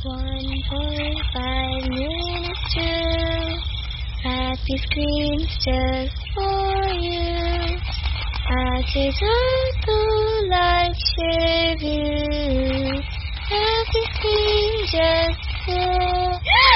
1.5 minutes till happy screams just for you. Happy to like share you. Happy scream just for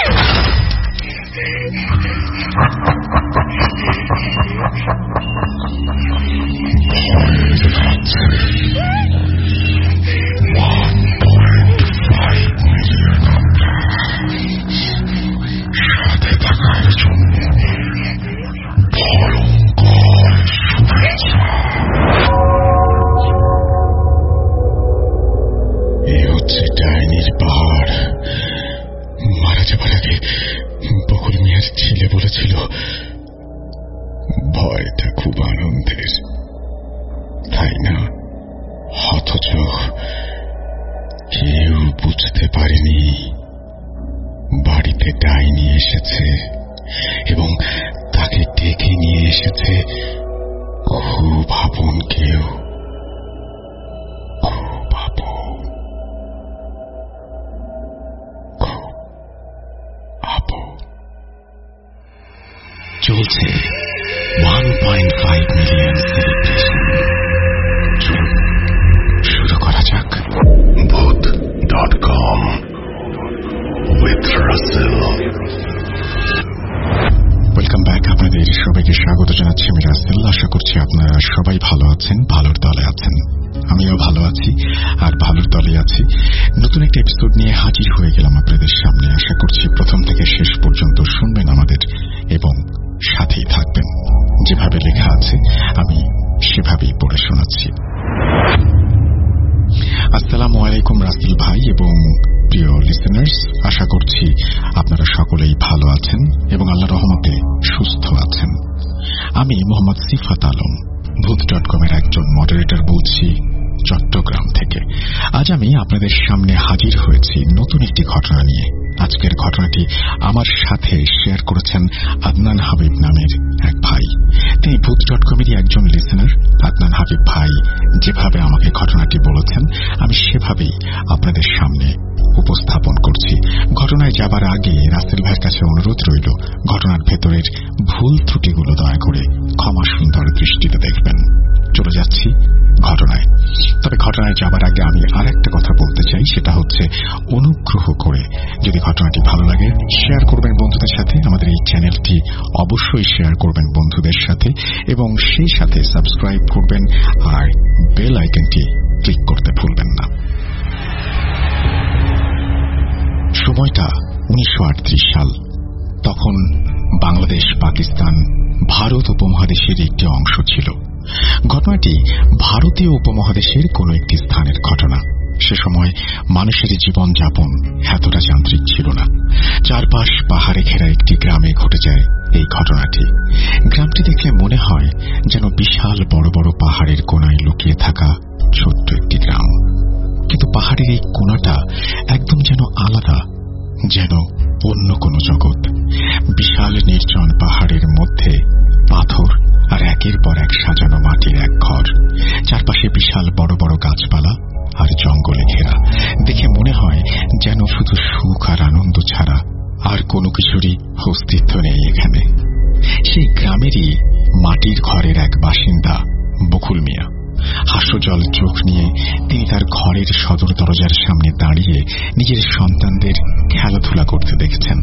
চলছে 1.5 million celebration. শুরু করা যাক। Bhoot.com with Russell। Welcome back. আপনাদের সবাইকে স্বাগত জানাচ্ছি আমি রাসেল। আশা করছি আপনারা সবাই ভালো আছেন, ভালোর দলে আছেন। আমিও ভালো আছি আর ভালোর দলে আছি। নতুন একটা এপিসোড নিয়ে হাজির হয়ে গেলাম আপনাদের সামনে। আশা করছি প্রথম থেকে শেষ পর্যন্ত শুনবেন আমাদের এবং সাথেই থাকবেন। যেভাবে লেখা আছে আমি সেভাবেই পড়ে শোনাচ্ছি। আসসালামু আলাইকুম রাসেল ভাই এবং প্রিয় লিসেনার্স, আশা করছি আপনারা সকলেই ভালো আছেন এবং আল্লাহর রহমতে সুস্থ আছেন। আমি মোহাম্মদ সিফাত আলম, Bhoot.com এর একজন মডারেটর বলছি চট্টগ্রাম থেকে। আজ আমি আপনাদের সামনে হাজির হয়েছি নতুন একটি ঘটনা নিয়ে। আজকের ঘটনাটি আমার সাথে শেয়ার করেছেন আদনান হাবিব নামের এক ভাই। তিনি Bhoot.com এরই একজন লিসেনার। আদনান হাবিব ভাই যেভাবে আমাকে ঘটনাটি বলেছেন আমি সেভাবেই আপনাদের সামনে উপস্থাপন করছি। ঘটনায় যাবার আগে রাসেল ভাইয়ের কাছে অনুরোধ রইল, ঘটনার ভেতরের ভুল ত্রুটিগুলো দয়া করে ক্ষমা সুন্দর দৃষ্টিতে দেখবেন। চলে যাচ্ছি ঘটনায়। তবে ঘটনায় যাবার আগে আমি আর একটা কথা বলতে চাই, সেটা হচ্ছে অনুগ্রহ করে যদি ঘটনাটি ভালো লাগে শেয়ার করবেন বন্ধুদের সাথে। আমাদের এই চ্যানেলটি অবশ্যই শেয়ার করবেন বন্ধুদের সাথে এবং সেই সাথে সাবস্ক্রাইব করবেন আর বেল আইকনটি ক্লিক করতে ভুলবেন না। সময়টা 1938 সাল। তখন বাংলাদেশ, পাকিস্তান, ভারত উপমহাদেশের একটি অংশ ছিল। ঘটনাটি ভারতীয় উপমহাদেশের কোন একটি স্থানের ঘটনা। সে সময় মানুষের জীবনযাপন এতটা যান্ত্রিক ছিল না। চারপাশ পাহাড়ে ঘেরা একটি গ্রামে ঘটে যায় এই ঘটনাটি। গ্রামটি দেখলে মনে হয় যেন বিশাল বড় বড় পাহাড়ের কোণায় লুকিয়ে থাকা ছোট্ট একটি গ্রাম। কিন্তু পাহাড়ের এই কোণাটা একদম যেন আলাদা, যেন অন্য কোন জগৎ। বিশাল নির্জন পাহাড়ের মধ্যে পাথর আর একের পর এক সাজানো মাটির এক ঘর। চারপাশে বিশাল বড় বড় গাছপালা আর জঙ্গলে ঘেরা। দেখে মনে হয় যেন শুধু সুখ আর আনন্দ ছাড়া আর কোনো কিছুরই অস্তিত্ব নেই এখানে। সেই গ্রামেরই মাটির ঘরের এক বাসিন্দা বকুল মিয়া। হাস্যজল চোখ নিয়ে তিনি তার ঘরের সদর দরজার সামনে দাঁড়িয়ে নিজের সন্তানদের খেলাধুলা করতে দেখছেন।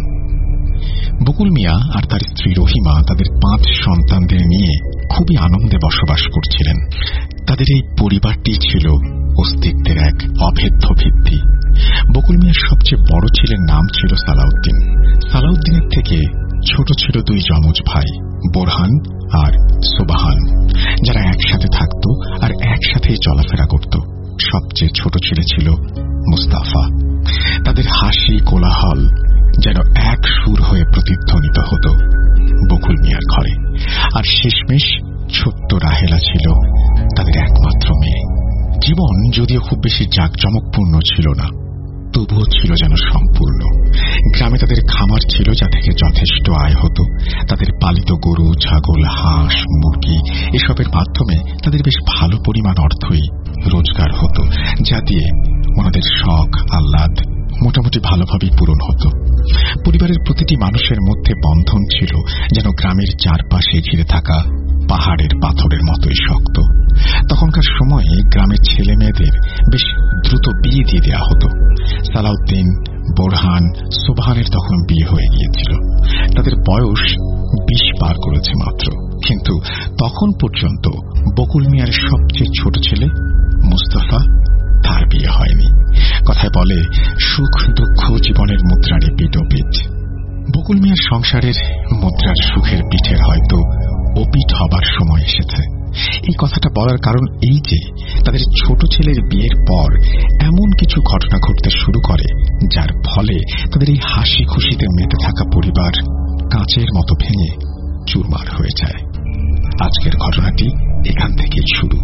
বকুল মিয়া আর তার স্ত্রী রহিমা তাদের 5 সন্তানদের নিয়ে খুবই আনন্দে বসবাস করছিলেন। তাদের এই পরিবারটি ছিল অস্তিত্বের এক অভেদ্য ভিত্তি। বকুল মিয়ার সবচেয়ে বড় ছেলের নাম ছিল সালাউদ্দিন। সালাউদ্দিনের থেকে ছোট ছিল 2 যমজ ভাই, বোরহান আর সুবহান, যারা একসাথে থাকত আর একসাথেই চলাফেরা করত। সবচেয়ে ছোট ছেলে ছিল মুস্তাফা। তাদের হাসি কোলাহল যেন এক সুর হয়ে প্রতিধ্বনিত হতো বকুল মিয়ার ঘরে। আর শেষমেশ ছোট্ট রাহেলা ছিল তাদের একমাত্র মেয়ে। জীবন যদিও খুব বেশি জাঁকজমকপূর্ণ ছিল না, তবুও ছিল যেন সম্পূর্ণ। গ্রামে তাদের খামার ছিল যা থেকে যথেষ্ট আয় হতো। তাদের পালিত গরু, ছাগল, হাঁস, মুরগি এসবের মাধ্যমে তাদের বেশ ভালো পরিমাণ অর্থই রোজগার হতো, যা দিয়ে ওনাদের শখ, আহ্লাদ মোটামুটি ভালোভাবেই পূরণ হতো। পরিবারের প্রতিটি মানুষের মধ্যে বন্ধন ছিল যেন গ্রামের চারপাশে ঘিরে থাকা পাহাড়ের পাথরের মতোই শক্ত। তখনকার সময়ে গ্রামের ছেলে মেয়েদের বেশ দ্রুত বিয়ে দিয়ে দেওয়া হতো। সালাউদ্দিন, বোরহান, সোবহানের তখন বিয়ে হয়ে গিয়েছিল। তাদের বয়স 20 পার করেছে মাত্র। কিন্তু তখন পর্যন্ত বকুল মিয়ার সবচেয়ে ছোট ছেলে মুস্তাফা, তার বিয়ে হয়নি। কথায় বলে, সুখ দুঃখ জীবনের মুদ্রার পিঠ ও পিঠ। বকুল মিয়ার সংসারের মুদ্রার সুখের পিঠের হয়তো ওপিঠ হবার সময় এসেছে। এই কথাটা বলার কারণ এই যে তাদের ছোট ছেলের বিয়ের পর এমন কিছু ঘটনা ঘটতে শুরু করে যার ফলে তাদের এই হাসি খুশিতে মেতে থাকা পরিবার কাঁচের মতো ভেঙে চুরমার হয়ে যায়। আজকের ঘটনাটি এখান থেকেই শুরু।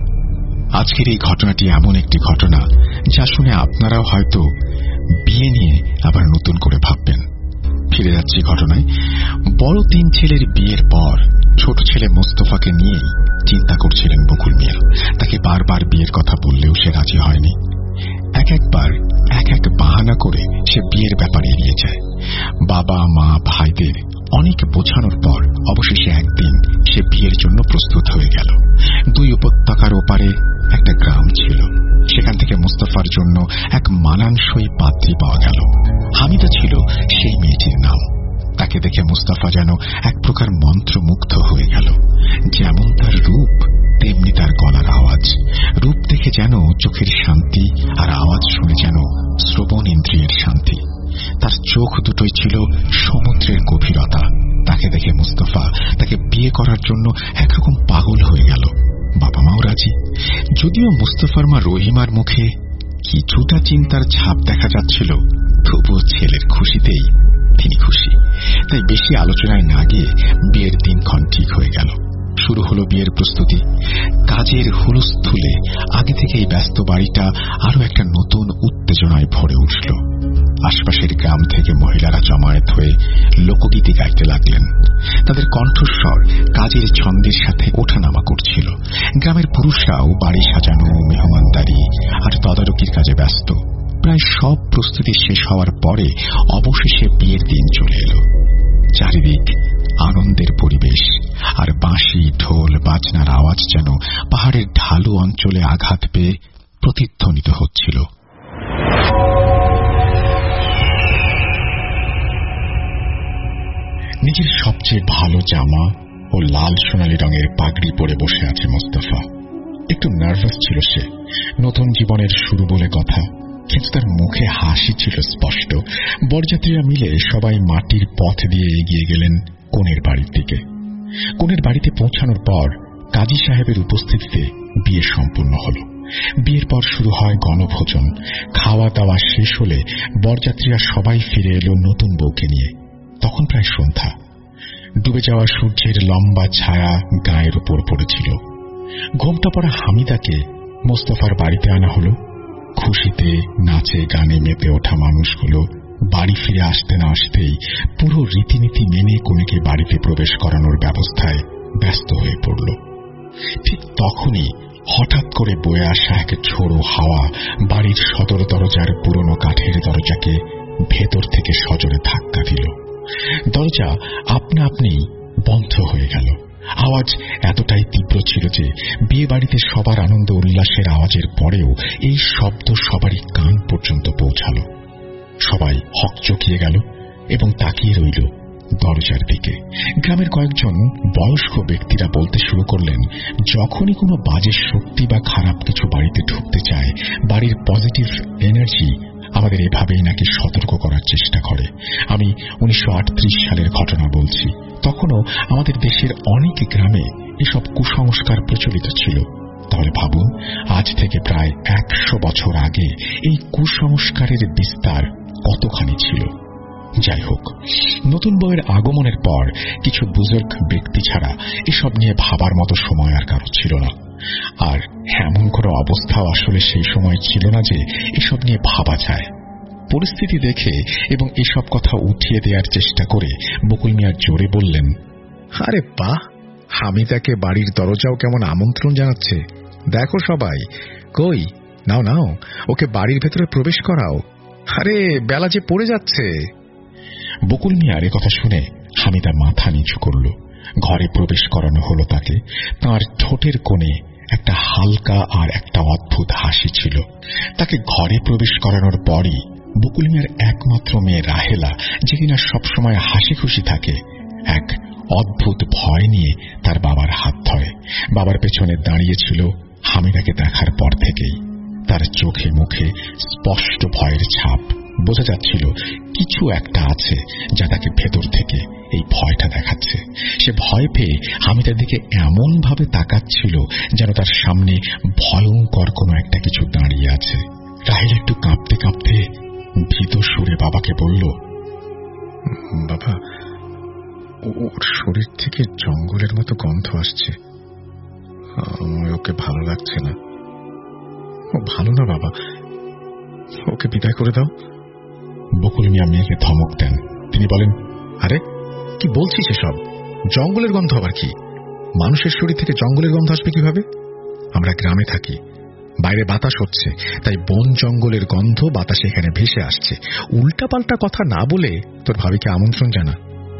আজকের এই ঘটনাটি এমন একটি ঘটনা যা শুনে আপনারাও হয়তো বিয়ে নিয়ে আবার নতুন করে ভাববেন। ফিরে যাচ্ছি ঘটনায়। বড় 3 ছেলের বিয়ের পর ছোট ছেলে মোস্তফাকে নিয়েই চিন্তা করছিলেন বকুল মিয়া। তাকে বারবার বিয়ের কথা বললেও সে রাজি হয়নি। একবার এক বাহানা করে সে বিয়ের ব্যাপারে এড়িয়ে যায়। বাবা মা ভাইদের অনেক বোঝানোর পর অবশেষে একদিন সে বিয়ের জন্য প্রস্তুত হয়ে গেল। 2 উপত্যকার ওপারে একটা গ্রাম ছিল। সেখান থেকে মুস্তাফার জন্য এক মানানসই পাত্রী পাওয়া গেল। হামিদা ছিল সেই মেয়েটির নাম। তাকে দেখে মুস্তাফা যেন এক প্রকার মন্ত্রমুগ্ধ হয়ে গেল। যেমন তার রূপ তেমনি তার গলার আওয়াজ। রূপ দেখে যেন চোখের শান্তি, আর আওয়াজ শুনে যেন শ্রবণ ইন্দ্রিয়ের শান্তি। তার চোখ দুটোই ছিল সমুদ্রের গভীরতা। তাকে দেখে মুস্তাফা তাকে বিয়ে করার জন্য একরকম পাগল হয়ে গেল। বাবা মাও রাজি। যদিও মুস্তাফার মা রহিমার মুখে কিছুটা চিন্তার ছাপ দেখা যাচ্ছিল, তবুও ছেলের খুশিতেই তিনি খুশি। তাই বেশি আলোচনায় না গিয়ে বিয়ের দিনক্ষণ ঠিক হয়ে গেল। শুরু হলো বিয়ের প্রস্তুতি। কাজের হুলস্থুলে আগে থেকেই ব্যস্ত বাড়িটা আরো একটা নতুন উত্তেজনায় ভরে উঠল। আশপাশের গ্রাম থেকে মহিলারা জমায়েত হয়ে লোকগীতি গাইতে লাগলেন। তাদের কণ্ঠস্বর কাজের ছন্দের সাথে ওঠানামা করছিল। গ্রামের পুরুষরাও বাড়ি সাজানো, মেহমানদারি আর তদারকির কাজে ব্যস্ত। প্রায় সব প্রস্তুতি শেষ হওয়ার পরে অবশেষে বিয়ের দিন চলে এলো। চারিদিক আনন্দের পরিবেশ, আর বাঁশি, ঢোল, বাজনার আওয়াজ যেন পাহাড়ের ঢালু অঞ্চলে আঘাত পেয়ে প্রতিধ্বনিত হচ্ছিল। নিজের সবচেয়ে ভালো জামা ও লাল সোনালী রঙের পাগড়ি পরে বসে আছে মোস্তফা। একটু নার্ভাস ছিল সে। নতুন জীবনের শুরু বলে কথা, কিন্তু তার মুখে হাসি ছিল স্পষ্ট। বরযাত্রীরা মিলে সবাই মাটির পথ দিয়ে এগিয়ে গেলেন কনের বাড়ির দিকে। কনের বাড়িতে পৌঁছানোর পর কাজী সাহেবের উপস্থিতিতে বিয়ে সম্পূর্ণ হল। বিয়ের পর শুরু হয় গণভোজন। খাওয়া দাওয়া শেষ হলে বরযাত্রীরা সবাই ফিরে এলো নতুন বউকে নিয়ে। তখন প্রায় সন্ধ্যা। ডুবে যাওয়া সূর্যের লম্বা ছায়া গায়ের উপর পড়েছিল। ঘোমটা পড়া হামিদাকে মোস্তফার বাড়িতে আনা হল। খুশিতে নাচে গানে মেতে ওঠা মানুষগুলো বাড়ি ফিরে আসতে না আসতেই পুরো রীতিনীতি মেনে কনেকে বাড়িতে প্রবেশ করানোর ব্যবস্থায় ব্যস্ত হয়ে পড়ল। ঠিক তখনই হঠাৎ করে বয়ে আসা এক ঝোড়ো হাওয়া বাড়ির সদর দরজার পুরনো কাঠের দরজাকে ভেতর থেকে সজোরে ধাক্কা দিল। দরজা আপনা আপনি বন্ধ হয়ে গেল। আওয়াজ এতটাই তীব্র ছিল যে বিয়ে বাড়িতে সবার আনন্দ উল্লাসের আওয়াজের পরেও এই শব্দ সবারই কান পর্যন্ত পৌঁছাল। সবাই হকচকিয়ে গেল এবং তাকিয়ে রইল দরজার দিকে। গ্রামের কয়েকজন বয়স্ক ব্যক্তিরা বলতে শুরু করলেন, যখনই কোনো বাজে শক্তি বা খারাপ কিছু বাড়িতে ঢুকতে চায়, বাড়ির পজিটিভ এনার্জি আমাদের এভাবেই নাকি সতর্ক করার চেষ্টা করে। আমি 1938 সালের ঘটনা বলছি। তখনও আমাদের দেশের অনেক গ্রামে এসব কুসংস্কার প্রচলিত ছিল। তাহলে ভাবুন, আজ থেকে প্রায় 100 বছর আগে এই কুসংস্কারের বিস্তার কতখানি ছিল। যাই হোক, নতুন বউয়ের আগমনের পর কিছু বুজুর্গ ব্যক্তি ছাড়া এসব নিয়ে ভাবার মতো সময় আর কারো ছিল না। আর এমন কোনো অবস্থাও আসলে সেই সময় ছিল না যে এসব নিয়ে ভাবা যায়। পরিস্থিতি দেখে এবং এসব কথা উঠিয়ে দেওয়ার চেষ্টা করে বকুল মিয়া জোরে বললেন, আরে বাহ, হামিদাকে বাড়ির দরজাও কেমন আমন্ত্রণ জানাচ্ছে। দেখো সবাই, কই নাও নাও, ওকে বাড়ির ভেতরে প্রবেশ করাও। আরে বেলা যে পড়ে যাচ্ছে। বকুল মিয়ার এ কথা শুনে হামিদা মাথা নিচু করল। ঘরে প্রবেশ করানো হলো তাকে। তার ঠোঁটের কোণে একটা হালকা আর একটা অদ্ভুত হাসি ছিল। তাকে ঘরে প্রবেশ করানোর পরই বকুল মিয়ার একমাত্র মেয়ে রাহেলা, যে কিনা সবসময় হাসি খুশি থাকে, এক অদ্ভুত ভয় নিয়ে তার বাবার হাত ধরে। বাবার পেছনে দাঁড়িয়েছিল হামিদাকে দেখার পর থেকেই। তার চোখে মুখে স্পষ্ট ভয়ের ছাপ। বোঝা যাচ্ছিল কিছু একটা আছে যা তাকে ভেতর থেকে এই ভয়টা দেখাচ্ছে। সে ভয় পেয়ে হামিদার দিকে এমন ভাবে তাকাচ্ছিল যেন তার সামনে ভয়ঙ্কর কোনো একটা কিছু দাঁড়িয়ে আছে। রাহেল একটু কাঁপতে কাঁপতে ভীত সুরে বাবাকে বলল, বাবা, ওর শরীর থেকে জঙ্গলের মতো গন্ধ আসছে। আমার ওকে ভালো লাগছে না। ও ভালো না বাবা, ওকে বিদায় করে দাও। বকুল মিয়া মেয়েকে ধমক দেন। তিনি বলেন, আরে কি বলছিস এসব? জঙ্গলের গন্ধ আবার কি? মানুষের শরীর থেকে জঙ্গলের গন্ধ আসবে কিভাবে? আমরা গ্রামে থাকি, বাইরে বাতাস হচ্ছে, তাই বন জঙ্গলের গন্ধ বাতাসে এখানে ভেসে আসছে। উল্টাপাল্টা কথা না বলে তোর ভাবিকে আমন্ত্রণ জানা।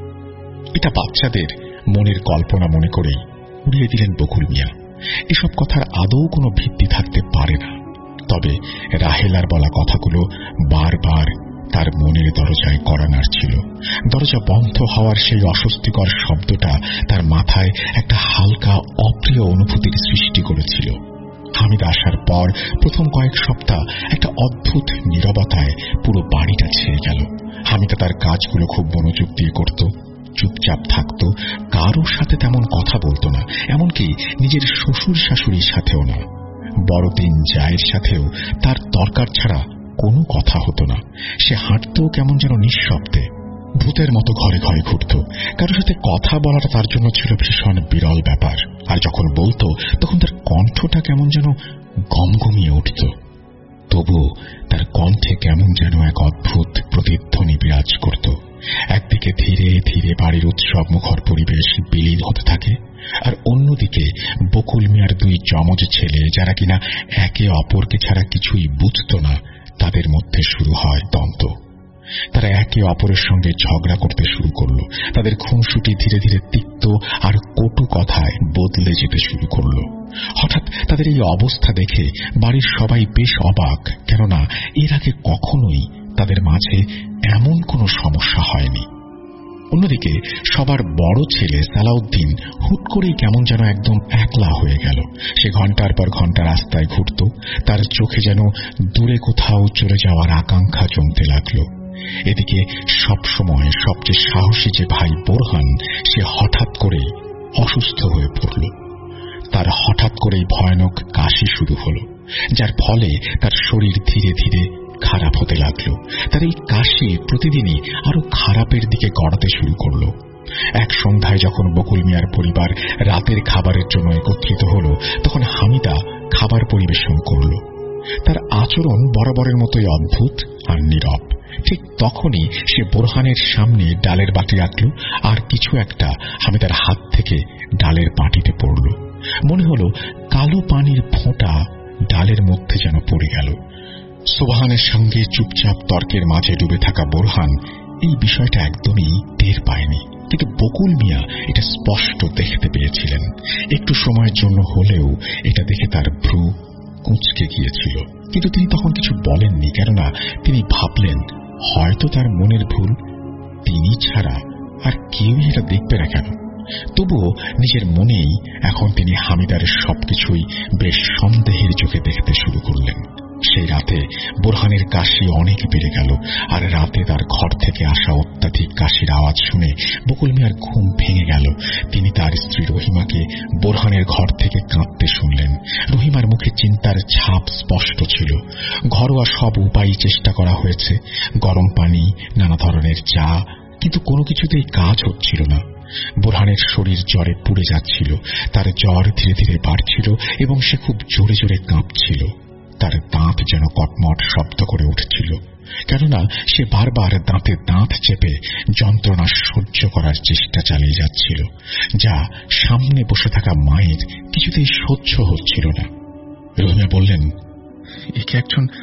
এটা বাচ্চাদের মনের কল্পনা মনে করেই উড়িয়ে দিলেন বকুল মিয়া। এসব কথার আদৌ কোনো ভিত্তি থাকতে পারে না। তবে রাহেলার বলা কথাগুলো বারবার তার মনের দরজায় কড়া নাড়ছিল। দরজা বন্ধ হওয়ার সেই অস্বস্তিকর শব্দটা তার মাথায় একটা হালকা অপ্রিয় অনুভূতির সৃষ্টি করেছিল। হামিদ আসার পর প্রথম কয়েক সপ্তাহ একটা অদ্ভুত নীরবতায় পুরো বাড়িটা ছেয়ে গেল। হামিদা তার কাজগুলো খুব মনোযোগ দিয়ে করত, চুপচাপ থাকত, কারোর সাথে তেমন কথা বলতো না, এমনকি নিজের শ্বশুর শাশুড়ির সাথেও না। বড় তিন জায়ের সাথেও তার দরকার ছাড়া কোনো কথা হতো না। সে হাঁটতো কেমন যেন নিঃশব্দে, ভূতের মতো ঘরে ঘরে ঘুরত। কারোর সাথে কথা বলাটা তার জন্য ছিল ভীষণ বিরল ব্যাপার। আর যখন বলতো তখন তার কণ্ঠটা কেমন যেন গমগমিয়ে উঠত। তবু তার কণ্ঠে কেমন যেন এক অদ্ভুত প্রতিধ্বনি বিরাজ করত। একদিকে ধীরে ধীরে বাড়ির উৎসব মুখর পরিবেশ বিলীন হতে থাকে, আর অন্যদিকে বকুল মিয়ার দুই যমজ ছেলে, যারা কিনা একে অপরকে ছাড়া কিছুই বুঝত না, তাদের মধ্যে শুরু হয় দ্বন্দ্ব। তারা একে অপরের সঙ্গে ঝগড়া করতে শুরু করল। তাদের খুনসুটি ধীরে ধীরে তিক্ত আর কটু কথায় বদলে যেতে শুরু করল। হঠাৎ তাদের এই অবস্থা দেখে বাড়ির সবাই বেশ অবাক, কেননা এর আগে কখনোই তাদের মাঝে এমন কোনো সমস্যা হয়নি। অন্যদিকে সবার বড় ছেলে সালাউদ্দিন হুট করেই কেমন যেন একদম একলা হয়ে গেল। সে ঘন্টার পর ঘন্টা রাস্তায় ঘুরত। তার চোখে যেন দূরে কোথাও চলে যাওয়ার আকাঙ্ক্ষা জমতে লাগলো। এদিকে সবসময় সবচেয়ে সাহসী যে ভাই বোরহান, সে হঠাৎ করেই অসুস্থ হয়ে পড়ল। তার হঠাৎ করেই ভয়ানক কাশি শুরু হল, যার ফলে তার শরীর ধীরে ধীরে খারাপ হতে লাগলো। তার এই কাশি প্রতিদিনই আরো খারাপের দিকে গড়াতে শুরু করলো। এক সন্ধ্যায় যখন বকুল মিয়ার পরিবার রাতের খাবারের জন্য একত্রিত হল, তখন হামিদা খাবার পরিবেশন করল। তার আচরণ বরাবরের মতোই অদ্ভুত আর নীরব। ঠিক তখনই সে বোরহানের সামনে ডালের বাটি রাখল, আর কিছু একটা হামিদার হাত থেকে ডালের বাটিতে পড়ল। মনে হল কালো পানির ফোঁটা ডালের মধ্যে যেন পড়ে গেল। সোবহানের সঙ্গে চুপচাপ তর্কের মাঝে ডুবে থাকা বোরহান এই বিষয়টা একদমই টের পায়নি, কিন্তু বকুল মিয়া এটা স্পষ্ট দেখতে পেয়েছিলেন। একটু সময়ের জন্য হলেও এটা দেখে তার ভ্রু কুঁচকে গিয়েছিল, কিন্তু তিনি তখন কিছু বলেননি, কেননা তিনি ভাবলেন হয়তো তার মনের ভুল, তিনি ছাড়া আর কেউই এটা দেখবে না কেন। তবুও নিজের মনেই এখন তিনি হামিদার সবকিছুই বেশ সন্দেহের চোখে দেখতে শুরু করলেন। সেই রাতে বোরহানের কাশি অনেক বেড়ে গেল, আর রাতে তার ঘর থেকে আসা অত্যাধিক কাশির আওয়াজ শুনে বকুল মিয়ার ঘুম ভেঙে গেল। তিনি তার স্ত্রী রহিমাকে বোরহানের ঘর থেকে কাঁদতে শুনলেন। রহিমার মুখে চিন্তার ছাপ স্পষ্ট ছিল। ঘরোয়া সব উপায় চেষ্টা করা হয়েছে, গরম পানি, নানা ধরনের চা, কিন্তু কোনো কিছুতেই কাজ হচ্ছিল না। বোরহানের শরীর জ্বরে পুড়ে যাচ্ছিল। তার জ্বর ধীরে ধীরে বাড়ছিল এবং সে খুব জোরে জোরে কাঁপছিল। তার দাঁত যেন কটমট শব্দ করে উঠছিল, কেননা সে বারবার দাঁতে দাঁত চেপে যন্ত্রণা সহ্য করার চেষ্টা চালিয়ে যাচ্ছিল, যা সামনে বসে থাকা মায়ের কিছুতেই সহ্য হচ্ছিল না। রহিমা বললেন, একে একজন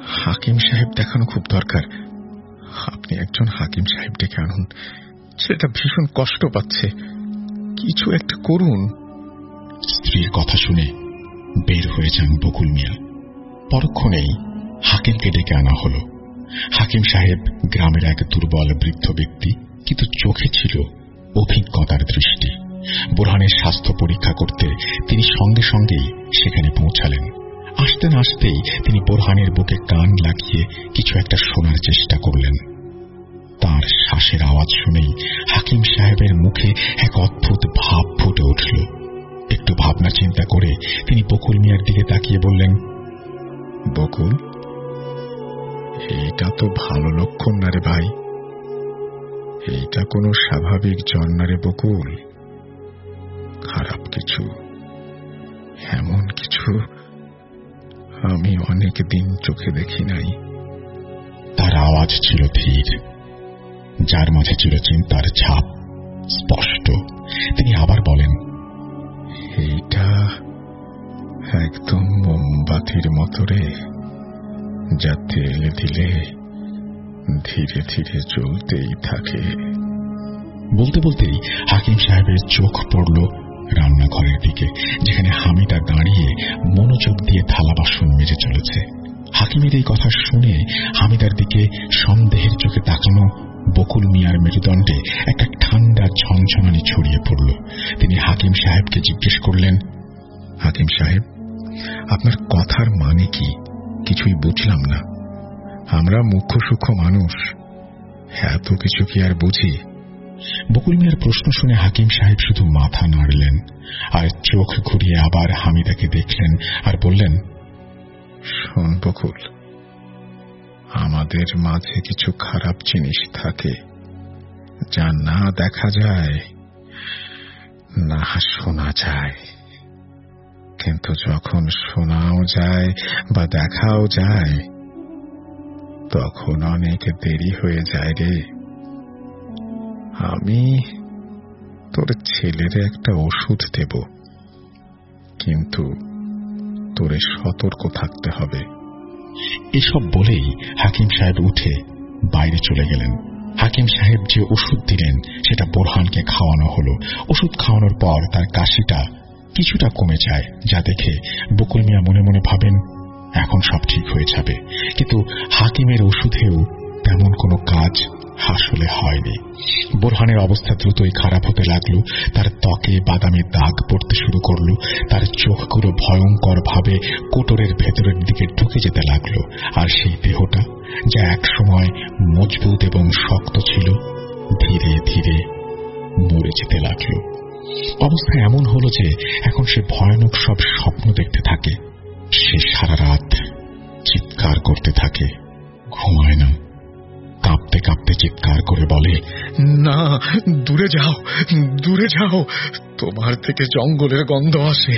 হাকিম সাহেব দেখানো খুব দরকার। আপনি একজন হাকিম সাহেব ডেকে আনুন। ছেলেটা ভীষণ কষ্ট পাচ্ছে, কিছু একটা করুন। স্ত্রীর কথা শুনে বের হয়ে যান বকুল মিয়া। পরক্ষণেই হাকিমকে ডেকে আনা হল। হাকিম সাহেব গ্রামের এক দুর্বল বৃদ্ধ ব্যক্তি, কিন্তু চোখে ছিল অভিজ্ঞতার দৃষ্টি। বোরহানের স্বাস্থ্য পরীক্ষা করতে তিনি সঙ্গে সঙ্গেই সেখানে পৌঁছালেন। আসতে না আসতেই তিনি বোরহানের বুকে কান লাগিয়ে কিছু একটা শোনার চেষ্টা করলেন। তার শ্বাসের আওয়াজ শুনেই হাকিম সাহেবের মুখে এক অদ্ভুত ভাব ফুটে উঠল। একটু ভাবনা চিন্তা করে তিনি বকুল মিয়ার দিকে তাকিয়ে বললেন, বকুল, এইটা তো ভালো লক্ষণ না রে ভাই। এইটা কোনো স্বাভাবিক জ্বর না রে বকুল। খারাপ কিছু, এমন কিছু আমি অনেক দিন চোখে দেখি নাই। তার আওয়াজ ছিল ধীর, যার মাঝে ছিল চিন্তার ছাপ স্পষ্ট। তিনি আবার বলেন, এইটা একদম মোমবাতির মতো রে, যা তেল দিলে ধীরে ধীরে জ্বলতেই থাকে। বলতে বলতেই হাকিম সাহেবের চোখ পড়ল রান্নাঘরের দিকে, যেখানে হামিদা দাঁড়িয়ে মনোযোগ দিয়ে থালা বাসন মেজে চলেছে। হাকিমের এই কথা শুনে হামিদার দিকে সন্দেহের চোখে তাকানো বকুল মিয়ার মেরুদণ্ডে একটা ঠান্ডা ঝনঝনানি ছড়িয়ে পড়ল। তিনি হাকিম সাহেবকে জিজ্ঞেস করলেন, হাকিম সাহেব, আপনার কথার মানে কি? কিছুই বুঝলাম না। আমরা মুখ্য সূক্ষ্ম মানুষ, এত কিছু কি আর বুঝি? বকুল মিয়ার প্রশ্ন শুনে হাকিম সাহেব শুধু মাথা নাড়লেন আর চোখ ঘুরিয়ে আবার হামিদাকে দেখলেন আর বললেন, শোন বকুল, আমাদের মাঝে কিছু খারাপ জিনিস থাকে, যা না দেখা যায় না শোনা যায়, কিন্তু যখন শোনাও যায় বা দেখাও যায় তখন অনেক দেরি হয়ে যায় রে। আমি তোর ছেলের একটা ওষুধ দেব, কিন্তু তোরে সতর্ক থাকতে হবে। এসব বলেই হাকিম সাহেব উঠে বাইরে চলে গেলেন। হাকিম সাহেব যে ওষুধ দিলেন সেটা বোরহানকে খাওয়ানো হলো। ওষুধ খাওয়ানোর পর তার কাশিটা কিছুটা কমে যায়, যা দেখে বকুল মিয়া মনে মনে ভাবেন এখন সব ঠিক হয়ে যাবে। কিন্তু হাকিমের ওষুধেও তেমন কোনো কাজ আসলে হয়নি। বোরহানের অবস্থা দ্রুতই খারাপ হতে লাগলো। তার ত্বকে বাদামি দাগ পড়তে শুরু করলো। তার চোখগুলো ভয়ঙ্কর ভাবে কোটরের ভেতরের দিকে ঢুকে যেতে লাগলো। আর সেই দেহটা, যা এক সময় মজবুত এবং শক্ত ছিল, ধীরে ধীরে মরে যেতে লাগলো। অবস্থা এমন হলো যে এখন সে ভয়ানক সব স্বপ্ন দেখতে থাকে। সে সারা রাত চিৎকার করতে থাকে, ঘুমায় না। কাঁপতে কাঁপতে চিৎকার করে বলে, না, দূরে যাও, দূরে যাও, তোমার থেকে জঙ্গলের গন্ধ আসে।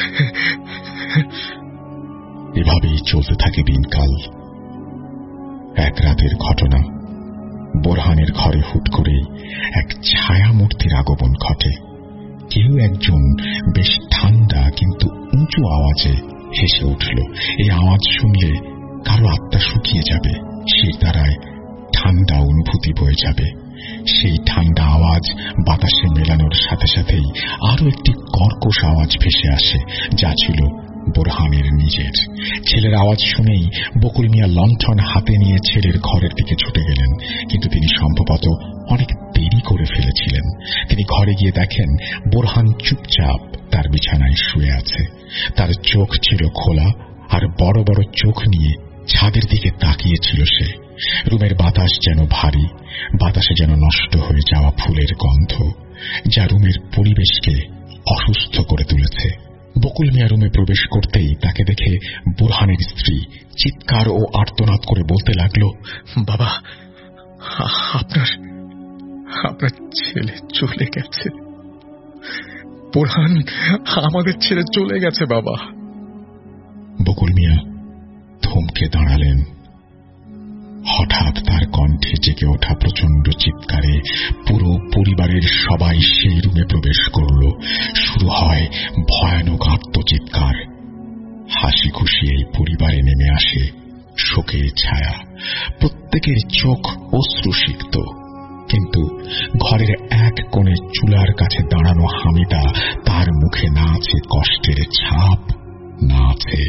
এভাবেই চলতে থাকে দিনকাল। এক রাতের ঘটনা, বোরহানের ঘরে হুট করেই এক ছায়া মূর্তির আগমন ঘটে। কেউ একজন বেশ ঠান্ডা কিন্তু উঁচু আওয়াজে হেসে উঠল। এই আওয়াজ শুনলে কারো আত্মা শুকিয়ে যাবে, সে দ্বারায় ঠান্ডা অনুভূতি বয়ে যাবে। সেই ঠান্ডা আওয়াজ বাতাসে মেলানোর সাথে সাথেই আরো একটি কর্কশ আওয়াজ ভেসে আসে, যা ছিল বোরহানের নিজের। ছেলের আওয়াজ শুনেই বকুল মিয়া লণ্ঠন হাতে নিয়ে ছেলের ঘরের দিকে ছুটে গেলেন, কিন্তু তিনি সম্ভবত অনেক দেরি করে ফেলেছিলেন। তিনি ঘরে গিয়ে দেখেন বোরহান চুপচাপ তার বিছানায় শুয়ে আছে। তার চোখ ছিল খোলা আর বড় বড় চোখ নিয়ে ছাদের দিকে তাকিয়েছিল সে। রুমের বাতাস যেন ভারী, বাতাসে যেন নষ্ট হয়ে যাওয়া ফুলের গন্ধ, যা রুমের পরিবেশকে অসুস্থ করে তুলেছে। বকুল মিয়া রুমে প্রবেশ করতেই তাকে দেখে বোরহানের স্ত্রী চিৎকার ও আর্তনাদ করে বলতে লাগলো, বাবা, আপনার ছেলে চলে গেছে। বোরহান আমাদের ছেড়ে চলে গেছে বাবা। বকুল মিয়া থমকে দাঁড়ালেন। হঠাৎ তার কণ্ঠে জেগে ওঠা প্রচন্ড চিৎকারে পুরো পরিবারের সবাই সেই রুমে প্রবেশ করল। শুরু হয় ভয়ানক আর্তচিৎকার। হাসি খুশি এই পরিবারে নেমে আসে শোকের ছায়া। প্রত্যেকের চোখ অশ্রুসিক্ত, কিন্তু ঘরের এক কোণে চুলার কাছে দাঁড়ানো হামিদা, তার মুখে না আছে কষ্টের ছাপ, না আছে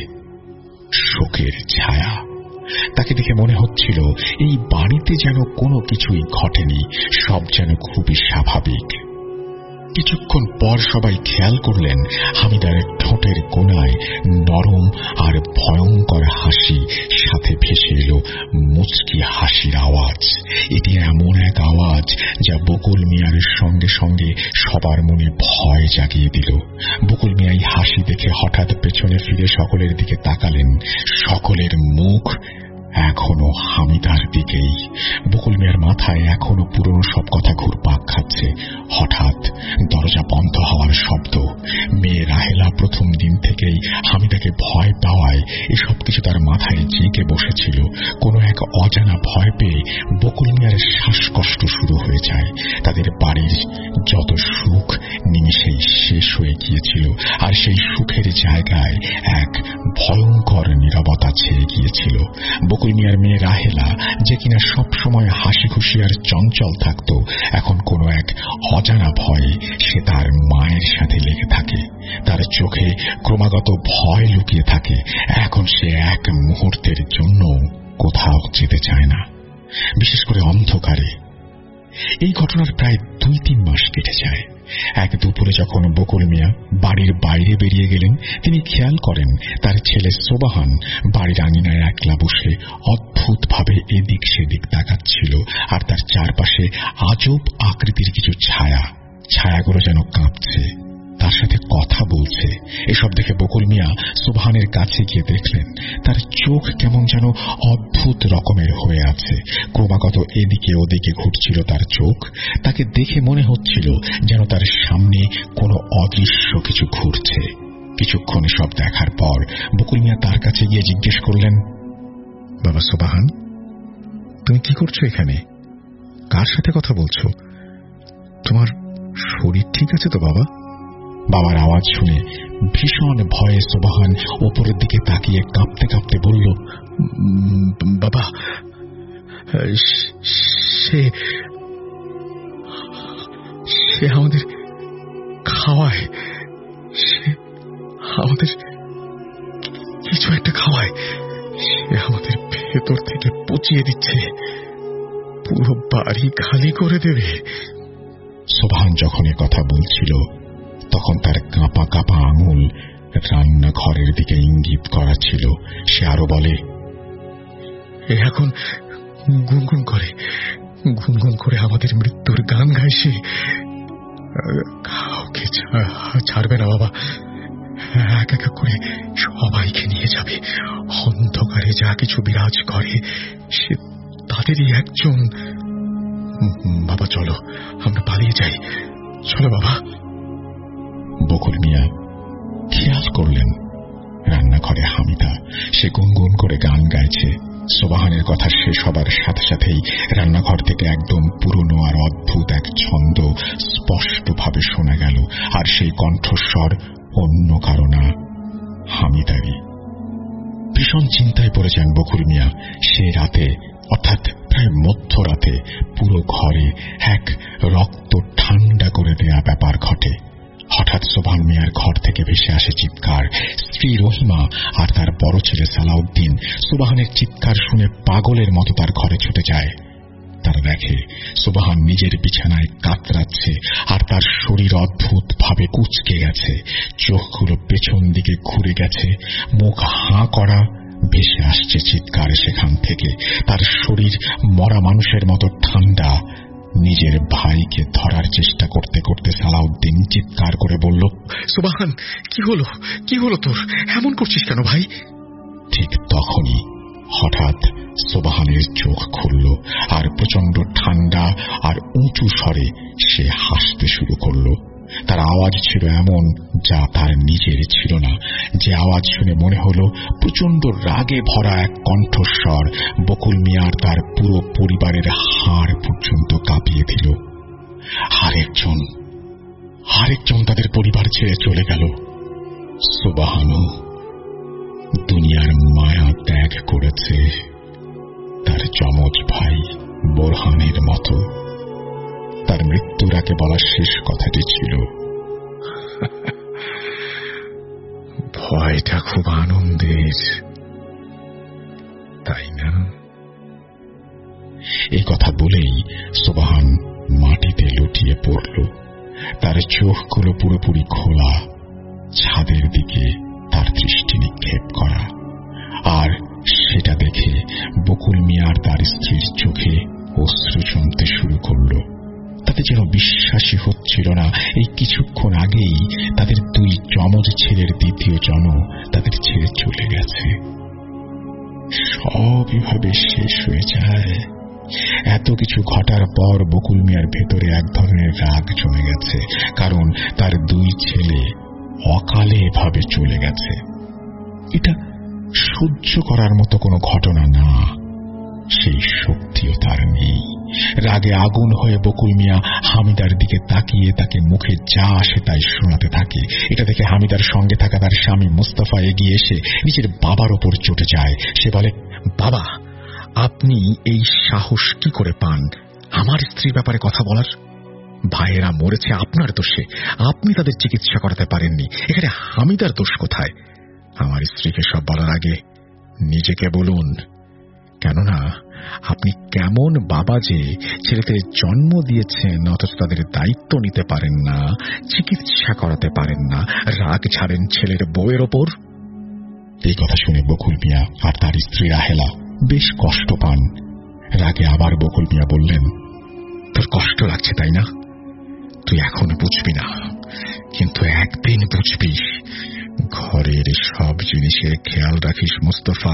শোকের ছায়া। তাকে দেখে মনে হচ্ছিল এই বাড়িতে যেন কোনো কিছুই ঘটেনি, সব যেন খুবই স্বাভাবিক। কিছুক্ষণ পর সবাই খেয়াল করলেন হামিদার ঠোঁটের কোণায় নরম আর ভয়ঙ্কর হাসি, সাথে ভেসে এলো মুচকি হাসির আওয়াজ। এটি এমন এক আওয়াজ যা বকুল মিয়ার সঙ্গে সঙ্গে সবার মনে ভয় জাগিয়ে দিল। বকুল মিয়া এই হাসি দেখে হঠাৎ পেছনে ফিরে সকলের দিকে তাকালেন। সকলের মুখ এখনো হামিদার দিকেই। বকুল মিয়ার মাথায় এখনো পুরনো সব কথা ঘুরপাক খাচ্ছে। হঠাৎ দরজা বন্ধ হওয়ার শব্দ। মেয়ে রাহেলা প্রথম দিন থেকেই হামিদাকে ভয় পাওয়ায় এসব কিছু তার মাথায় জেগে বসেছিল। কোনো এক অজানা ভয় পেয়ে বকুল মিয়ার শ্বাসকষ্ট শুরু হয়ে যায়। তাদের বাড়ির যত সুখ নিমিষেই শেষ হয়ে গিয়েছিল, আর সেই সুখের জায়গায় এক ভয়ঙ্কর নীরবতা ছেয়ে গিয়েছিল। বকুল মিয়ার মেয়ে রাহেলা, যে কিনা সব সময় হাসি খুশি আর চঞ্চল থাকত, এখন কোনো এক অজানা ভয়ে সে তার মায়ের সাথে লেগে থাকে। তার চোখে ক্রমাগত ভয় লুকিয়ে থাকে। এখন সে এক মুহূর্তের জন্য কোথাও যেতে চায় না, বিশেষ করে অন্ধকারে। এই ঘটনার প্রায় 2-3 মাস কেটে যায়। এক দুপুরে যখন বকুল মিয়া বাড়ির বাইরে বেরিয়ে গেলেন, তিনি খেয়াল করেন তার ছেলে সোবাহান বাড়ির আঙিনায় একলা বসে অদ্ভুতভাবে এদিক সেদিক তাকাচ্ছিল, আর তার চারপাশে আজব আকৃতির কিছু ছায়াগুলো যেন কাঁপছে, তার সাথে কথা বলছে। এসব দেখে বকুল মিয়া সোবাহানের কাছে গিয়ে দেখলেন তার চোখ কেমন যেন অদ্ভুত রকমের হয়ে আছে। ক্রমাগত এদিকে ওদিকে ঘুরছিল তার চোখ। তাকে দেখে মনে হচ্ছিল যেন তার সামনে কোনো অদৃশ্য কিছু ঘুরছে। কিছুক্ষণ সব দেখার পর বকুল মিয়া তার কাছে গিয়ে জিজ্ঞেস করলেন, বাবা সোবাহান, তুমি কি করছো এখানে? কার সাথে কথা বলছো? তোমার শরীর ঠিক আছে তো বাবা? বাবার আওয়াজ শুনে ভীষণ ভয়ে সোবাহান ওপরের দিকে তাকিয়ে কাঁপতে কাঁপতে বলল, বাবা, সে আমাদের খাওয়ায়, সে আমাদের কিছু একটা খাওয়ায়, সে আমাদের ভেতর থেকে পচিয়ে দিচ্ছে, পুরো বাড়ি খালি করে দেবে। সোবাহান যখন এ কথা বলছিল তখন তার কাঁপা কাঁপা আঙুল রান্নাঘরের দিকে ইঙ্গিত করা ছিল। সে আরো বলে, এখন গুনগুন করে আমাদের মৃত্যুর গান গায় সে। কাউকে ছাড়বে না বাবা, এক এক করে সবাইকে নিয়ে যাবে। অন্ধকারে যা কিছু বিরাজ করে সে তাদেরই একজন। বাবা চলো, আমরা পালিয়ে যাই, চলো বাবা। বকুল মিয়া খেয়াল করলেন রান্নাঘরে হামিদা, সে গুনগুন করে গান গাইছে। সোবাহানের কথা শেষ হবার সাথে সাথেই রান্নাঘর থেকে একদম পুরনো আর অদ্ভুত এক ছন্দ স্পষ্টভাবে শোনা গেল, আর সেই কণ্ঠস্বর অন্য কারো না, হামিদারই। ভীষণ চিন্তায় পড়ে যান বকুল মিয়া। সে রাতে, অর্থাৎ প্রায় মধ্যরাতে, পুরো ঘরে এক রক্ত ঠান্ডা করে দেয়া ব্যাপার ঘটে। হঠাৎ সোবাহান মিয়ার ঘর থেকে ভেসে আসে চিৎকার। স্ত্রী রহিমা আর তার বড় ছেলে সালাউদ্দিন সোবাহানের চিৎকার শুনে পাগলের মতো তার ঘরে ছুটে যায়। তারা দেখে সোবাহান নিজের বিছানায় কাতরাচ্ছে, আর তার শরীর অদ্ভুতভাবে কুঁচকে গেছে, চোখগুলো পেছন দিকে ঘুরে গেছে, মুখ হাঁ করা। ভেসে আসছে চিৎকার সেখান থেকে। তার শরীর মরা মানুষের মতো ঠান্ডা। নিজের ভাইকে ধরার চেষ্টা করতে করতে সালাউদ্দিন চিৎকার করে বলল, সোবাহান, কি হলো তোর? এমন করছিস কেন ভাই? ঠিক তখনই হঠাৎ সোবাহানের চোখ খুলল, আর প্রচন্ড ঠান্ডা আর উঁচু স্বরে সে হাসতে শুরু করল। তার আওয়াজ ছিল এমন যা তার নিজের ছিল না। যে আওয়াজ শুনে মনে হলো প্রচন্ড রাগে ভরা এক কণ্ঠস্বর বকুল মিয়ার তার পুরো পরিবারের হাড় পর্যন্ত কাঁপিয়ে দিল। আরেকজন তাদের পরিবার ছেড়ে চলে গেল। সোবাহানও দুনিয়ার মায়া ত্যাগ করেছে। বোরহানের মতো। তার মৃত্যুর আগে বলা শেষ কথাটি ছিল, ভয়টা খুব আনন্দের, তাই না? এই কথা বলেই সোবহান মাটিতে লুটিয়ে পড়ল। তার চোখগুলো পুরোপুরি খোলা, ছাদের দিকে তার দৃষ্টি নিক্ষেপ করা। আর সেটা দেখে বকুল মিয়ার তার স্ত্রীর চোখে অশ্রু জমতে শুরু করল। তাতে যেন বিশ্বাসই হচ্ছিল না এই কিছুক্ষণ আগেই তাদের দুই যমজ ছেলের দ্বিতীয় জন্ম তাদের ছেড়ে চলে গেছে। সব এভাবে শেষ হয়ে যায়। এত কিছু ঘটার পর বকুল মিয়ার ভেতরে এক ধরনের রাগ জমে গেছে, কারণ তার দুই ছেলে অকালে এভাবে চলে গেছে। এটা সহ্য করার মতো কোনো ঘটনা না, সেই শক্তিও তার নেই। রাগে আগুন হয়ে বকুল মিয়া হামিদার দিকে তাকিয়ে তাকে মুখে যা আসে তাই শোনাতে থাকে। এটা দেখে হামিদার সঙ্গে থাকা তার স্বামী মুস্তাফা এগিয়ে এসে নিজের বাবার ওপর চটে যায়। সে বলে, বাবা, আপনি এই সাহস কি করে পান আমার স্ত্রীর ব্যাপারে কথা বলার? ভাইয়েরা মরেছে আপনার দোষে, আপনি তাদের চিকিৎসা করাতে পারেননি, এখানে হামিদার দোষ কোথায়? আমার স্ত্রীকে সব বলার আগে নিজেকে বলুন, কেননা আপনি কেমন বাবা যে ছেলেদের জন্ম দিয়েছেন অথচ তাদের দায়িত্ব নিতে পারেন না, চিকিৎসা করাতে পারেন না, রাগ ছাড়েন ছেলের বউয়ের ওপর। এই কথা শুনে বকুল মিয়া আর তার স্ত্রী রাহেলা বেশ কষ্ট পান। রাগে আবার বকুল মিয়া বললেন, তোর কষ্ট লাগছে তাই না? তুই এখন বুঝবি না, কিন্তু একদিন বুঝবি। ঘরের সব জিনিসের খেয়াল রাখিস মুস্তফা।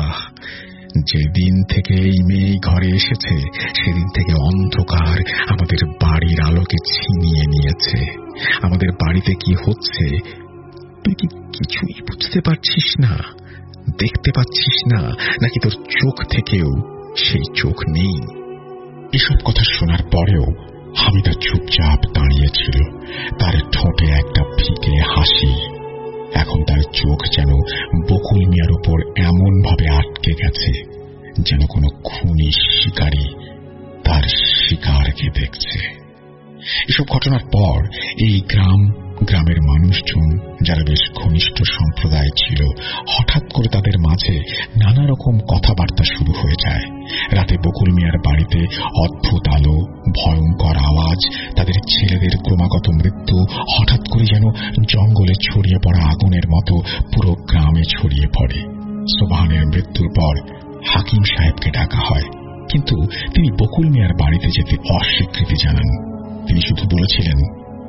যেদিন থেকে এই মেয়ে ঘরে এসেছে সেদিন থেকে অন্ধকার আমাদের বাড়ির আলোকে ছিনিয়ে নিয়েছে। আমাদের বাড়িতে কি হচ্ছে তুই কি কিছুই বুঝতে পারছিস না, দেখতে পাচ্ছিস না, নাকি তোর চোখ থেকেও সেই চোখ নেই? এসব কথা শোনার পরেও হামিদা চুপচাপ দাঁড়িয়েছিল। তার ঠোঁটে একটা ফিকে হাসি। এখন তার চোখ যেন বকুল মিয়ার উপর এমন ভাবে আটকে গেছে যেন কোনো খুনি শিকারী তার শিকারকে দেখছে। এসব ঘটনার পর এই গ্রামের মানুষজন, যারা বেশ ঘনিষ্ঠ সম্প্রদায় ছিল, হঠাৎ করে তাদের মাঝে নানা রকম কথাবার্তা শুরু হয়ে যায়। রাতে বকুল মিয়ার বাড়িতে অদ্ভুত আলো, ভয়ঙ্কর আওয়াজ, তাদের ছেলেদের ক্রমাগত মৃত্যু হঠাৎ করে যেন জঙ্গলে ছড়িয়ে পড়া আগুনের মতো পুরো গ্রামে ছড়িয়ে পড়ে। সোবহানের মৃত্যুর পর হাকিম সাহেবকে ডাকা হয়, কিন্তু তিনি বকুল মিয়ার বাড়িতে যেতে অস্বীকৃতি জানান। তিনি শুধু বলেছিলেন,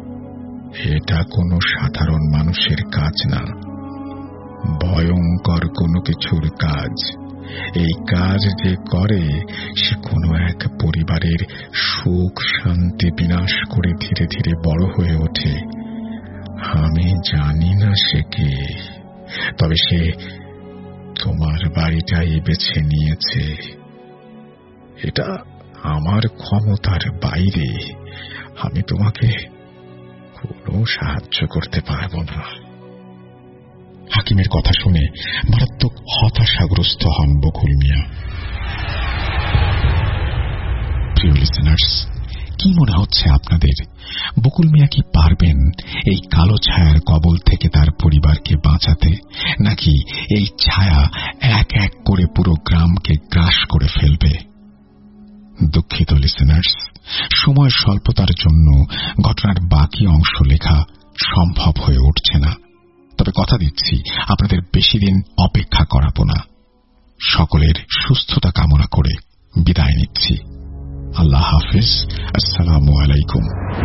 এটা কোনো সাধারণ মানুষের কাজ না, ভয়ঙ্কর কোনো কিছুর কাজ। এই কাজ যে করে সে কোনো এক পরিবারের সুখ শান্তি বিনাশ করে ধীরে ধীরে বড় হয়ে ওঠে। আমি জানি না সে কে, তবে সে তোমার বাড়িটাই বেছে নিয়েছে। এটা আমার ক্ষমতার বাইরে, আমি তোমাকে কোনো সাহায্য করতে পারবো না। হাকিমের কথা শুনে মারাত্মক হতাশাগ্রস্ত হন বকুল মিয়া। প্রিয় লিসেনার্স, কি মনে হচ্ছে আপনাদের? বকুল মিয়া কি পারবেন এই কালো ছায়ার কবল থেকে তার পরিবারকে বাঁচাতে, নাকি এই ছায়া এক এক করে পুরো গ্রামকে গ্রাস করে ফেলবে? দুঃখিত লিসেনার্স, সময় স্বল্পতার জন্য ঘটনার বাকি অংশ লেখা সম্ভব হয়ে উঠছে না। তবে কথা দিচ্ছি, আপনাদের বেশি দিন অপেক্ষা করাবো না। সকলের সুস্থতা কামনা করে বিদায় নিচ্ছি। আল্লাহ হাফিজ, আসসালামু আলাইকুম।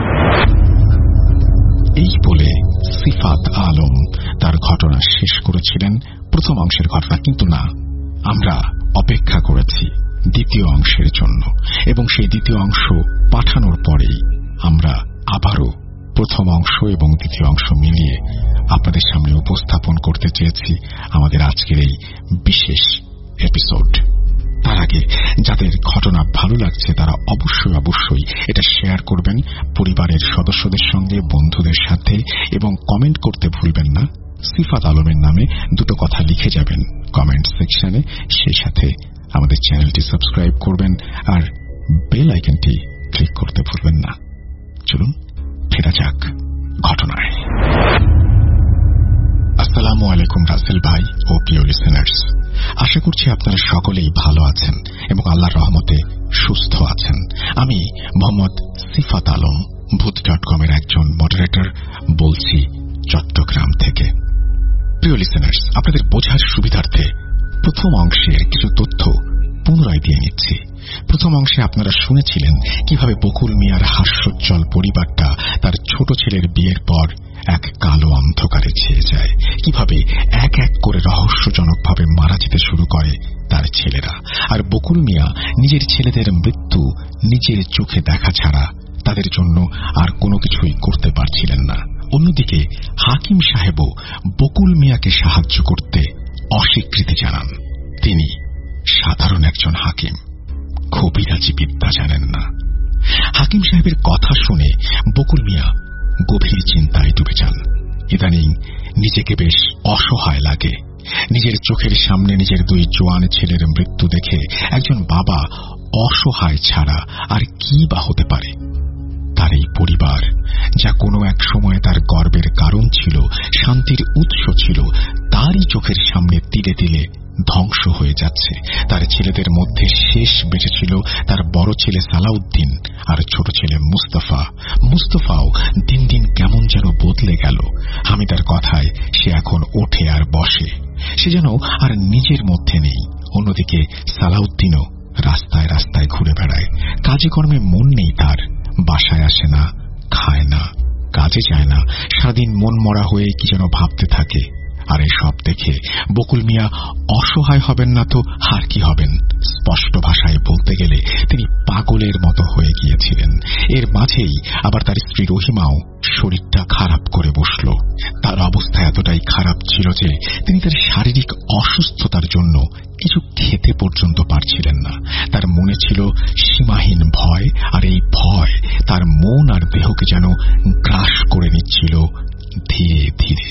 এই বলে সিফাত আলম তার ঘটনা শেষ করেছিলেন, প্রথম অংশের ঘটনা। কিন্তু না, আমরা অপেক্ষা করেছি দ্বিতীয় অংশের জন্য, এবং সেই দ্বিতীয় অংশ পাঠানোর পরেই আমরা আবারও প্রথম অংশ এবং দ্বিতীয় অংশ মিলিয়ে আপনাদের সামনে উপস্থাপন করতে চেয়েছি আমাদের আজকের এই বিশেষ এপিসোড। তার আগে যাদের ঘটনা ভালো লাগছে তারা অবশ্যই এটা শেয়ার করবেন পরিবারের সদস্যদের সঙ্গে, বন্ধুদের সাথে, এবং কমেন্ট করতে ভুলবেন না। সিফাত আলমের নামে দুটো কথা লিখে যাবেন কমেন্ট সেকশনে। সেই সাথে আমাদের চ্যানেলটি সাবস্ক্রাইব করবেন আর বেল আইকনটি ক্লিক করতে ভুলবেন না। চলুন ফেরা যাক ঘটনায়। আসসালামু আলাইকুম রাসেল ভাই ও প্রিয় লিসেনার্স, আশা করছি আপনারা সকলেই ভালো আছেন এবং আল্লাহর রহমতে সুস্থ আছেন। আমি মোহাম্মদ সিফাত আলম, ভূত.com-এর একজন মডারেটর বলছি চট্টগ্রাম থেকে। প্রিয় লিসেনার্স, আপনাদের বোঝার সুবিধার্থে প্রথম অংশের কিছু তথ্য পুনরায় দিয়ে নিচ্ছি। প্রথম অংশে আপনারা শুনেছিলেন কিভাবে বকুল মিয়ার হাস্যোজ্জ্বল পরিবারটা তার ছোট ছেলের বিয়ের পর এক কালো অন্ধকারে ছেয়ে যায়, কিভাবে এক এক করে রহস্যজনকভাবে মারা যেতে শুরু করে তার ছেলেরা, আর বকুল মিয়া নিজের ছেলেদের মৃত্যু নিজের চোখে দেখা ছাড়া তাদের জন্য আর কোনো কিছুই করতে পারছিলেন না। অন্যদিকে হাকিম সাহেবও বকুল মিয়াকে সাহায্য করতে অস্বীকৃতি জানান। তিনি সাধারণ একজন হাকিম, কবিরাজি বিদ্যা জানেন না। হাকিম সাহেবের কথা শুনে বকুল মিয়া গভীর চিন্তায় ডুবে যান। ইদানিং নিজেকে বেশ অসহায় লাগে। নিজের চোখের সামনে নিজের দুই জোয়ান ছেলের মৃত্যু দেখে একজন বাবা অসহায় ছাড়া আর কি বা হতে পারে। তার এই পরিবার, যা কোনো এক সময় তার গর্বের কারণ ছিল, শান্তির উৎস ছিল, তারই চোখের সামনে তিলে তিলে ধ্বংস হয়ে যাচ্ছে। তার ছেলেদের মধ্যে শেষ বেঁচে ছিল তার বড় ছেলে সালাউদ্দিন আর ছোট ছেলে মুস্তাফা। মুস্তাফাও দিন দিন কেমন যেন বদলে গেল। হামিদার কথায় সে এখন ওঠে আর বসে, সে যেন আর নিজের মধ্যে নেই। অন্যদিকে সালাউদ্দিনও রাস্তায় রাস্তায় ঘুরে বেড়ায়, কাজে কর্মে মন নেই তার, বাসায় আসে না, খায় না, কাজে যায় না, সারাদিন মন মরা হয়ে কি যেন ভাবতে থাকে। আর এসব দেখে বকুল মিয়া অসহায় হবেন না তো আর কি হবেন? স্পষ্ট ভাষায় বলতে গেলে তিনি পাগলের মতো হয়ে গিয়েছিলেন। এর মাঝেই আবার তার স্ত্রী রহিমাও শরীরটা খারাপ করে বসল। তার অবস্থা এতটাই খারাপ ছিল যে তিনি তার শারীরিক অসুস্থতার জন্য কিছু খেতে পর্যন্ত পারছিলেন না। তার মনে ছিল সীমাহীন ভয়, আর এই ভয় তার মন আর দেহকে যেন গ্রাস করে নিচ্ছিল ধীরে ধীরে,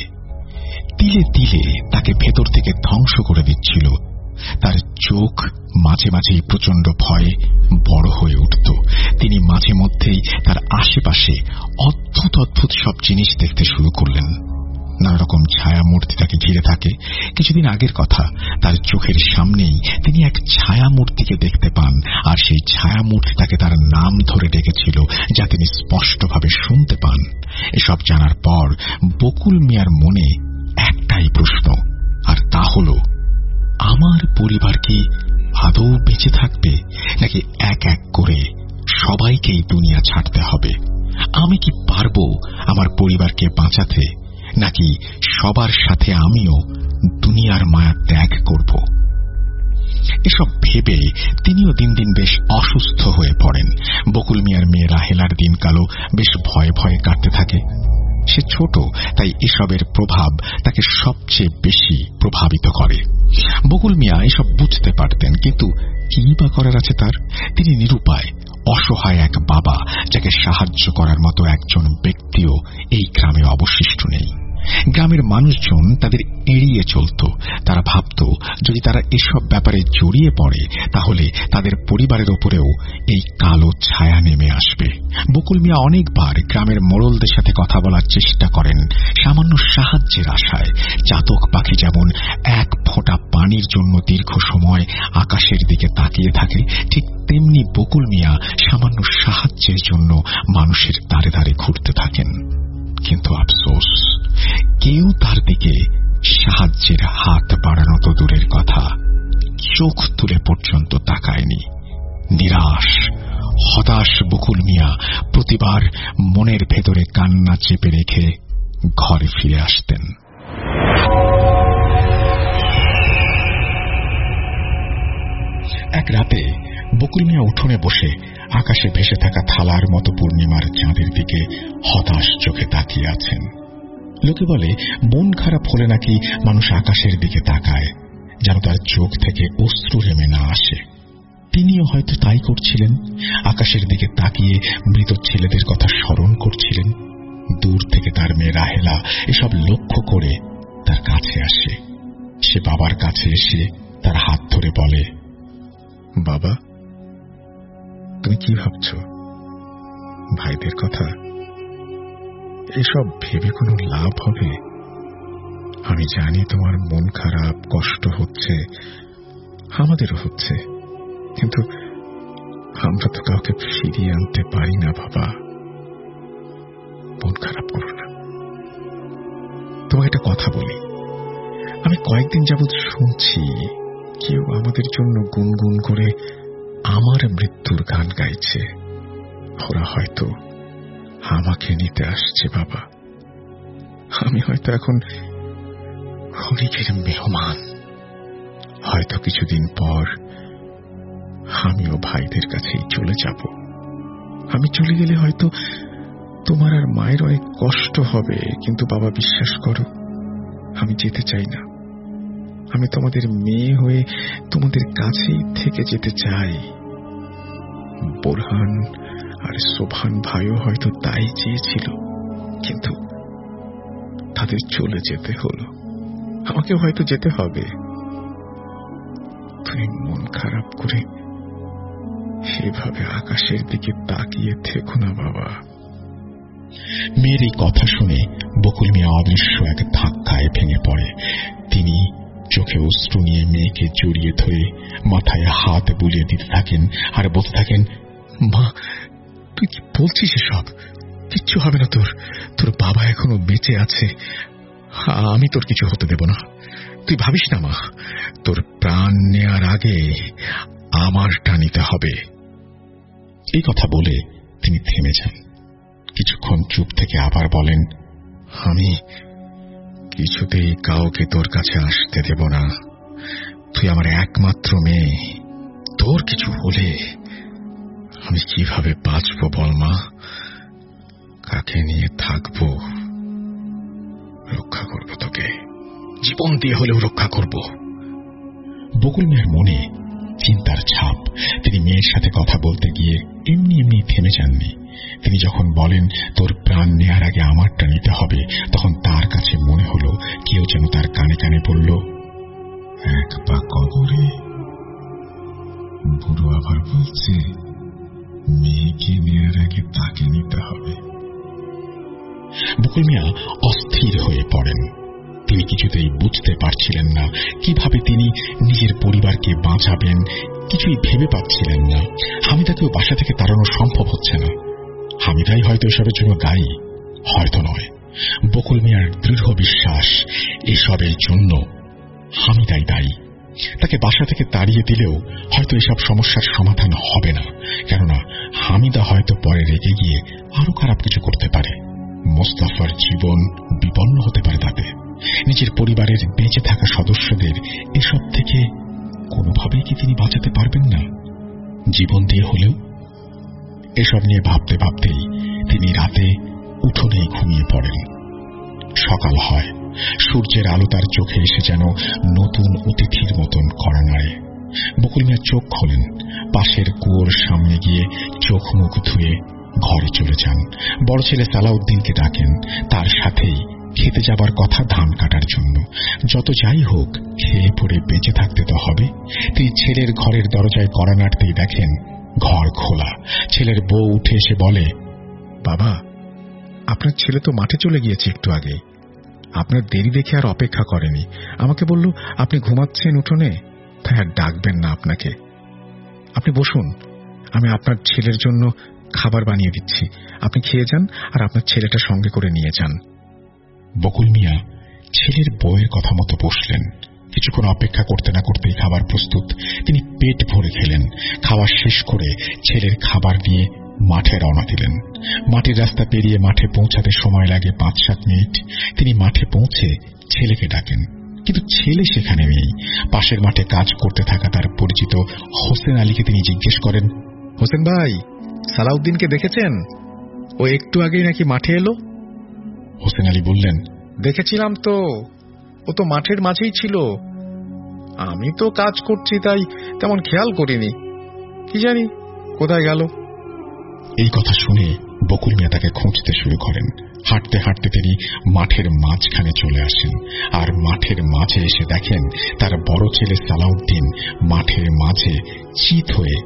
তিলে তিলে তাকে ভেতর থেকে ধ্বংস করে দিচ্ছিল। তার চোখ মাঝে মাঝেই প্রচন্ড ভয়ে বড় হয়ে উঠত। তিনি মাঝে মধ্যেই তার আশেপাশে অদ্ভুত অদ্ভুত সব জিনিস দেখতে শুরু করলেন। নানা রকম ছায়া মূর্তি তাকে ঘিরে থাকে। কিছুদিন আগের কথা, তার চোখের সামনেই তিনি এক ছায়া মূর্তিকে দেখতে পান, আর সেই ছায়া মূর্তি তাকে তার নাম ধরে ডেকেছিল, যা তিনি স্পষ্টভাবে শুনতে পান। এসব জানার পর বকুল মিয়ার মনে একটাই প্রশ্ন, আর তা হল, আমার পরিবার কি আদৌ বেঁচে থাকবে, নাকি এক এক করে সবাইকেই দুনিয়া ছাড়তে হবে? আমি কি পারবো আমার পরিবারকে বাঁচাতে, নাকি সবার সাথে আমিও দুনিয়ার মায়া ত্যাগ করব? এসব ভেবে তিনিও দিন দিন বেশ অসুস্থ হয়ে পড়েন। বকুল মিয়ার মেয়ে রাহেলার দিনকালও বেশ ভয়ে ভয়ে কাটতে থাকে। সে ছোট, তাই এসবের প্রভাব তাকে সবচেয়ে বেশি প্রভাবিত করে। বকুল মিয়া এসব বুঝতে পারতেন, কিন্তু কি বা করার আছে তার? তিনি নিরুপায়, অসহায় এক বাবা, যাকে সাহায্য করার মতো একজন ব্যক্তিও এই গ্রামে অবশিষ্ট নেই। গ্রামের মানুষজন তাদের এড়িয়ে চলত। তারা ভাবত, যদি তারা এসব ব্যাপারে জড়িয়ে পড়ে তাহলে তাদের পরিবারের উপরেও এই কালো ছায়া নেমে আসবে। বকুল মিয়া অনেকবার গ্রামের মোড়লদের সাথে কথা বলার চেষ্টা করেন, সামান্য সাহায্যের আশায়। চাতক পাখি যেমন এক ফোঁটা পানির জন্য দীর্ঘ সময় আকাশের দিকে তাকিয়ে থাকে, ঠিক তেমনি বকুল মিয়া সামান্য সাহায্যের জন্য মানুষের দ্বারে দ্বারে ঘুরতে থাকেন। কিন্তু আফসোস, কেউ তার দিকে সাহায্যের হাত বাড়ানো তো দূরের কথা, চোখ তুলে পর্যন্ত তাকায়নি। নিরাশ হতাশ বকুল মিয়া প্রতিবার মনের ভেতরে কান্না চেপে রেখে ঘরে ফিরে আসতেন। এক রাতে বকুল মিয়া উঠোনে বসে আকাশে ভেসে থাকা থালার মতো পূর্ণিমার চাঁদের দিকে হতাশ চোখে তাকিয়ে আছেন। লোকে বলে, মন খারাপ হলে নাকি মানুষ আকাশের দিকে তাকায়, যেন তার চোখ থেকে অশ্রু নেমে না আসে। তিনিও হয়তো তাই করছিলেন, আকাশের দিকে তাকিয়ে মৃত ছেলেদের কথা স্মরণ করছিলেন। দূর থেকে তার মেয়ে রাহেলা এসব লক্ষ্য করে তার কাছে আসে। সে বাবার কাছে এসে তার হাত ধরে বলে, বাবা, তুমি কি ভাবছ? ভাইদের কথা? এসব ভেবে কোনো লাভ হবে? আমি জানি তোমার মন খারাপ, কষ্ট হচ্ছে, আমাদেরও হচ্ছে, কিন্তু আমরা তো কাউকে ফিরিয়ে আনতে পারি না বাবা। মন খারাপ করো না। তোমাকে একটা কথা বলি, আমি কয়েকদিন যাবৎ শুনছি কেউ আমাদের জন্য গুনগুন করে আমার মৃত্যুর গান গাইছে। ওরা হয়তো আমাকে নিতে আসছে বাবা। আমি হয়তো এখন ক্ষণিকের মেহমান। হয়তো কিছুদিন পর আমিও ভাইদের কাছেই চলে যাব। আমি চলে গেলে হয়তো তোমার আর মায়ের অনেক কষ্ট হবে, কিন্তু বাবা বিশ্বাস করো, আমি যেতে চাই না। আমি তোমাদের মেয়ে হয়ে তোমাদের কাছেই থেকে যেতে চাই। বোরহান আর সোভান ভাইও হয়তো তাই চেয়েছিল, কিন্তু তাদের চলে যেতে হলো। আমাকে হয়তো যেতে হবে। তুমি মন খারাপ করে সেভাবে আকাশের দিকে তাকিয়ে থেকো না বাবা। মেয়ের এই কথা শুনে বকুল মিয়া অদৃশ্য এক ধাক্কায় ভেঙে পড়ে। তিনি চোখে অশ্রু নিয়ে মেয়েকে জড়িয়ে ধরে মাথায় হাত বুলিয়ে দিতে থাকেন আর বলতে থাকেন, মা, তুই কি বলছিস এসব? কিচ্ছু হবে না তোর। তোর বাবা এখনো বেঁচে আছে। আমি তোর কিছু হতে দেব না। তুই ভাবিস না মা, তোর প্রাণ নেয়ার আগে আমারটা নিতে হবে। এই কথা বলে তিনি থেমে যান। কিছুক্ষণ চুপ থেকে আবার বলেন, আমি কিছুতেই কাউকে তোর কাছে আসতে দেব না। তুই আমার একমাত্র মেয়ে। তোর কিছু হলে আমি কিভাবে বাঁচবো বল মা? কাকে নিয়ে থাকবো? রক্ষা করব তোকে, জীবন দিয়ে হলেও রক্ষা করব। বকুল মিয়ার মনে চিন্তার ছাপ। তিনি মেয়ের সাথে কথা বলতে গিয়ে এমনি এমনি থেমে যাননি। তিনি যখন বলেন তোর প্রাণ নেয়ার আগে আমারটা নিতে হবে, তখন তার কাছে মনে হলো কেউ যেন তার কানে কানে বলল, এক পা কবরে। বুড়ো আবার বলছে মেয়েকে নেয়ার আগে তাকে নিতে হবে। বকুল মিয়া অস্থির হয়ে পড়েন। তিনি কিছুতেই বুঝতে পারছিলেন না কিভাবে তিনি নিজের পরিবারকে বাঁচাবেন। কিছুই ভেবে পাচ্ছিলেন না। হামিদাকেও বাসা থেকে তাড়ানো সম্ভব হচ্ছে না। হামিদাই হয়তো এসবের জন্য দায়ী, হয়তো নয়। বকুল মিয়ার দৃঢ় বিশ্বাস এসবের জন্য হামিদাই দায়ী। তাকে বাসা থেকে তাড়িয়ে দিলেও হয়তো এসব সমস্যার সমাধান হবে না, কেননা হামিদা হয়তো পরে রেগে গিয়ে আরো খারাপ কিছু করতে পারে। মোস্তফার জীবন বিপন্ন হতে পারে তাতে। নিজের পরিবারের বেঁচে থাকা সদস্যদের এসব থেকে কোনোভাবেই কি তিনি বাঁচাতে পারবেন না? জীবন দিয়ে হলেও? এসব নিয়ে ভাবতে ভাবতেই তিনি রাতে উঠোনেই ঘুমিয়ে পড়েন। সকাল হয়। সূর্যের আলো তার চোখে এসে যেন নতুন অতিথির মতন কড়া নাড়ে। বকুল মিয়া চোখ খোলেন। পাশের কুয়োর সামনে গিয়ে চোখ মুখ ধুয়ে ঘরে চলে যান। বড় ছেলে সালাউদ্দিনকে ডাকেন। তার সাথেই খেতে যাবার কথা ধান কাটার জন্য। যত যাই হোক, খেয়ে পড়ে বেঁচে থাকতে তো হবে। তিনি ছেলের ঘরের দরজায় কড়া নাড়তেই দেখেন ঘর খোলা। ছেলের বউ উঠে এসে বলে, বাবা, আপনার ছেলে তো মাঠে চলে গিয়েছে একটু আগে। আপনার দেরি দেখে আর অপেক্ষা করেনি। আমাকে বলল আপনি ঘুমাচ্ছেন উঠোনে, তাই আর ডাকবেন না আপনাকে। আপনি বসুন, আমি আপনার ছেলের জন্য খাবার বানিয়ে দিচ্ছি। আপনি খেয়ে যান আর আপনার ছেলেটা সঙ্গে করে নিয়ে যান। বকুল মিয়া ছেলের বউয়ের কথা মতো বসলেন। কিছুক্ষণ অপেক্ষা করতে না করতেই খাবার প্রস্তুত। তিনি পেট ভরে খেলেন। খাওয়া শেষ করে ছেলের খাবার দিয়ে মাঠে রওনা দিলেন। মাটির রাস্তা পেরিয়ে মাঠে পৌঁছাতে সময় লাগে 5-7 মিনিট। তিনি মাঠে পৌঁছে ছেলেকে ডাকেন, কিন্তু ছেলে সেখানে নেই। পাশের মাঠে কাজ করতে থাকা তার পরিচিত হোসেন আলীকে তিনি জিজ্ঞেস করেন, হোসেন ভাই, সালাউদ্দিনকে দেখেছেন? ও একটু আগেই নাকি মাঠে এলো। হোসেন আলী বললেন, দেখেছিলাম তো, ও তো মাঠের মাঝেই ছিল। আমি তো কাজ করছি তাই তেমন খেয়াল করিনি। কি জানি কোথায় গেল। এই কথা শুনে বকুল মিয়া তাকে খুঁজতে শুরু করেন। হাঁটতে হাঁটতে তিনি মাঠের মাঝখানে চলে আসেন। আর মাঠের মাঝে এসে দেখেন তার বড় ছেলে সালাউদ্দিন মাঠের মাঝে চিত হয়ে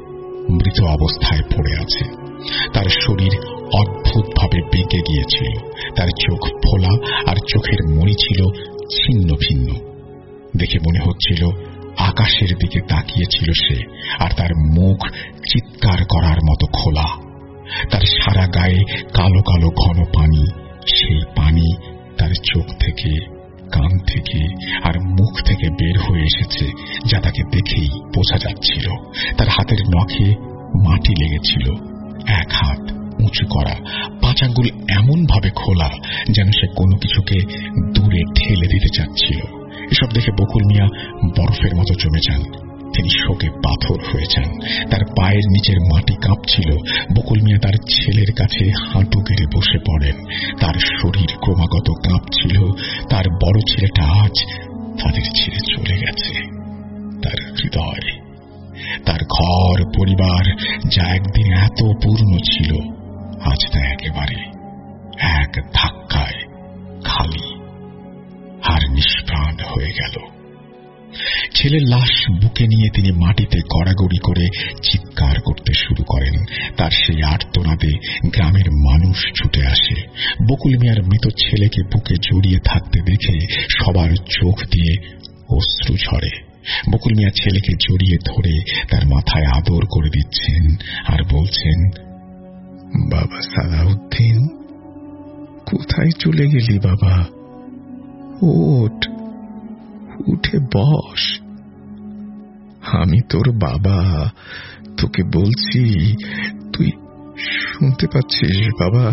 মৃত অবস্থায় পড়ে আছে। তার শরীর অদ্ভুতভাবে বেঁকে গিয়েছিল, তার চোখ ফোলা আর চোখের মণি ছিল ছিন্ন ভিন্ন। দেখে মনে হচ্ছিল আকাশের দিকে তাকিয়েছিল সে, আর তার মুখ চিৎকার করার মতো খোলা। তার সারা গায়ে কালো কালো ঘন পানি, সেই পানি তার চোখ থেকে, কান থেকে আর মুখ থেকে বের হয়ে এসেছে, যা তাকে দেখেই বোঝা যাচ্ছিল। তার হাতের নখে মাটি লেগেছিল, এক হাত উঁচু করা, পাঁচ আঙ্গুল এমন ভাবে খোলা যেন সে কোনো কিছুকে দূরে ঠেলে দিতে চাচ্ছিল। এসব দেখে বকুল মিয়া বরফের মতো জমে যান। তিনি শোকে পাথর হয়ে যান। তার পায়ের নিচের মাটি কাঁপছিল। বকুল মিয়া তার ছেলের কাছে হাঁটু গেড়ে বসে পড়েন। তার শরীর ক্রমাগত কাঁপছিল। তার বড় ছেলেটা আজ তাদের ছেড়ে চলে গেছে। তার হৃদয়, তার ঘর পরিবার, যা একদিন এত পূর্ণ ছিল, আজ তা একেবারে এক ধাক্কায় খালি আর নিষ্প্রাণ হয়ে গেল। ছেলের লাশ বুকে নিয়ে তিনি মাটিতে গড়াগড়ি করে চিৎকার করতে শুরু করেন। তার সেই আর্তনাদে গ্রামের মানুষ ছুটে আসে। বকুল মিয়ার মৃত ছেলেকে বুকে জড়িয়ে থাকতে দেখে সবার চোখ দিয়ে অশ্রু ঝরে। বকুল মিয়া ছেলেকে জড়িয়ে ধরে তার মাথায় আদর করে দিচ্ছেন আর বলছেন, বাবা সালাউদ্দিন, কোথায় চলে গেলি বাবা? ওঠ, উঠে বস। আমি তোর বাবা, তোকে বলছি, তুই শুনতে পাচ্ছিস বাবা?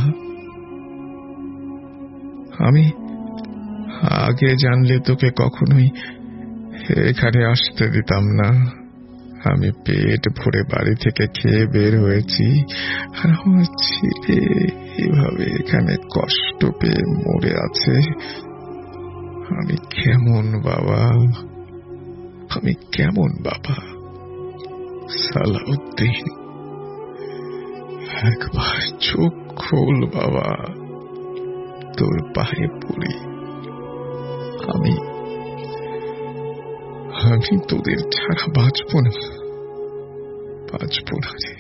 আমি আগে জানলে তোকে কখনোই এখানে আসতে দিতাম না। আমি পেট ভরে বাড়ি থেকে খেয়ে বের হয়েছি, আর আমার ছেলে এভাবে এখানে কষ্ট পেয়ে মরে আছে। আমি কেমন বাবা, আমি কেমন বাবা? সালাউদ্দিন, একবার চোখ খোল বাবা, তোর পায়ে পড়ি। আমি তোদের ছাড়া বাঁচব না, বাঁচব না রে।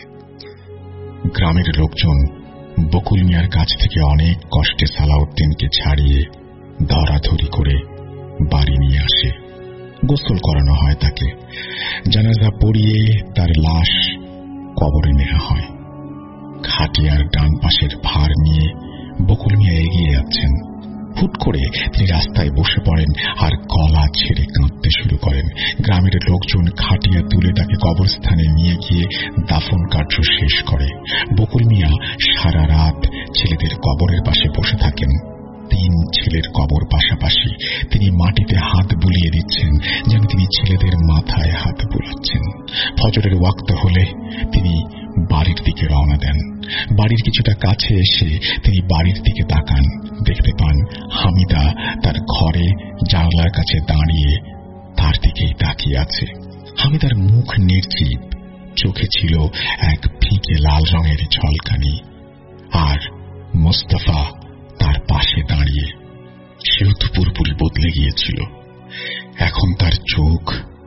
গ্রামের লোকজন বকুল মিয়ার কাছ থেকে অনেক কষ্টে সালাউদ্দিনকে ছাড়িয়ে ধরাধরি করে বাড়ি নিয়ে আসে। গোসল করানো হয় তাকে। জানাজা পড়িয়ে তার লাশ কবরে নেওয়া হয়। খাটিয়ার ডান পাশের ভার নিয়ে বকুল মিয়া এগিয়ে যাচ্ছেন। হুট করে তিনি রাস্তায় বসে পড়েন আর গলা ছেড়ে কাঁদতে শুরু করেন। গ্রামের লোকজন খাটিয়া তুলে তাকে কবরস্থানে নিয়ে গিয়ে দাফন কার্য শেষ করে। বকুল মিয়া সারা রাত ছেলেদের কবরের পাশে বসে থাকেন। 3 ছেলের কবর পাশাপাশি। তিনি মাটিতে হাত বুলিয়ে দিচ্ছেন যেন তিনি ছেলেদের মাথায় হাত বুলাচ্ছেন। ফজরের ওয়াক্ত হলে তিনি বাড়ির দিকে রওনা দেন। বাড়ির কিছুটা কাছে এসে তিনি বাড়ির দিকে তাকান। দেখতে পান হামিদা তার ঘরে জানলার কাছে দাঁড়িয়ে তার দিকেই তাকিয়ে আছে। হামিদার মুখ নির্জীব, চোখে ছিল এক ফিকে লাল রঙের ঝলকানি। আর মোস্তফা তার পাশে দাঁড়িয়ে। সেও তো পুরোপুরি বদলে গিয়েছিল। এখন তার চোখ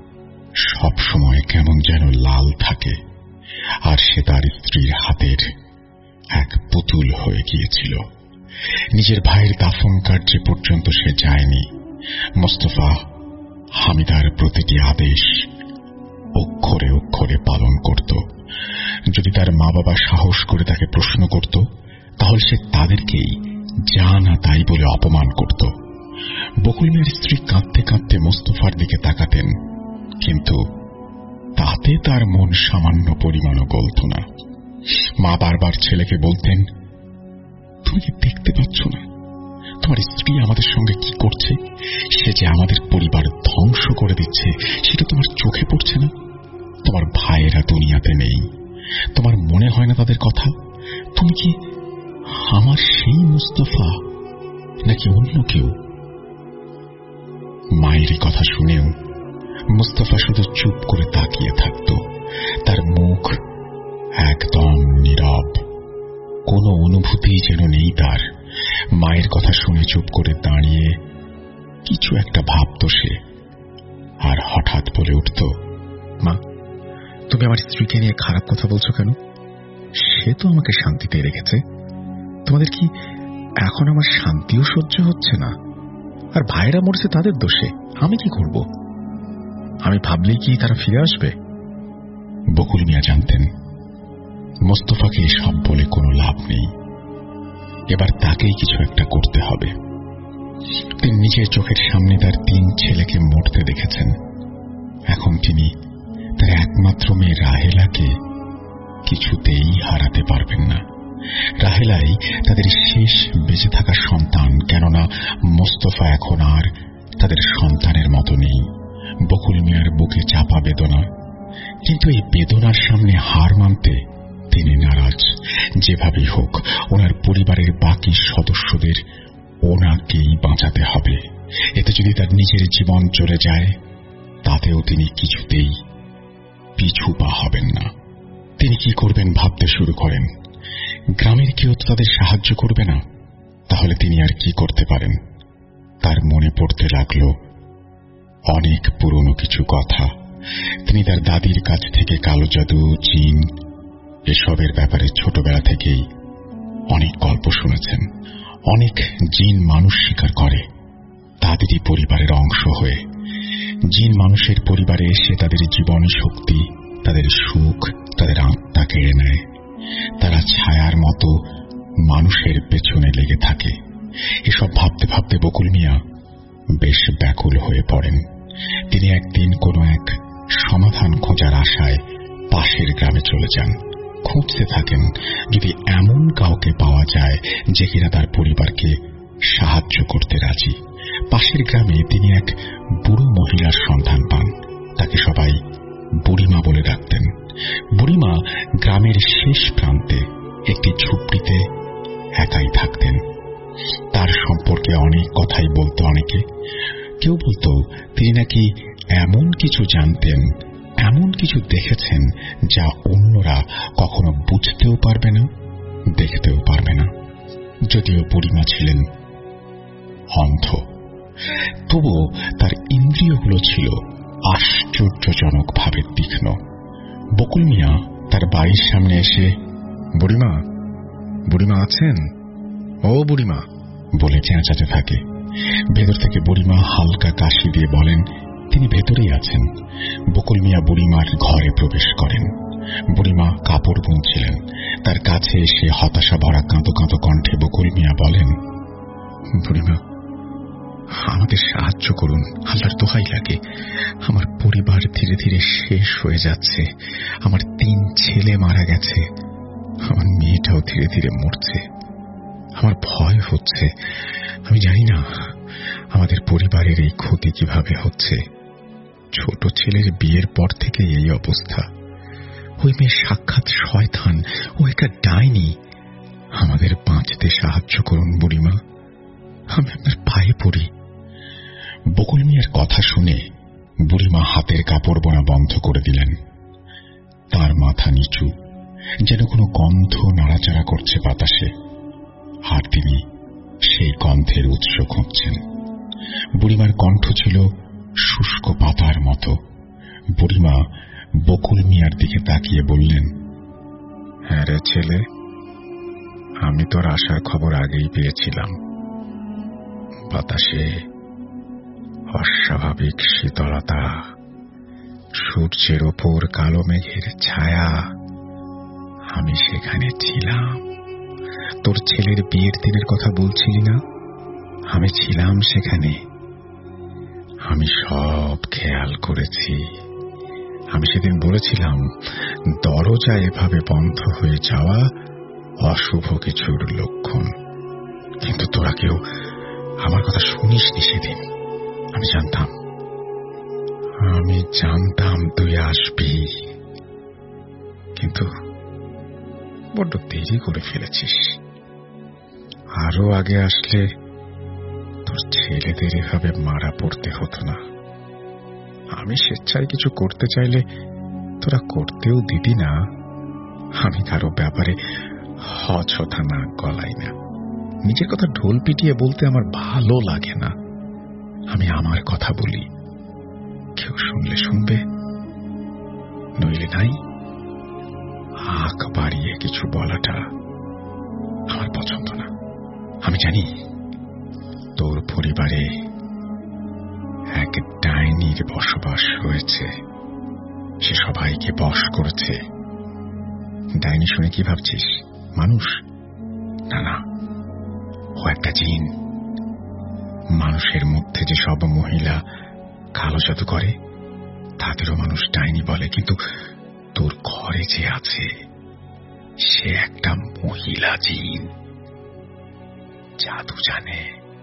সব সময় কেমন যেন লাল থাকে, আর সে তার স্ত্রীর হাতের এক পুতুল হয়ে গিয়েছিল। নিজের ভাইয়ের দাফন কার্যে পর্যন্ত সে যায়নি। মোস্তফা হামিদার প্রতিটি আদেশ অক্ষরে অক্ষরে পালন করত। যদি তার মা বাবা সাহস করে তাকে প্রশ্ন করত, তাহলে সে তাদেরকেই যা না তাই বলে অপমান করত। বকুল মিয়ার স্ত্রী কাঁদতে কাঁদতে মোস্তফার দিকে তাকাতেন, কিন্তু তাতে তার মন সামান্য পরিমাণও গলত না। মা বারবার ছেলেকে বলতেন, তুমি কি দেখতে পাচ্ছ না তোমার স্ত্রী আমাদের সঙ্গে কি করছে? সে যে আমাদের পরিবার ধ্বংস করে দিচ্ছে, সেটা তোমার চোখে পড়ছে না? তোমার ভাইয়েরা দুনিয়াতে নেই, তোমার মনে হয় না তাদের কথা? তুমি কি আমার সেই মুস্তফা নাকি অন্য কেউ? মায়ের কথা শুনেও মুস্তফা শুধু চুপ করে তাকিয়ে থাকত। তার মুখ একদম নীরব, কোনো অনুভূতি যেন নেই তার। মায়ের কথা শুনে চুপ করে দাঁড়িয়ে কিছু একটা ভাবত সে, আর হঠাৎ বলে উঠত, মা, তুমি আমার স্ত্রীকে নিয়ে খারাপ কথা বলছো কেন? সে তো আমাকে শান্তিতে রেখেছে। তোমাদের কি এখন আমার শান্তিও সহ্য হচ্ছে না? আর ভাইরা মরছে তাদের দোষে, আমি কি করব? আমি ভাবলেই কি তারা ফিরে আসবে? বকুল মিয়া জানতেন মোস্তফাকে সব বলে কোনো লাভ নেই, এবার তাকেই কিছু একটা করতে হবে। তিনি নিজের চোখের সামনে তার 3 ছেলেকে মরতে দেখেছেন। এখন তিনি তার একমাত্র মেয়ে রাহেলাকে কিছুতেই হারাতে পারবেন না। রাহেলাই তাদের শেষ বেঁচে থাকা সন্তান, কেননা মোস্তফা এখন আর তাদের সন্তানের মতো নেই। বকুল মিয়ার বুকে চাপা বেদনা, কিন্তু এই বেদনার সামনে হার মানতে তিনি নারাজ। যেভাবেই হোক ওনার পরিবারের বাকি সদস্যদের ওনাকেই বাঁচাতে হবে। এতে যদি তার নিজের জীবন চলে যায়, তাতেও তিনি কিছুতেই পিছু পা হবেন না। তিনি কি করবেন ভাবতে শুরু করেন। গ্রামের কেউ তো তাদের সাহায্য করবে না, তাহলে তিনি আর কি করতে পারেন? তার মনে পড়তে লাগল অনেক পুরনো কিছু কথা। তিনি তার দাদির কাছ থেকে কালো জাদু, জিন এসবের ব্যাপারে ছোটবেলা থেকেই অনেক গল্প শুনেছেন। অনেক জিন মানুষ শিকার করে তাদেরই পরিবারের অংশ হয়ে। জিন মানুষের পরিবারে এসে তাদের জীবন শক্তি, তাদের সুখ, তাদের আত্মা কেড়ে নেয়। তারা ছায়ার মতো মানুষের পেছনে লেগে থাকে। এসব ভাবতে ভাবতে বকুল মিয়া বেশ ব্যাকুল হয়ে পড়েন। তিনি একদিন কোনো এক সমাধান খোঁজার আশায় পাশের গ্রামে চলে যান। খুঁজতে থাকেন যদি এমন কাউকে পাওয়া যায় যে কিনা তার পরিবারকে সাহায্য করতে রাজি। পাশের গ্রামে তিনি এক বুড়ো মহিলার সন্ধান পান। তাকে সবাই বুড়িমা বলে ডাকতেন। বুড়িমা গ্রামের শেষ প্রান্তে একটি ঝুপড়িতে একাই থাকতেন। তার সম্পর্কে অনেক কথাই বলতো অনেকে। কেউ বলতো তিনি নাকি এমন কিছু জানতেন, এমন কিছু দেখেছেন যা অন্যরা কখনো বুঝতেও পারবে না, দেখতেও পারবে না। যদিও বুড়িমা ছিলেন অন্ধ, তবুও তার ইন্দ্রিয়গুলো ছিল আশ্চর্যজনকভাবে তীক্ষ্ণ। বকুল মিয়া তার বাড়ির সামনে এসে, বুড়িমা, বুড়িমা আছেন? ও বুড়িমা বলে চেঁচাতে থাকে। ভেতর থেকে বুড়িমা হালকা কাশি দিয়ে বলেন তিনি ভেতরেই আছেন। বকুল মিয়া বুড়িমার ঘরে প্রবেশ করেন। বুড়িমা কাপড় বুনছিলেন। তার কাছে এসে হতাশা ভরা কাঁদো কাঁদো কণ্ঠে বকুল মিয়া বলেন, বুড়িমা, আমাদের সাহায্য করুন, আল্লাহর দোহাই লাগে। আমার পরিবার ধীরে ধীরে শেষ হয়ে যাচ্ছে। আমার 3 ছেলে মারা গেছে, আমার মেয়েটাও ধীরে ধীরে মরছে। আমার ভয় হচ্ছে। আমি জানি না আমাদের পরিবারের এই ক্ষতি কিভাবে হচ্ছে। ছোট ছেলের বিয়ের পর থেকে এই অবস্থা। ওই মেয়ে সাক্ষাৎ শয়তান, ও একটা ডাইনি। আমাদের বাঁচতে সাহায্য করুন বুড়িমা, আমি আপনার পায়ে পড়ি। বকুল মিয়ার কথা শুনে বুড়িমা হাতের কাপড় বোনা বন্ধ করে দিলেন। তার মাথা নিচু, যেন কোনো গন্ধ নাড়াচাড়া করছে বাতাসে, আর তিনি সেই গন্ধের উৎস খুঁজছেন। বুড়িমার কণ্ঠ ছিল শুষ্ক পাতার মতো। বুড়িমা বকুল মিয়ার দিকে তাকিয়ে বললেন, হ্যাঁ রে ছেলে, আমি তোর আসার খবর আগেই পেয়েছিলাম। বাতাসে অস্বাভাবিক শীতলতা, সূর্যের ওপর কালো মেঘের ছায়া, আমি সেখানে ছিলাম। তোর ছেলের বিয়ের দিনের কথা বলছিলি না? আমি ছিলাম সেখানে। আমি সব খেয়াল করেছি। আমি সেদিন বলেছিলাম দরজা এভাবে বন্ধ হয়ে যাওয়া অশুভ কিছুর লক্ষণ, কিন্তু তোরা কেউ আমার কথা শুনিসনি সেদিন। আমি জানতাম তুই আসবি, কিন্তু বড্ড দেরি করে ফেলেছিস। আরো আগে আসলে তোর ছেলেদের এভাবে মারা পড়তে হতো না। আমি স্বেচ্ছায় কিছু করতে চাইলে তোরা করতেও দিতি না। আমি কারো ব্যাপারে হছথা নাক গলাই না। নিজের কথা ঢোল পিটিয়ে বলতে আমার ভালো লাগে না। আমি আমার কথা বলি, কেউ শুনলে শুনবে, নইলে নাই। আঁক বাড়িয়ে কিছু বলাটা আমার পছন্দ না। আমি জানি তোর পরিবারে এক ডাইনির বসবাস হয়েছে, সে সবাইকে বশ করেছে। ডাইনি শুনে কি ভাবছিস? মানুষ? না না, ও একটা জিন। মানুষের মধ্যে যে সব মহিলা কালো জাদু করে তাদেরও মানুষ ডাইনি বলে, কিন্তু তোর ঘরে যে আছে সে একটা মহিলা জিন, জাদু জানে।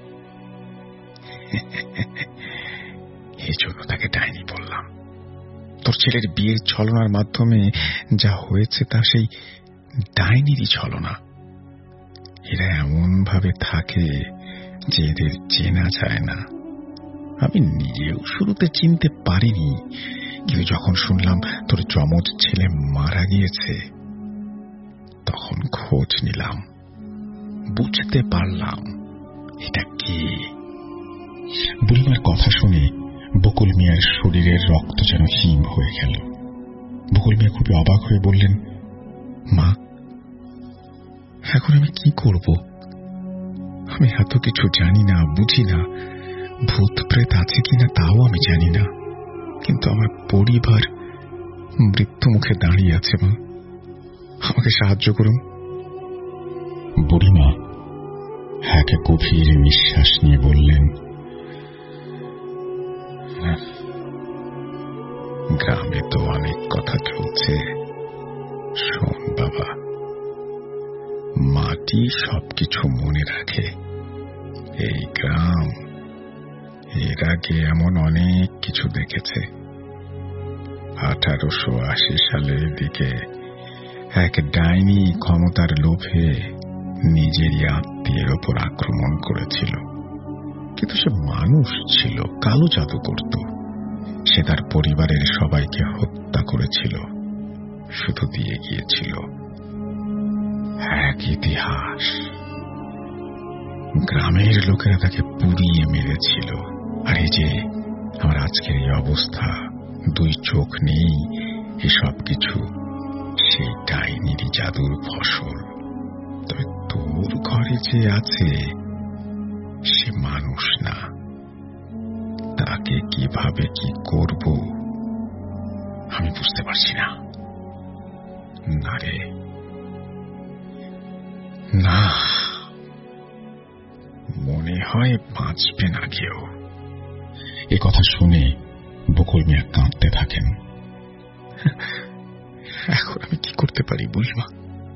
এই জন্য তাকে ডাইনি বললাম। তোর ছেলের বিয়ের ছলনার মাধ্যমে যা হয়েছে তা সেই ডাইনিরই ছলনা। এরা এমন ভাবে থাকে যে এদের চেনা যায় না। আমি নিজেও শুরুতে চিনতে পারিনি, কিন্তু যখন শুনলাম তোর যমজ ছেলে মারা গিয়েছে তখন খোঁজ নিলাম, বুঝতে পারলাম এটা কে। বুড়িমার কথা শুনে বকুল মিয়ার শরীরের রক্ত যেন হিম হয়ে গেল। বকুল মিয়া খুবই অবাক হয়ে বললেন, মা, এখন আমি কি করব? আমি এত কিছু জানি না, বুঝি না। ভূত প্রেত আছে কিনা তাও আমি জানি না, কিন্তু আমার পরিবার মৃত্যু মুখে দাঁড়িয়ে আছে। মা, আমাকে সাহায্য করুন। বুড়িমা এক গভীর নিঃশ্বাস নিয়ে বললেন, গ্রামে তো অনেক কথা চলছে। শোন বাবা, মাটি সবকিছু মনে রাখে। এই গ্রাম এর আগে এমন অনেক কিছু দেখেছে। 1880 সালের দিকে এক ডাইনি ক্ষমতার লোভে নিজেরই আত্মীয়ের ওপর আক্রমণ করেছিল, কিন্তু সে মানুষ ছিল, কালো জাদু করত। সে তার পরিবারের সবাইকে হত্যা করেছিল, শুধু দিয়ে গিয়েছিল এক ইতিহাস। গ্রামের লোকেরা তাকে পুড়িয়ে মেরেছিল। আর এই যে আমার আজকের এই অবস্থা, 2 চোখ নেই, এসব কিছু সেই ডাইনিরই জাদুর ফসল। তবে তোর ঘরে যে আছে সে মানুষ না, তাকে কিভাবে কি করব আমি বুঝতে পারছি না। না রে, না, মনে হয় বাঁচবে না কেউ। এ কথা শুনে বকুল মিয়া কাঁদতে থাকেন। এখন আমি কি করতে পারি বুঝবা?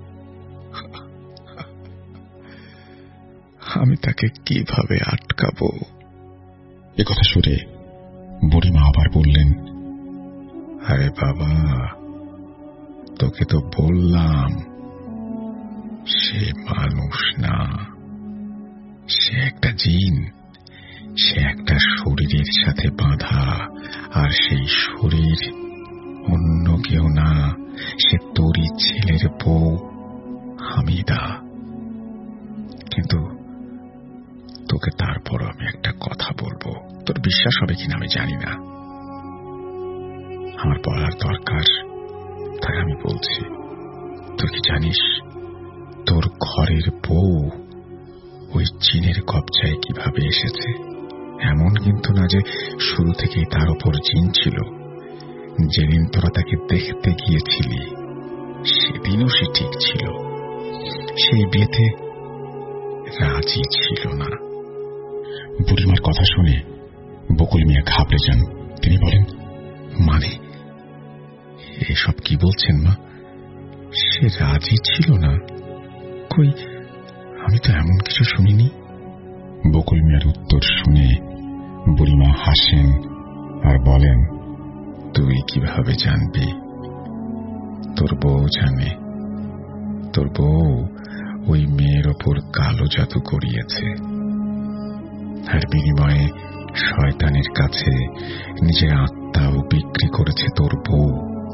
আমি তাকে কিভাবে আটকাবো? এ কথা শুনে বুড়িমা আবার বললেন, আরে বাবা, তোকে তো বললাম সে মানুষ না, সে একটা জিন। সে একটা শরীরের সাথে বাঁধা, আর সেই শরীর অন্য কেউ না, সে তোরই ছেলের বউ হামিদা। কিন্তু তোকে তারপর আমি একটা কথা বলবো, তোর বিশ্বাস হবে কিনা আমি জানি না। আমার বলার দরকার, তাই আমি বলছি। তুই কি জানিস তোর ঘরের বউ ওই জিনের কবজায় কিভাবে এসেছে? এমন কিন্তু না যে শুরু থেকেই তার উপর জিন ছিল। যেদিন তোরা তাকে দেখতে গিয়েছিলি সেদিনও সে ঠিক ছিল, সেই বিয়েতে রাজি ছিল না। বুড়িমার কথা শুনে বকুল মিয়া ঘাবড়ে যান। তিনি বলেন, মানে এসব কি বলছেন মা? সে রাজি ছিল না? কই, আমি তো এমন কিছু শুনিনি। বকুল মিয়ার উত্তর শুনে বুড়িমা হাসেন আর বলেন, তুই কিভাবে জানবি? তোর বউ জানে। তোর বউ ওই মেয়ের ওপর কালো জাদু করিয়েছে, আর বিনিময়ে শয়তানের কাছে নিজের আত্মাও বিক্রি করেছে তোর বউ।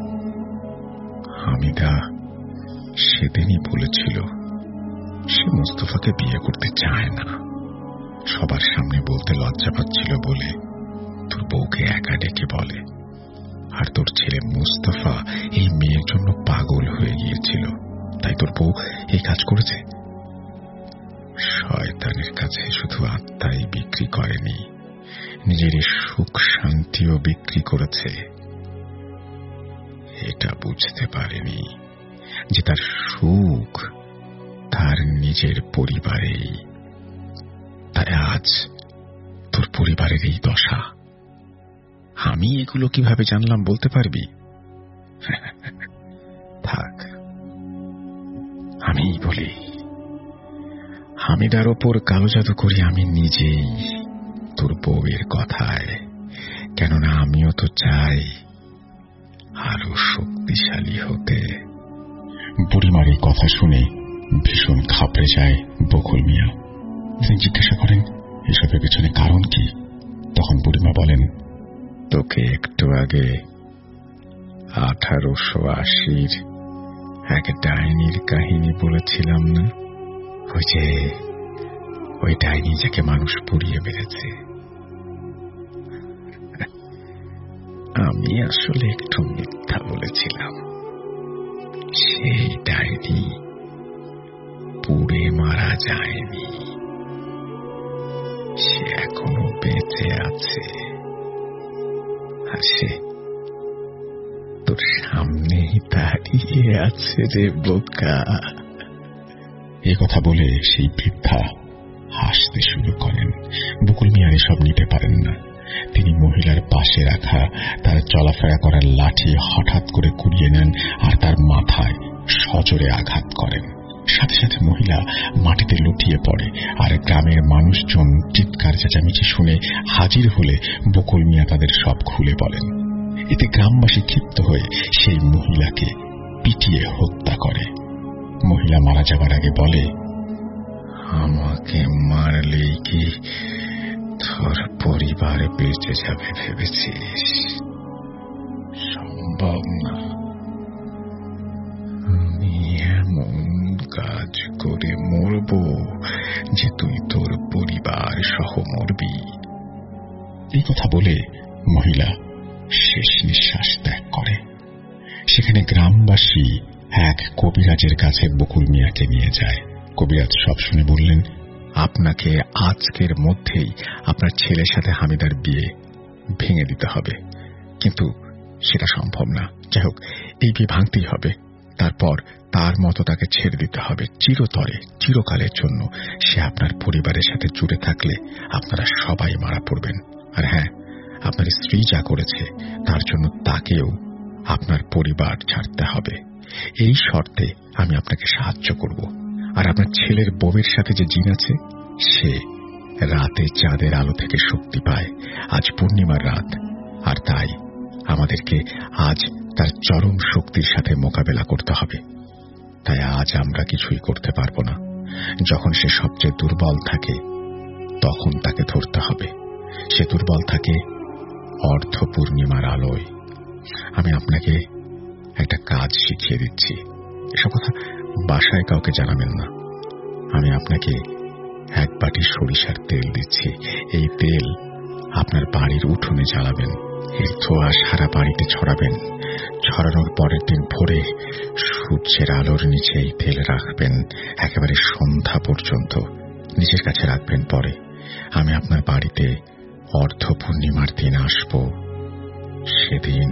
হামিদা সেদিনই বলেছিল সে মুস্তফাকে বিয়ে করতে চায় না। সবার সামনে বলতে লজ্জা পাচ্ছিল বলে তোর বউকে একা ডেকে বলে, আর তোর ছেলে মুস্তাফা এই মেয়ের জন্য পাগল হয়ে গিয়েছিল, তাই তোর বউ এই কাজ করেছে। শয়তানের কাছে শুধু আত্মাই বিক্রি করেনি, নিজের সুখ শান্তিও বিক্রি করেছে। এটা বুঝতে পারেনি যে তার সুখ তার নিজের পরিবারেই। তাই আজ তোর পরিবারের এই দশা। আমি এগুলো কিভাবে জানলাম বলতে পারবি? থাক, আমি বলি, হামিদার ওপর কালো জাদু করি আমি নিজেই তোর বউয়ের কথায়। কেননা আমিও তো চাই আরো শক্তিশালী হতে। বুড়িমার এই কথা শুনে ভীষণ ঘাবড়ে যায় বকুল মিয়া। তিনি জিজ্ঞাসা করেন, এসবের পেছনে কারণ কি? তখন বুড়িমা বলেন, তোকে একটু আগে 1880 এক ডাইনির কাহিনী বলেছিলাম না? ওই ডাইনি যাকে মানুষ পুড়িয়ে মেরেছে। আমি আসলে একটু মিথ্যা বলেছিলাম। সেই ডাইনি পুড়ে মারা যায়নি, সে এখনো বেঁচে আছে। আর সে তোর সামনেই দাঁড়িয়ে আছে রে বোকা। এ কথা বলে সেই বৃদ্ধা হাসতে শুরু করেন। বকুল মিয়া এসব নিতে পারেন না। তিনি মহিলার পাশে রাখা তার চলাফেরা করার লাঠি হঠাৎ করে কুড়িয়ে নেন আর তার মাথায় সজোরে আঘাত করেন। সাথে সাথে মহিলা মাটিতে লুটিয়ে পড়ে। আর গ্রামের মানুষজন চিৎকার চেঁচামেচি শুনে হাজির হলে বকুল মিয়া তাদের সব খুলে বলেন। এতে গ্রামবাসী ক্ষিপ্ত হয়ে সেই মহিলাকে পিটিয়ে হত্যা করে। মহিলা মারা যাবার আগে বলে, আমাকে মারলেই কি তোর পরিবার বেঁচে যাবে ভেবেছিস? সম্ভব না। আমি এমন কাজ করে মরব যে তুই তোর পরিবার সহ মরবি। এই কথা বলে মহিলা শেষ নিঃশ্বাস ত্যাগ করে। সেখানে গ্রামবাসী এক কবিরাজের কাছে বকুল মিয়াকে নিয়ে যায়। কবিরাজ সব শুনে বললেন, আপনাকে আজকের মধ্যেই আপনার ছেলের সাথে হামিদার বিয়ে ভেঙে দিতে হবে। কিন্তু সেটা সম্ভব না। যাই হোক, এই বিয়ে ভাঙতেই হবে। তারপর তার মতো তাকে ছেড়ে দিতে হবে চিরতরে, চিরকালের জন্য। সে আপনার পরিবারের সাথে জুড়ে থাকলে আপনারা সবাই মারা পড়বেন। আর হ্যাঁ, আপনার স্ত্রী যা করেছে তার জন্য তাকেও আপনার পরিবার ছাড়তে হবে। এই শর্তে আমি আপনাকে সাহায্য করব। আর আপনার ছেলের বউয়ের সাথে যে জিন আছে, সে রাতে চাঁদের আলো থেকে শক্তি পায়। আজ পূর্ণিমার রাত, আর তাই আমাদেরকে আজ তার চরম শক্তির সাথে মোকাবেলা করতে হবে। তাই আজ আমরা কিছুই করতে পারবো না। যখন সে সবচেয়ে দুর্বল থাকে তখন তাকে ধরতে হবে। সে দুর্বল থাকে অর্ধ পূর্ণিমার আলোয়। আমি আপনাকে একটা কাজ শিখিয়ে দিচ্ছি। এসব কথা বাসায় কাউকে জানাবেন না। আমি আপনাকে এক বাটি সরিষার তেল দিচ্ছি। এই তেল আপনার বাড়ির উঠোনে জ্বালাবেন। এর ধোঁয়া সারা বাড়িতে ছড়াবেন। ছড়ানোর পরের দিন ভোরে সূর্যের আলোর নিচে এই তেল রাখবেন একেবারে সন্ধ্যা পর্যন্ত। নিজের কাছে রাখবেন। পরে আমি আপনার বাড়িতে অর্ধ পূর্ণিমার দিন আসব। সেদিন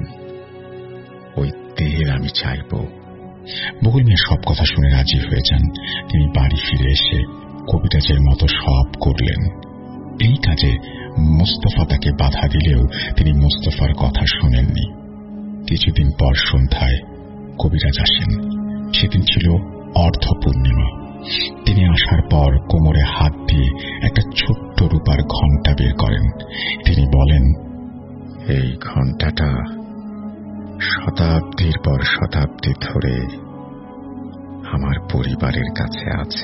ওই তেল আমি চাইব। বকুল মিয়া সব কথা শুনে রাজি হয়ে যান। তিনি বাড়ি ফিরে এসে কবিরাজের মতো সব করলেন। এই কাজে মুস্তাফা তাকে বাধা দিলেও তিনি মুস্তাফার কথা শোনেননি। কিছুদিন পর সন্ধ্যায় কবিরাজ আসেন। সেদিন ছিল অর্ধ পূর্ণিমা। তিনি আসার পর কোমরে হাত দিয়ে একটা ছোট্ট রূপার ঘণ্টা বের করেন। তিনি বলেন, এই ঘণ্টাটা শতাব্দীর পর শতাব্দী ধরে আমার পরিবারের কাছে আছে।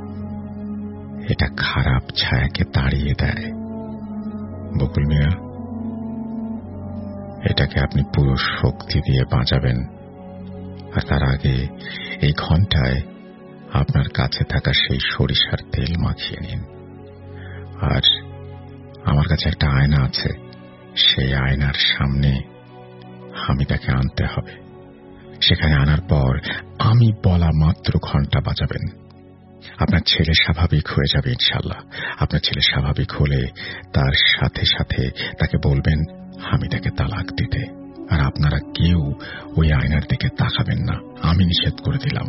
এটা খারাপ ছায়াকে তাড়িয়ে দেয়। বকুল মিয়া, এটাকে আপনি পুরো শক্তি দিয়ে বাঁচাবেন। আর তার আগে এই ঘণ্টায় আপনার কাছে থাকা সেই সরিষার তেল মাখিয়ে নিন। আর আমার কাছে একটা আয়না আছে, সেই আয়নার সামনে হামিদাকে আনতে হবে। সেখানে আনার পর আমি বলা মাত্র ঘন্টা বাজাবেন। আপনার ছেলে স্বাভাবিক হয়ে যাবে ইনশাআল্লাহ। আপনার ছেলে স্বাভাবিক হলে তার সাথে সাথে তাকে বলবেন হামিদাকে তালাক দিতে। আর আপনারা কেউ ওই আয়নার দিকে তাকাবেন না, আমি নিষেধ করে দিলাম।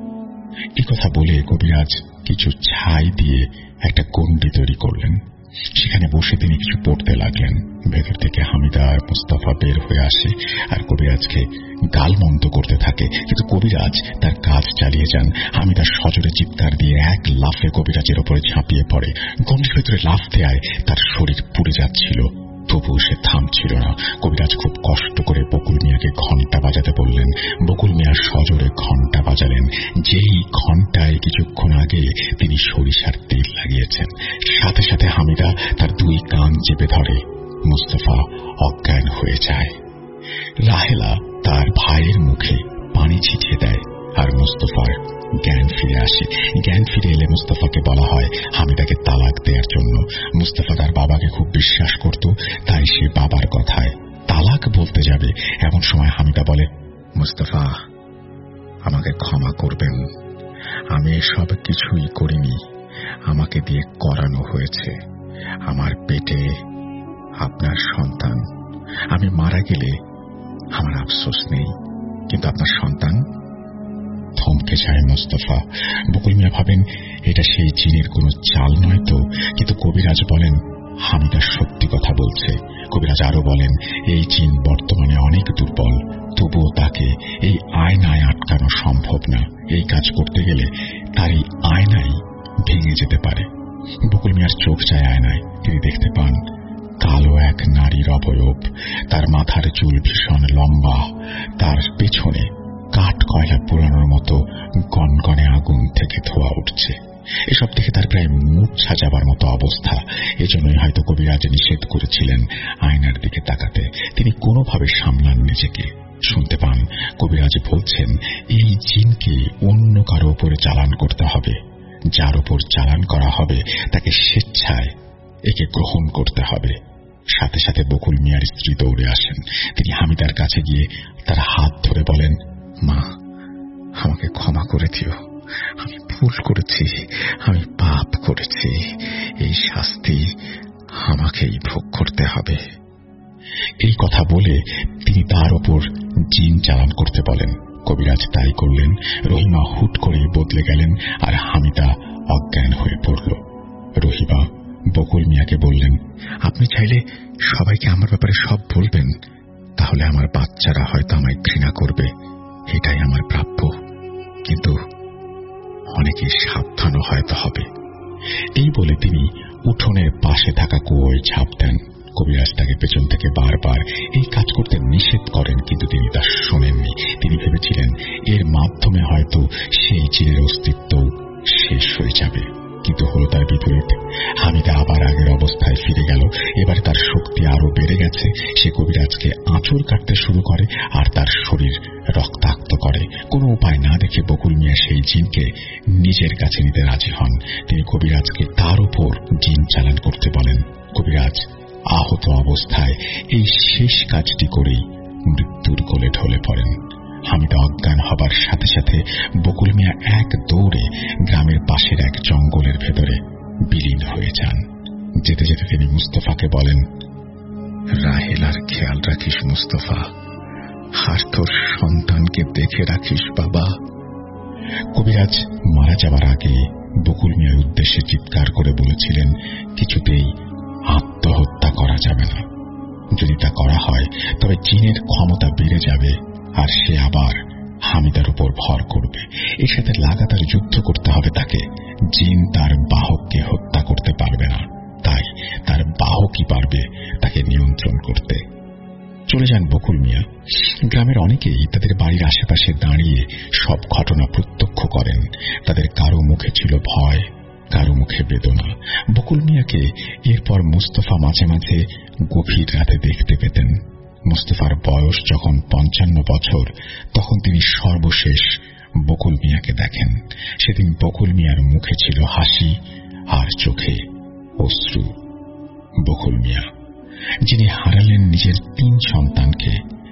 এই কথা বলে কবিরাজ কিছু ছাই দিয়ে একটা গণ্ডি তৈরি করলেন। সেখানে বসে তিনি কিছু পড়তে লাগলেন। ভেতর থেকে হামিদা আর মুস্তাফা বের হয়ে আসে আর কবিরাজকে গালমন্দ করতে থাকে, কিন্তু কবিরাজ তার কাজ চালিয়ে যান। হামিদা সজোরে চিৎকার দিয়ে এক লাফে কবিরাজের ওপরে ঝাঁপিয়ে পড়ে। গন্ডির ভেতরে লাফ দেয় তার শরীর পুড়ে যাচ্ছিল, তবুও সে থামছিল না। কবিরাজ খুব কষ্ট করে বকুল মিয়াকে ঘন্টা বাজাতে বললেন। বকুল মিয়া সজোরে ঘন্টা বাজালেন। যেই ঘন্টায় কিছুক্ষণ আগে তিনি সরিষার তেল লাগিয়েছেন, সাথে সাথে হামিদা তার দুই কান চেপে ধরে। মুস্তাফা অজ্ঞান হয়ে যায়। রাহেলা তার ভাইয়ের মুখে পানি ছিটিয়ে দেয় আর মুস্তাফার জ্ঞান ফিরে আসে। জ্ঞান ফিরে এলে মুস্তাফাকে বলা হয় হামিদাকে তালাক দেওয়ার জন্য। মুস্তাফা তার বাবাকে খুব বিশ্বাস করত, তাই সে বাবার কথায় তালাক বলতে যাবে। এমন সময় হামিদা বলে, মুস্তাফা, আমাকে ক্ষমা করবেন, আমি এসব কিছুই করিনি, আমাকে দিয়ে করানো হয়েছে। আমার পেটে আপনার সন্তান, আমি মারা গেলে আমার আফসোস নেই, কিন্তু আপনার সন্তান। থমকে যায় মুস্তাফা। বকুল মিয়া ভাবেন এটা সেই জিনের কোনো চাল নয় তো, কিন্তু কবিরাজ বলেন হামিদা সত্যি কথা বলছে। কবিরাজ আরো বলেন এই জিন বর্তমানে অনেক দুর্বল, তবুও তাকে এই আয়নায় আটকানো সম্ভব না। এই কাজ করতে গেলে তার এই আয়নাই ভেঙে যেতে পারে। বকুল মিয়ার চোখ যায় আয়নায়। তিনি দেখতে পান কালো এক নারীর অবয়ব। তার মাথার চুল ভীষণ লম্বা, তার পেছনে কাঠ কয়লা পোড়ানোর মতো গনগনে আগুন থেকে ধোঁয়া উঠছে। এসব দেখে তার প্রায় মূর্ছা যাবার মতো অবস্থা। এজন্যই হয়তো কবিরাজ নিষেধ করেছিলেন আয়নার দিকে তাকাতে। তিনি কোনোভাবে সামলান নিজেকে। শুনতে পান কবিরাজ বলছেন এই জিনকে অন্য কারো উপরে চালান করতে হবে। যার উপর চালান করা হবে তাকে স্বেচ্ছায় একে গ্রহণ করতে হবে। সাথে সাথে বকুল মিয়ার স্ত্রী দৌড়ে আসেন। তিনি হামিদার কাছে গিয়ে তার হাত ধরে বলেন, মা, আমাকে ক্ষমা করে দিও, আমি ভুল করেছি, আমি পাপ করেছি, এই শাস্তি আমাকেই ভোগ করতে হবে। এই কথা বলে তিনি তার ওপর জিন চালান করতে বলেন। কবিরাজ তাই করলেন। রহিমা হুট করে বদলে গেলেন আর হামিদা অজ্ঞান হয়ে পড়ল। রহিমা বকুল মিয়াকে বললেন, আপনি চাইলে সবাইকে আমার ব্যাপারে সব বলবেন, তাহলে আমার বাচ্চারা হয়তো আমায় ঘৃণা করবে, এটাই আমার প্রাপ্য, কিন্তু অনেকে সাবধানও হয়তো হবে। এই বলে তিনি উঠোনের পাশে থাকা কুয়োয় ঝাঁপ দেন। কবিরাজ তাকে পেছন থেকে বারবার এই কাজ করতে নিষেধ করেন, কিন্তু তিনি তা শোনেননি। তিনি ভেবেছিলেন এর মাধ্যমে হয়তো সেই জিনের অস্তিত্ব শেষ হয়ে যাবে, কিন্তু হল তার বিপরীত। হামিদা আবার আগের অবস্থায় ফিরে গেল। এবারে তার শক্তি আরো বেড়ে গেছে। সে কবিরাজকে আঁচড় কাটতে শুরু করে আর তার শরীর রক্তাক্ত করে। কোনো উপায় না দেখে বকুল মিয়া সেই জিনকে নিজের কাছে নিতে রাজি হন। তিনি কবিরাজকে তার উপর জিন চালান করতে বলেন। কবিরাজ আহত অবস্থায় এই শেষ কাজটি করেই মৃত্যুর কোলে ঢলে পড়েন। হামিদা অজ্ঞান হবার সাথে সাথে বকুল মিয়া এক দৌড়ে গ্রামের পাশের এক জঙ্গলের ভেতরে বিলীন হয়ে যান। যেতে যেতে তিনি মুস্তাফাকে বলেন, রাহেলার খেয়াল রাখিস মুস্তাফা, আর তোর সন্তানকে দেখে রাখিস বাবা। কবিরাজ মারা যাবার আগে বকুল মিয়ার উদ্দেশ্যে চিৎকার করে বলেছিলেন কিছুতেই আত্মহত্যা করা যাবে না। যদি তা করা হয় তবে জিনের ক্ষমতা বেড়ে যাবে আর সে আবার হামিদার উপর ভর করবে। এর সাথে লাগাতার যুদ্ধ করতে হবে তাকে। জিন তার বাহককে হত্যা করতে পারবে না, তাই তার বাহকই পারবে তাকে নিয়ন্ত্রণ করতে। চলে যান বকুল মিয়া। গ্রামের অনেকেই তাদের বাড়ির আশেপাশে দাঁড়িয়ে সব ঘটনা প্রত্যক্ষ করেন। তাদের কারো মুখে ছিল ভয়, কারো মুখে বেদনা। বকুল মিয়াকে এরপর মুস্তাফা মাঝে মাঝে গভীর রাতে দেখতে পেতেন। মুস্তাফার বয়স যখন 55 বছর, তখন তিনি সর্বশেষ বকুল মিয়াকে দেখেন। সেদিন বকুল মিয়ার মুখে ছিল হাসি আর চোখে অশ্রু। বকুল মিয়া, যিনি হারালেন নিজের 3 সন্তানকে,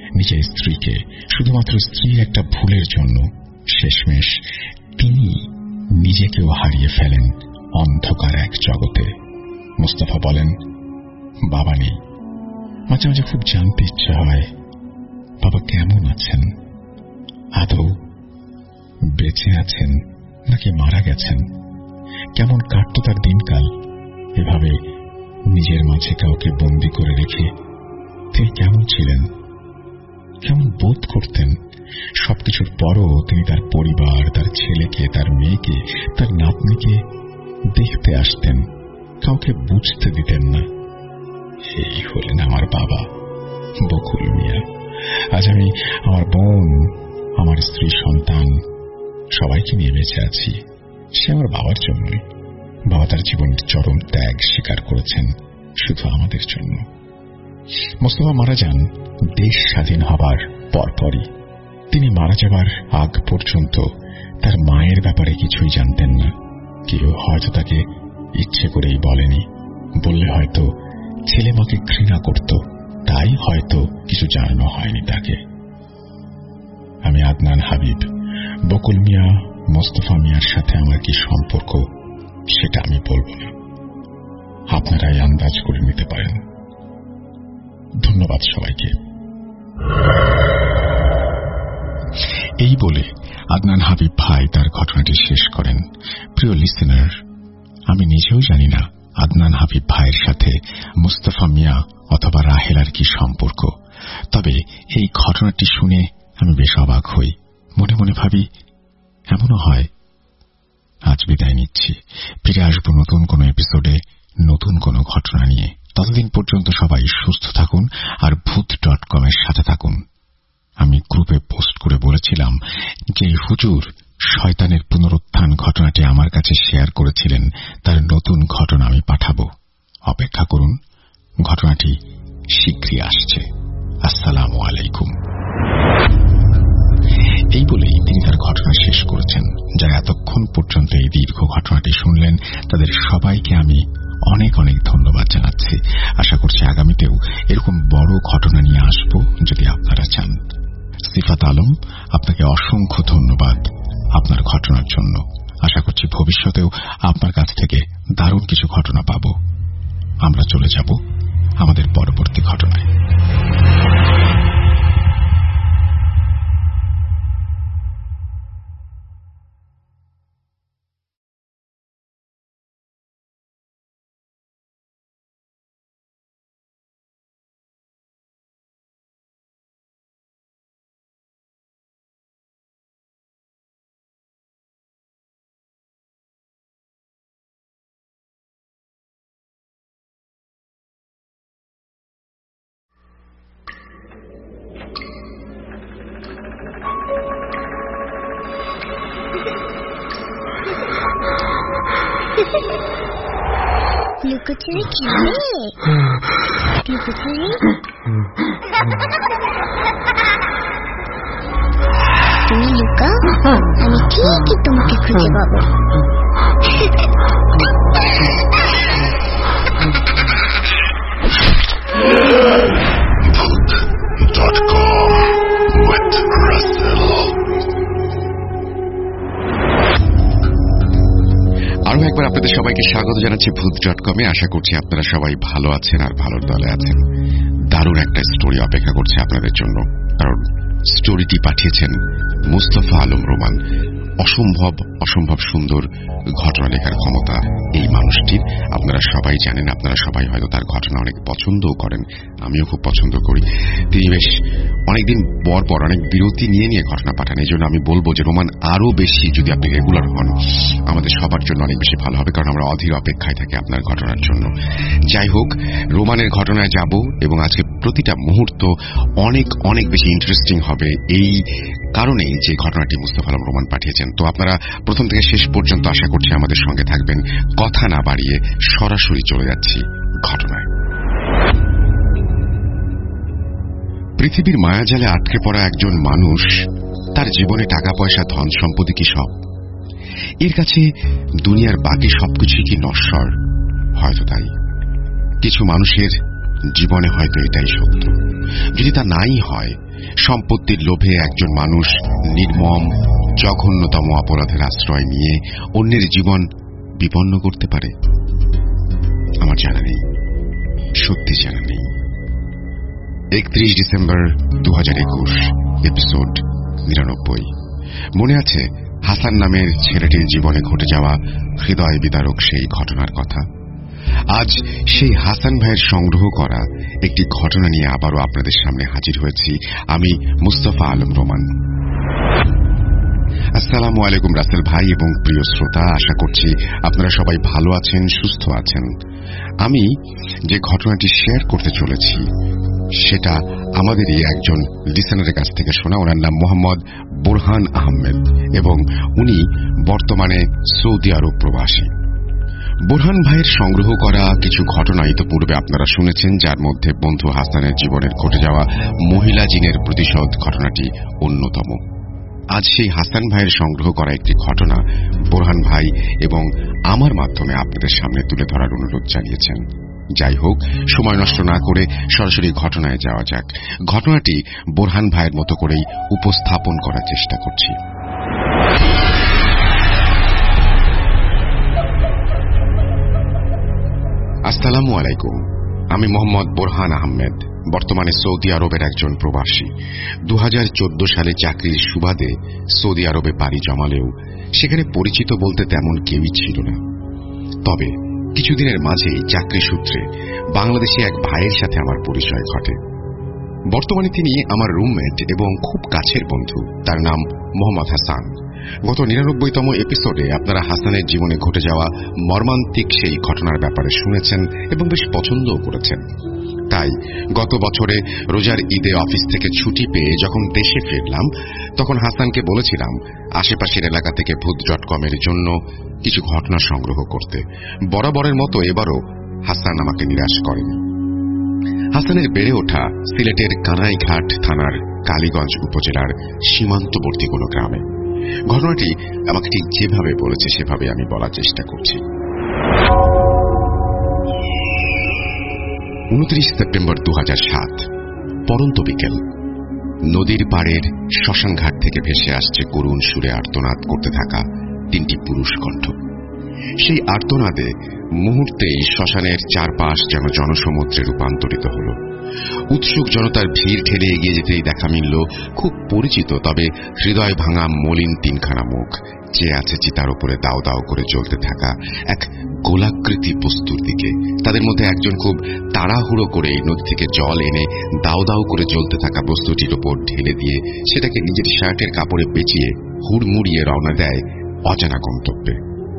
নিজের স্ত্রীকে শুধুমাত্র স্ত্রীর একটা ভুলের জন্য শেষমেশ তিনি নিজেকেও হারিয়ে ফেলেন অন্ধকার এক জগতে। মুস্তাফা বলেন, বাবা নেই। মাঝে মাঝে খুব জানতে ইচ্ছে হয় বাবা কেমন আছেন, আদৌ বেঁচে আছেন নাকি মারা গেছেন, কেমন কাটত তার দিনকাল। এভাবে নিজের মাঝে কাউকে বন্দী করে রেখে তিনি কেমন ছিলেন, কেমন বোধ করতেন। সবকিছুর পরও তিনি তার পরিবার, তার ছেলেকে, তার মেয়েকে, তার নাতনিকে দেখতে আসতেন, কাউকে বুঝতে দিতেন না। এই হলেন আমার বাবা বকুল মিয়া। আজ আমি আমার বোন, আমার স্ত্রী, সন্তান সবাইকে নিয়ে বেঁচে আছি। সে আমার বাবার জন্যই। বাবা তার জীবনের চরম ত্যাগ স্বীকার করেছেন শুধু আমাদের জন্য। মোস্তফা মারা যান দেশ স্বাধীন হবার পরপরই। তিনি মারা যাবার আগ পর্যন্ত তার মায়ের ব্যাপারে কিছুই জানতেন না। কেউ হয়তো তাকে ইচ্ছে করেই বলেনি, বললে হয়তো ছেলে মাকে ঘৃণা করত, তাই হয়তো কিছু জানানো হয়নি তাকে। আমি আদনান হাবিব। বকুল মিয়া, মোস্তফা মিয়ার সাথে আমার কি সম্পর্ক সেটা আমি বলবো না, আপনারাই আন্দাজ করে নিতে পারেন। ধন্যবাদ সবাইকে। এই বলে আদনান হাবিব ভাই তার ঘটনাটি শেষ করেন। প্রিয় লিসেনার, আমি নিজেও জানি না আদনান হাবিব ভাইয়ের সাথে মুস্তাফা মিয়া অথবা রাহেলার কি সম্পর্ক। তবে এই ঘটনাটি শুনে আমি বেশ অবাক হই। মনে মনে ভাবি, এমনও হয়। আজ বিদায় নিচ্ছি, ফিরে আসবো নতুন কোনো এপিসোডে নতুন কোনো ঘটনা নিয়ে। ততদিন পর্যন্ত সবাই সুস্থ থাকুন আর ভূত.com এর সাথে থাকুন। আমি গ্রুপে পোস্ট করে বলেছিলাম যে হুজুর শয়তানের পুনরুত্থান ঘটনাটি আমার কাছে শেয়ার করেছিলেন, তার নতুন ঘটনা আমি পাঠাবো। অপেক্ষা করুন, ঘটনাটি শীঘ্রই আসছে। আসসালামু আলাইকুম। এই বলেই তিনি তার ঘটনা শেষ করেছেন। যারা এতক্ষণ পর্যন্ত এই দীর্ঘ ঘটনাটি শুনলেন তাদের সবাইকে আমি অনেক অনেক ধন্যবাদ জানাচ্ছি। আশা করছি আগামীতেও এরকম বড় ঘটনা নিয়ে আসব যদি আপনারা চান। সিফাত আলম, আপনাকে অসংখ্য ধন্যবাদ আপনার ঘটনার জন্য। আশা করছি ভবিষ্যতেও আপনার কাছ থেকে দারুণ কিছু ঘটনা পাব। আমরা চলে যাব আমাদের পরবর্তী ঘটনায়। লুকোচুরি খেলে লুকোচুরি তুমি লুকাও, আমি ঠিকই তোমাকে খুঁজে পাবো। আরো একবার আপনাদের সবাইকে স্বাগত জানাচ্ছি ভূত.com-এ। আশা করছি আপনারা সবাই ভালো আছেন আর ভালোর দলে আছেন। দারুণ একটা স্টোরি অপেক্ষা করছে আপনাদের জন্য, কারণ স্টোরিটি পাঠিয়েছেন মুস্তাফা আলম রোমান। অসম্ভব অসম্ভব সুন্দর ঘটনা লেখার ক্ষমতা এই মানুষটির। আপনারা সবাই জানেন, আপনারা সবাই হয়তো তার ঘটনা অনেক পছন্দও করেন, আমিও খুব পছন্দ করি। তিনি বেশ অনেকদিন পর পর অনেক বিরতি নিয়ে নিয়ে ঘটনা পাঠান। এই জন্য আমি বলবো যে রোমান আরো বেশি যদি আপনি রেগুলার হন আমাদের সবার জন্য অনেক বেশি ভালো হবে, কারণ আমরা অধীর অপেক্ষায় থাকি আপনার ঘটনার জন্য। যাই হোক, রোমানের ঘটনায় যাব এবং আজকে প্রতিটা মুহূর্ত অনেক অনেক বেশি ইন্টারেস্টিং হবে এই কারণেই যে ঘটনাটি মুস্তাফা আলম রোমান পাঠিয়েছেন। তো আপনারা প্রথম থেকে শেষ পর্যন্ত আশা করছি আমাদের সঙ্গে থাকবেন। কথা না বাড়িয়ে সরাসরি চলে যাচ্ছি ঘটনায়। পৃথিবীর মায়াজালে আটকে পড়া একজন মানুষ, তার জীবনে টাকা পয়সা ধন সম্পত্তি কি সব? এর কাছে দুনিয়ার বাকি সবকিছুই কি নশ্বর? হয়তো তাই। কিছু মানুষের জীবনে হয়তো এটাই সত্য। যদি তা নাই হয়, সম্পত্তির লোভে একজন মানুষ নির্মম জঘন্যতম অপরাধের আশ্রয় নিয়ে অন্যের জীবন বিপন্ন করতে পারে? আমার জানা নেই, সত্যি জানা নেই। 31 ডিসেম্বর 2021, এপিসোড 99। মনে আছে হাসান নামের ছেলেটির জীবনে ঘটে যাওয়া হৃদয় বিদারক সেই ঘটনার কথা? আজ সেই হাসান ভাইয়ের সংগ্রহ করা একটি ঘটনা নিয়ে আবারও আপনাদের সামনে হাজির হয়েছি আমি, মুস্তাফা আলম রোমান। আসসালামু আলাইকুম রাসেল ভাই এবং প্রিয় শ্রোতা, আশা করছি আপনারা সবাই ভালো আছেন, সুস্থ আছেন। আমি যে ঘটনাটি শেয়ার করতে চলেছি সেটা আমাদেরই একজন লিসেনারের কাছ থেকে শোনা। ওনার নাম মোহাম্মদ বোরহান আহমেদ এবং উনি বর্তমানে সৌদি আরব প্রবাসী। বোরহান ভাইয়ের সংগ্রহ করা কিছু ঘটনা ইতিপূর্বে আপনারা শুনেছেন, যার মধ্যে বন্ধু হাসানের জীবনের ঘটে যাওয়া মহিলা জিনের প্রতিশোধ ঘটনাটি অন্যতম। আজ সেই হাসান ভাইয়ের সংগ্রহ করা একটি ঘটনা বোরহান ভাই এবং আমার মাধ্যমে আপনাদের সামনে তুলে ধরার অনুরোধ জানিয়েছেন। যাই হোক, সময় নষ্ট না করে সরাসরি ঘটনায় যাওয়া যাক। ঘটনাটি বোরহান ভাইয়ের মতো করেই উপস্থাপন করার চেষ্টা করছি। আসসালামু আলাইকুম, আমি মোহাম্মদ বোরহান আহমেদ, বর্তমানে সৌদি আরবের একজন প্রবাসী। 2014 সালে চাকরির সুবাদে সৌদি আরবে পাড়ি জমালেও সেখানে পরিচিত বলতে তেমন কেউই ছিল না। তবে কিছুদিনের মাঝেই চাকরি সূত্রে বাংলাদেশে এক ভাইয়ের সাথে আমার পরিচয় ঘটে। বর্তমানে তিনি আমার রুমমেট এবং খুব কাছের বন্ধু। তার নাম মোহাম্মদ হাসান। গত 99তম এপিসোডে আপনারা হাসানের জীবনে ঘটে যাওয়া মর্মান্তিক সেই ঘটনার ব্যাপারে শুনেছেন এবং বেশ পছন্দও করেছেন। তাই গত বছরে রোজার ঈদে অফিস থেকে ছুটি পেয়ে যখন দেশে ফিরলাম, তখন হাসানকে বলেছিলাম আশেপাশের এলাকা থেকে ভূত.com এর জন্য কিছু ঘটনা সংগ্রহ করতে। বরাবরের মতো এবারও হাসান আমাকে নিরাশ করেনি। হাসানের বেড়ে ওঠা সিলেটের কানাইঘাট থানার কালীগঞ্জ উপজেলার সীমান্তবর্তী কোনো গ্রামে। ঘটনাটি আমাকে ঠিক যেভাবে বলেছে সেভাবে আমি বলার চেষ্টা করছি। 29 সেপ্টেম্বর 2007, পরন্ত বিকেল। নদীর পাড়ের শ্মশানঘাট থেকে ভেসে আসছে করুণ সুরে আর্তনাদ করতে থাকা 3টি পুরুষ কণ্ঠ। সেই আর্তনাদে মুহূর্তেই শ্মশানের চারপাশ যেন জনসমুদ্রে রূপান্তরিত হল। উৎসুক জনতার ভিড় ঠেলে এগিয়ে যেতেই দেখা মিলল খুব পরিচিত তবে হৃদয় ভাঙা মলিন 3খানা মুখ, চেয়ে আছে চিতার উপরে দাও দাও করে জ্বলতে থাকা এক গোলাকৃতি বস্তুর দিকে। তাদের মধ্যে একজন খুব তাড়াহুড়ো করে নদী থেকে জল এনে দাও দাও করে জ্বলতে থাকা বস্তুটির উপর ঢেলে দিয়ে সেটাকে নিজের শার্টের কাপড়ে পেঁচিয়ে হুড়মুড়িয়ে রওনা দেয় অজানা গন্তব্যে।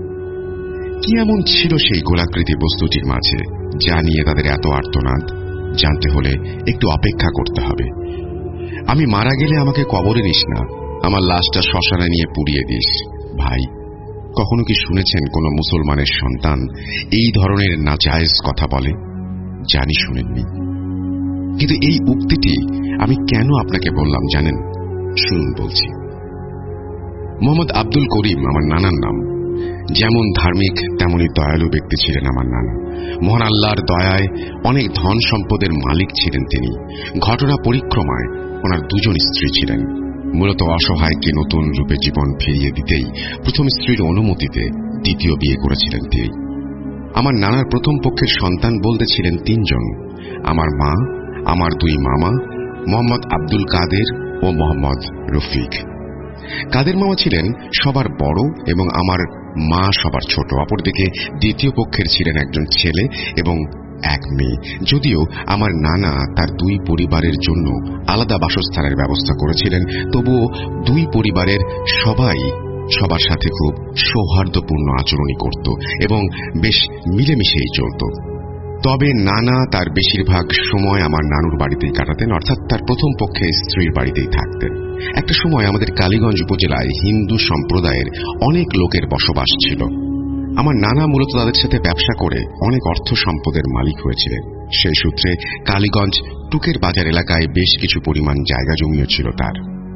কি এমন ছিল সেই গোলাকৃতি বস্তুটির মাঝে যা নিয়ে তাদের এত আর্তনাদ? জানতে হলে একটু অপেক্ষা করতে হবে। আমি মারা গেলে আমাকে কবরে নিস না, আমার লাশটা শ্মশানে নিয়ে পুড়িয়ে দিস। ভাই, কখনো কি শুনেছেন কোন মুসলমানের সন্তান এই ধরনের নাজায়েজ কথা বলে? জানি শুনেননি, কিন্তু এই উক্তিটি আমি কেন আপনাকে বললাম জানেন? শুনুন বলছি। মোহাম্মদ আব্দুল করিম আমার নানার নাম। যেমন ধার্মিক তেমনি দয়ালু ব্যক্তি ছিলেন আমার নানা। মহান আল্লাহর দয়ায় অনেক ধন সম্পদের মালিক ছিলেন তিনি। ঘটনা পরিক্রমায় ওনার 2জন স্ত্রী ছিলেন। মূলত অসহায়কে নতুন রূপে জীবন ফিরিয়ে দিতেই প্রথম স্ত্রীর অনুমতিতে দ্বিতীয় বিয়ে করেছিলেন তিনি। আমার নানার প্রথম পক্ষের সন্তান বলতে ছিলেন 3 জন। আমার মা, আমার 2 মামা, মোহাম্মদ আব্দুল কাদের ও মোহাম্মদ রফিক। কাদের মামা ছিলেন সবার বড় এবং আমার মা সবার ছোট। অপরদিকে দ্বিতীয় পক্ষের ছিলেন একজন ছেলে এবং এক মেয়ে। যদিও আমার নানা তার 2 পরিবারের জন্য আলাদা বাসস্থানের ব্যবস্থা করেছিলেন, তবুও 2 পরিবারের সবাই সবার সাথে খুব সৌহার্দ্যপূর্ণ আচরণই করত এবং বেশ মিলেমিশেই চলত। তবে নানা তার বেশিরভাগ সময় আমার নানুর বাড়িতেই কাটাতেন, অর্থাৎ তার প্রথম পক্ষে স্ত্রীর বাড়িতেই থাকতেন। একটা সময় আমাদের কালীগঞ্জ উপজেলায় হিন্দু সম্প্রদায়ের অনেক লোকের বসবাস ছিল। আমার নানা মূলত তাদের সাথে ব্যবসা করে অনেক অর্থ সম্পদের মালিক হয়েছিলেন। সেই সূত্রে কালীগঞ্জ টুকের বাজার এলাকায় বেশ কিছু পরিমাণ জায়গা জমিও ছিল তার।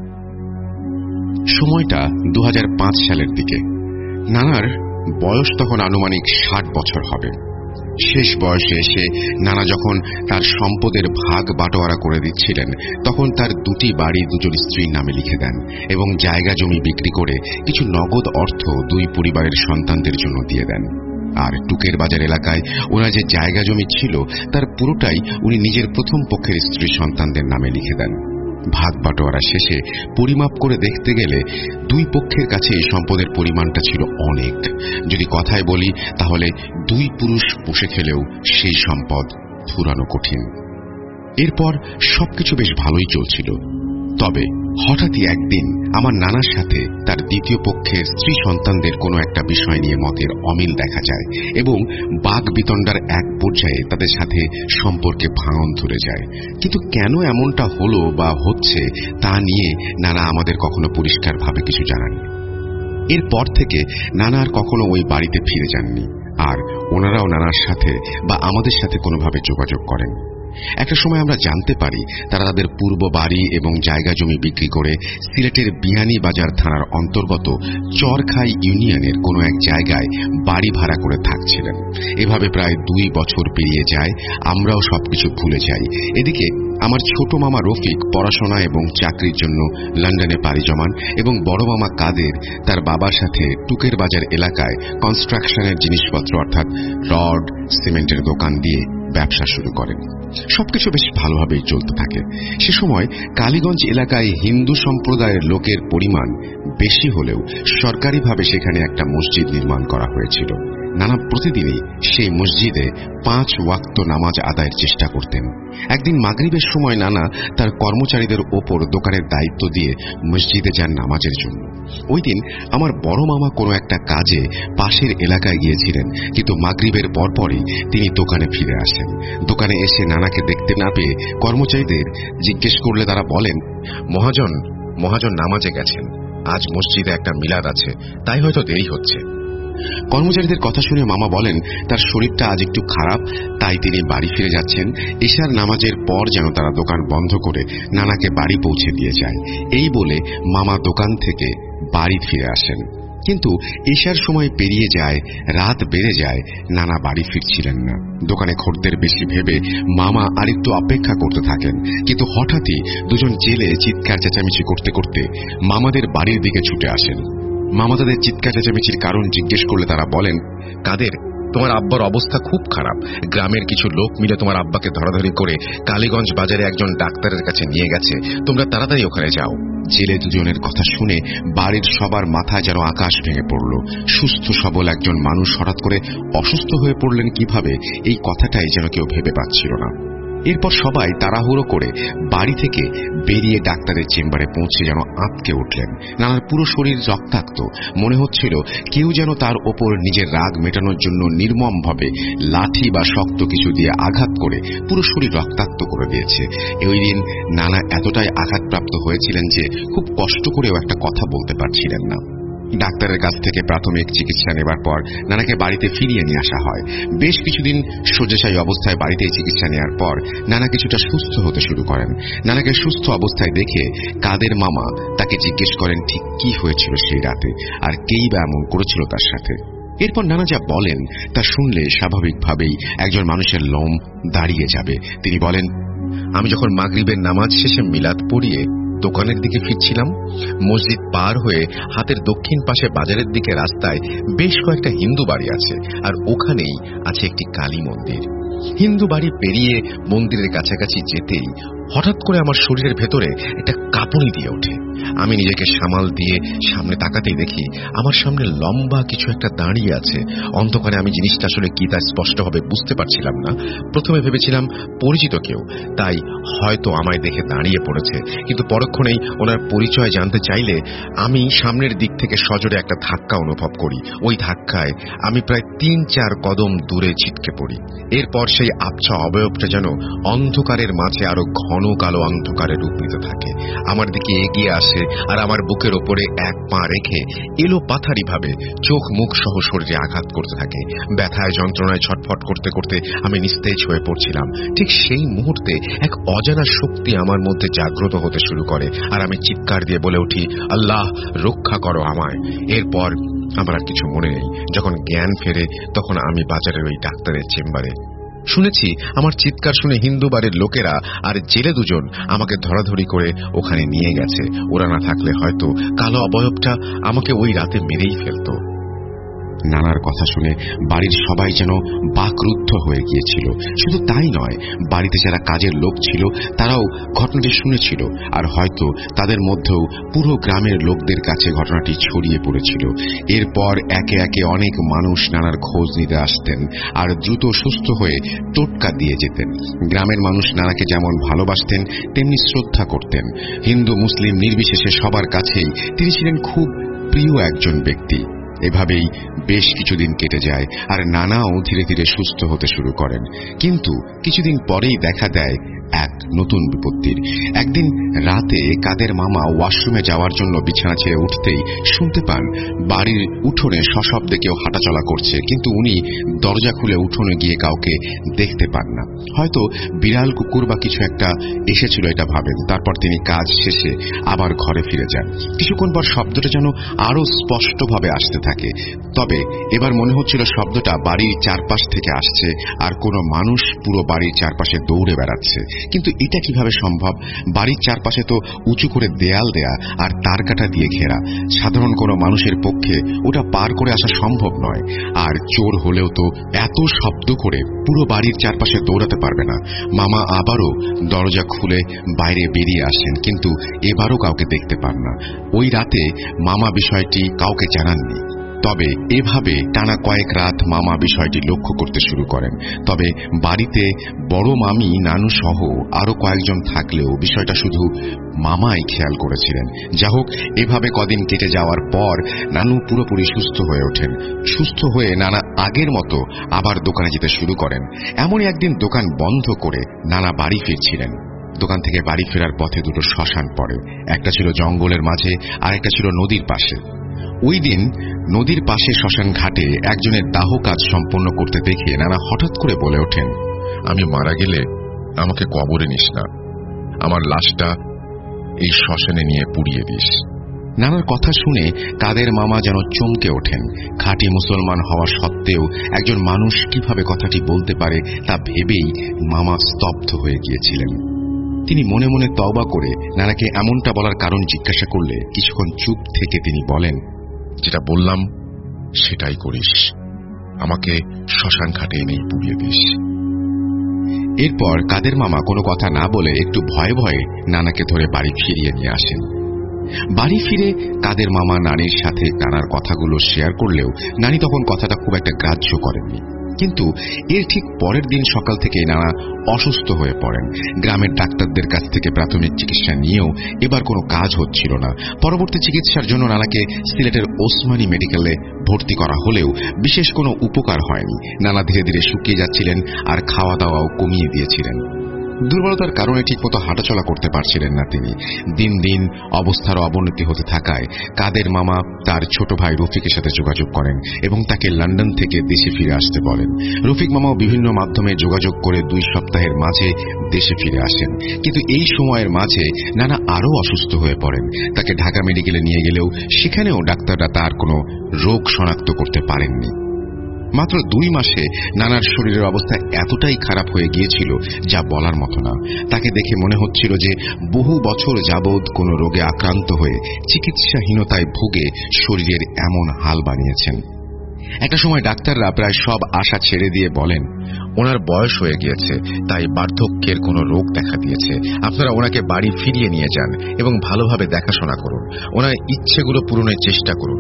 সময়টা 2005 সালের দিকে। নানার বয়স তখন আনুমানিক 60 বছর হবে। শেষ বয়সে এসে নানা যখন তার সম্পদের ভাগ বাটোয়ারা করে দিচ্ছিলেন, তখন তার দুটি বাড়ি দুজন স্ত্রীর নামে লিখে দেন এবং জায়গা জমি বিক্রি করে কিছু নগদ অর্থ দুই পরিবারের সন্তানদের জন্য দিয়ে দেন। আর টুকের বাজার এলাকায় ওনার যে জায়গা জমি ছিল তার পুরোটাই উনি নিজের প্রথম পক্ষের স্ত্রীর সন্তানদের নামে লিখে দেন। ভাগ বাটোয়ারা শেষে পরিমাপ করে দেখতে গেলে দুই পক্ষের কাছে সম্পদের পরিমাণটা ছিল অনেক। যদি কথায় বলি তাহলে দুই পুরুষ বসে খেলেও সেই সম্পদ ফুরানো কঠিন। এরপর সবকিছু বেশ ভালোই চলছিল। তবে হঠাৎই একদিন আমার নানার সাথে তার দ্বিতীয় পক্ষের স্ত্রী সন্তানদের কোনো একটা বিষয় নিয়ে মতের অমিল দেখা যায় এবং বাক বিতণ্ডার এক পর্যায়ে তাদের সাথে সম্পর্কে ভাঙন ধরে যায়। কিন্তু কেন এমনটা হলো বা হচ্ছে তা নিয়ে নানা আমাদের কখনো পরিষ্কারভাবে কিছু জানাননি। এরপর থেকে নানা আর কখনো ওই বাড়িতে ফিরে যাননি, আর ওনারাও নানার সাথে বা আমাদের সাথে কোনোভাবে যোগাযোগ করেন। একটা সময় আমরা জানতে পারি তারা তাদের পূর্ব বাড়ি এবং জায়গা জমি বিক্রি করে সিলেটের বিয়ানীবাজার থানার অন্তর্গত চরখাই ইউনিয়নের কোনো এক জায়গায় বাড়ি ভাড়া করে থাকছিলেন। এভাবে প্রায় 2 বছর পেরিয়ে যায়, আমরাও সবকিছু ভুলে যাই। এদিকে আমার ছোট মামা রফিক পড়াশোনা এবং চাকরির জন্য লন্ডনে পাড়ি জমান এবং বড় মামা কাদের তার বাবার সাথে টুকের বাজার এলাকায় কনস্ট্রাকশনের জিনিসপত্র অর্থাৎ রড সিমেন্টের দোকান দিয়ে ব্যবসা শুরু করেন। সবকিছু বেশ ভালোভাবেই চলতে থাকে। সে সময় কালীগঞ্জ এলাকায় হিন্দু সম্প্রদায়ের লোকের পরিমাণ বেশি হলেও সরকারিভাবে সেখানে একটা মসজিদ নির্মাণ করা হয়েছিল। নানা প্রতিদিনই সেই মসজিদে 5 ওয়াক্ত নামাজ আদায়ের চেষ্টা করতেন। একদিন মাগরিবের সময় নানা তার কর্মচারীদের ওপর দোকানের দায়িত্ব দিয়ে মসজিদে যান নামাজের জন্য। ওই দিন আমার বড় মামা কোনো একটা কাজে পাশের এলাকায় গিয়েছিলেন, কিন্তু মাগরিবের পরপরই তিনি দোকানে ফিরে আসেন। দোকানে এসে নানাকে দেখতে না পেয়ে কর্মচারীদের জিজ্ঞেস করলে তারা বলেন, মহাজন নামাজে গেছেন, আজ মসজিদে একটা মিলাদ আছে, তাই হয়তো দেরি হচ্ছে। কর্মচারীদের কথা শুনে মামা বলেন তার শরীরটা আজ একটু খারাপ, তাই তিনি বাড়ি ফিরে যাচ্ছেন। এশার নামাজের পর যেন তারা দোকান বন্ধ করে নানাকে বাড়ি পৌঁছে দিয়ে যায়। এই বলে মামা দোকান থেকে বাড়ি ফিরে আসেন। কিন্তু এশার সময় পেরিয়ে যায়, রাত বেড়ে যায়, নানা বাড়ি ফিরছিলেন না। দোকানে খদ্দের বেশি ভেবে মামা আরেকটু অপেক্ষা করতে থাকেন, কিন্তু হঠাৎই দুজন জেলে চিৎকার চেঁচামেচি করতে করতে মামাদের বাড়ির দিকে ছুটে আসেন। মামা তাদের চিৎকার চেঁচামেচির কারণ জিজ্ঞেস করলে তারা বলেন, কাদের, তোমার আব্বার অবস্থা খুব খারাপ। গ্রামের কিছু লোক মিলে তোমার আব্বাকে ধরাধরি করে কালীগঞ্জ বাজারে একজন ডাক্তারের কাছে নিয়ে গেছে, তোমরা তাড়াতাড়ি ওখানে যাও। জেলে দুজনের কথা শুনে বাড়ির সবার মাথায় যেন আকাশ ভেঙে পড়ল। সুস্থ সবল একজন মানুষ হঠাৎ করে অসুস্থ হয়ে পড়লেন কিভাবে, এই কথাটাই যেন কেউ ভেবে পাচ্ছিল না। এরপর সবাই তাড়াহুড়ো করে বাড়ি থেকে বেরিয়ে ডাক্তারের চেম্বারে পৌঁছে যেন আঁতকে উঠলেন। নানার পুরো শরীর রক্তাক্ত, মনে হচ্ছিল কেউ যেন তার ওপর নিজের রাগ মেটানোর জন্য নির্মমভাবে লাঠি বা শক্ত কিছু দিয়ে আঘাত করে পুরো শরীর রক্তাক্ত করে দিয়েছে। ওই দিন নানা এতটাই আঘাতপ্রাপ্ত হয়েছিলেন যে খুব কষ্ট করেও একটা কথা বলতে পারছিলেন না। ডাক্তারের কাছ থেকে প্রাথমিক চিকিৎসা নেবার পর নানাকে বাড়িতে ফিরিয়ে নিয়ে আসা হয়। বেশ কিছুদিন শয্যাশায়ী অবস্থায় বাড়িতে চিকিৎসা নেওয়ার পর নানা কিছুটা সুস্থ হতে শুরু করেন। নানাকে সুস্থ অবস্থায় দেখে কাদের মামা তাকে জিজ্ঞেস করেন ঠিক কি হয়েছিল সেই রাতে, আর কেই বা এমন করেছিল তার সাথে। এরপর নানা যা বলেন তা শুনলে স্বাভাবিকভাবেই একজন মানুষের লোম দাঁড়িয়ে যাবে। তিনি বলেন, আমি যখন মাগরিবের নামাজ শেষে মিলাদ পড়িয়ে দোকানের দিকে ফিরছিলাম, মসজিদ পার হয়ে হাতের দক্ষিণ পাশে বাজারের দিকে রাস্তায় বেশ কয়েকটা হিন্দু বাড়ি আছে, আর ওখানেই আছে একটি কালী মন্দির। হিন্দু বাড়ি পেরিয়ে মন্দিরের কাছাকাছি যেতেই হঠাৎ করে আমার শরীরের ভেতরে একটা কাঁপুনি দিয়ে ওঠে। আমি নিজেকে সামাল দিয়ে সামনে তাকাতেই দেখি আমার সামনে লম্বা কিছু একটা দাঁড়িয়ে আছে। অন্ধকারে আমি জিনিসটা আসলে কি তা স্পষ্টভাবে বুঝতে পারছিলাম না। প্রথমে ভেবেছিলাম পরিচিত কেউ, তাই হয়তো আমায় দেখে দাঁড়িয়ে পড়েছে, কিন্তু পরক্ষণেই ওনার পরিচয় জানতে চাইলে আমি সামনের দিক থেকে সজোরে একটা ধাক্কা অনুভব করি। ওই ধাক্কায় আমি প্রায় 3-4 কদম দূরে ছিটকে পড়ি। এরপর সেই আবছা অবয়বটা যেন অন্ধকারের মাঝে আরো ঘন কালো অন্ধকারে রূপ নিতে থাকে। আমার দিকে এগিয়ে আসে আর আমার বুকের ওপরে এক পা রেখে এলো পাথারি ভাবে চোখ মুখ সহ শরীরে আঘাত করতে থাকে। ব্যথায় যন্ত্রণায় ছটফট করতে করতে আমি নিস্তেজ হয়ে পড়ছিলাম। ঠিক সেই মুহূর্তে এক অজানা শক্তি আমার মধ্যে জাগ্রত হতে শুরু করে, আর আমি চিৎকার দিয়ে বলে উঠি, আল্লাহ রক্ষা করো আমায়। এরপর আমার আর কিছু মনে নেই। যখন জ্ঞান ফেরে তখন আমি বাজারের ওই ডাক্তারের চেম্বারে। শুনেছি আমার চিৎকার শুনে হিন্দু বাড়ির লোকেরা আর জেলে দুজন আমাকে ধরাধরি করে ওখানে নিয়ে গেছে। ওরা না থাকলে হয়তো কালো অবয়বটা আমাকে ওই রাতে মেরেই ফেলত। নানার কথা শুনে বাড়ির সবাই যেন বাকরুদ্ধ হয়ে গিয়েছিল। শুধু তাই নয়, বাড়িতে যারা কাজের লোক ছিল তারাও ঘটনাটি শুনেছিল, আর হয়তো তাদের মধ্যেও পুরো গ্রামের লোকদের কাছে ঘটনাটি ছড়িয়ে পড়েছিল। এরপর একে একে অনেক মানুষ নানার খোঁজ নিতে আসতেন আর দ্রুত সুস্থ হয়ে টোটকা দিয়ে যেতেন। গ্রামের মানুষ নানাকে যেমন ভালোবাসতেন তেমনি শ্রদ্ধা করতেন। হিন্দু মুসলিম নির্বিশেষে সবার কাছেই তিনি ছিলেন খুব প্রিয় একজন ব্যক্তি। এভাবেই বেশ কিছুদিন কেটে যায় আর নানাও ধীরে ধীরে সুস্থ হতে শুরু করেন। কিন্তু কিছুদিন পরেই দেখা দেয় এক নতুন বিপত্তির। একদিন রাতে কাদের মামা ওয়াশরুমে যাওয়ার জন্য বিছানা ছেড়ে উঠতেই শুনতে পান বাড়ির উঠোনে সশব্দে কেউ হাঁটাচলা করছে, কিন্তু উনি দরজা খুলে উঠোনে গিয়ে কাউকে দেখতে পান না। হয়তো বিড়াল কুকুর বা কিছু একটা এসেছিল এটা ভাবেন। তারপর তিনি কাজ শেষে আবার ঘরে ফিরে যান। কিছুক্ষণ পর শব্দটা যেন আরো স্পষ্টভাবে আসতে থাকে, তবে এবার মনে হচ্ছিল শব্দটা বাড়ির চারপাশ থেকে আসছে আর কোনো মানুষ পুরো বাড়ির চারপাশে দৌড়ে বেড়াচ্ছে। কিন্তু এটা কিভাবে সম্ভব? বাড়ির চারপাশে তো উঁচু করে দেয়াল দেয়া আর তার কাটা দিয়ে ঘেরা। সাধারণ কোনো মানুষের পক্ষে ওটা পার করে আসা সম্ভব নয়। আর চোর হলেও তো এত শব্দ করে পুরো বাড়ির চারপাশে দৌড়াতে পারবে না। মামা আবারও দরজা খুলে বাইরে বেরিয়ে আসেন, কিন্তু এবারও কাউকে দেখতে পান না। ওই রাতে মামা বিষয়টি কাউকে জানাননি। তবে এভাবে টানা কয়েক রাত মামা বিষয়টি লক্ষ্য করতে শুরু করেন। তবে বাড়িতে বড় মামি, নানু সহ আরো কয়েকজন থাকলেও বিষয়টা শুধু মামাই খেয়াল করেছিলেন। যা হোক, এভাবে কদিন কেটে যাওয়ার পর নানু পুরোপুরি সুস্থ হয়ে ওঠেন। সুস্থ হয়ে নানা আগের মতো আবার দোকানে যেতে শুরু করেন। এমনই একদিন দোকান বন্ধ করে নানা বাড়ি ফিরছিলেন। দোকান থেকে বাড়ি ফেরার পথে দুটো শ্মশান পড়ে। একটা ছিল জঙ্গলের মাঝে আর একটা ছিল নদীর পাশে। ওই দিন নদীর পাশে শ্মশান ঘাটে একজনের দাহ কাজ সম্পন্ন করতে দেখে নানা হঠাৎ করে বলে ওঠেন, আমি মারা গেলে আমাকে কবরে নিস না, আমার লাশটা এই শ্মশানে নিয়ে পুড়িয়ে দিস। নানার কথা শুনে কাদের মামা যেন চমকে ওঠেন। খাঁটি মুসলমান হওয়া সত্ত্বেও একজন মানুষ কিভাবে কথাটি বলতে পারে তা ভেবেই মামা স্তব্ধ হয়ে গিয়েছিলেন। তিনি মনে মনে তওবা করে নানাকে এমনটা বলার কারণ জিজ্ঞাসা করলে কিছুক্ষণ চুপ থেকে তিনি বলেন, যেটা বললাম সেটাই করিস, আমাকে শ্মশান ঘাটে এনেই পুড়িয়ে দিস। এরপর কাদের মামা কোনো কথা না বলে একটু ভয়ে ভয়ে নানাকে ধরে বাড়ি ফিরিয়ে নিয়ে আসেন। বাড়ি ফিরে কাদের মামা নানির সাথে নানার কথাগুলো শেয়ার করলেও নানি তখন কথাটা খুব একটা গ্রাহ্য করেননি। কিন্তু এর ঠিক পরের দিন সকাল থেকে নানা অসুস্থ হয়ে পড়েন। গ্রামের ডাক্তারদের কাছ থেকে প্রাথমিক চিকিৎসা নিয়েও এবার কোনো কাজ হচ্ছিল না। পরবর্তী চিকিৎসার জন্য নানাকে সিলেটের ওসমানী মেডিকেলে ভর্তি করা হলেও বিশেষ কোনো উপকার হয়নি। নানা ধীরে ধীরে শুকিয়ে যাচ্ছিলেন আর খাওয়া দাওয়াও কমিয়ে দিয়েছিলেন। দুর্বলতার কারণে ঠিকমতো হাঁটাচলা করতে পারছিলেন না তিনি। দিন দিন অবস্থার অবনতি হতে থাকায় কাদের মামা তার ছোট ভাই রফিকের সাথে যোগাযোগ করেন এবং তাকে লন্ডন থেকে দেশে ফিরে আসতে বলেন। রফিক মামাও বিভিন্ন মাধ্যমে যোগাযোগ করে 2 সপ্তাহের মাঝে দেশে ফিরে আসেন। কিন্তু এই সময়ের মাঝে নানা আরো অসুস্থ হয়ে পড়েন। তাকে ঢাকা মেডিকেলে নিয়ে গেলেও সেখানেও ডাক্তাররা তার কোনো রোগ শনাক্ত করতে পারেননি। মাত্র 2 মাসে নানার শরীরের অবস্থা এতটাই খারাপ হয়ে গিয়েছিল যা বলার মতো না। তাকে দেখে মনে হচ্ছিল যে বহু বছর যাবৎ কোনো রোগে আক্রান্ত হয়ে চিকিৎসাহীনতায় ভুগে শরীরের এমন হাল বানিয়েছেন। একটা সময় ডাক্তাররা প্রায় সব আশা ছেড়ে দিয়ে বলেন, ওনার বয়স হয়ে গিয়েছে, তাই বার্ধক্যের কোনো রোগ দেখা দিয়েছে। আপনারা ওনাকে বাড়ি ফিরিয়ে নিয়ে যান এবং ভালোভাবে দেখাশোনা করুন, ওনার ইচ্ছেগুলো পূরণের চেষ্টা করুন।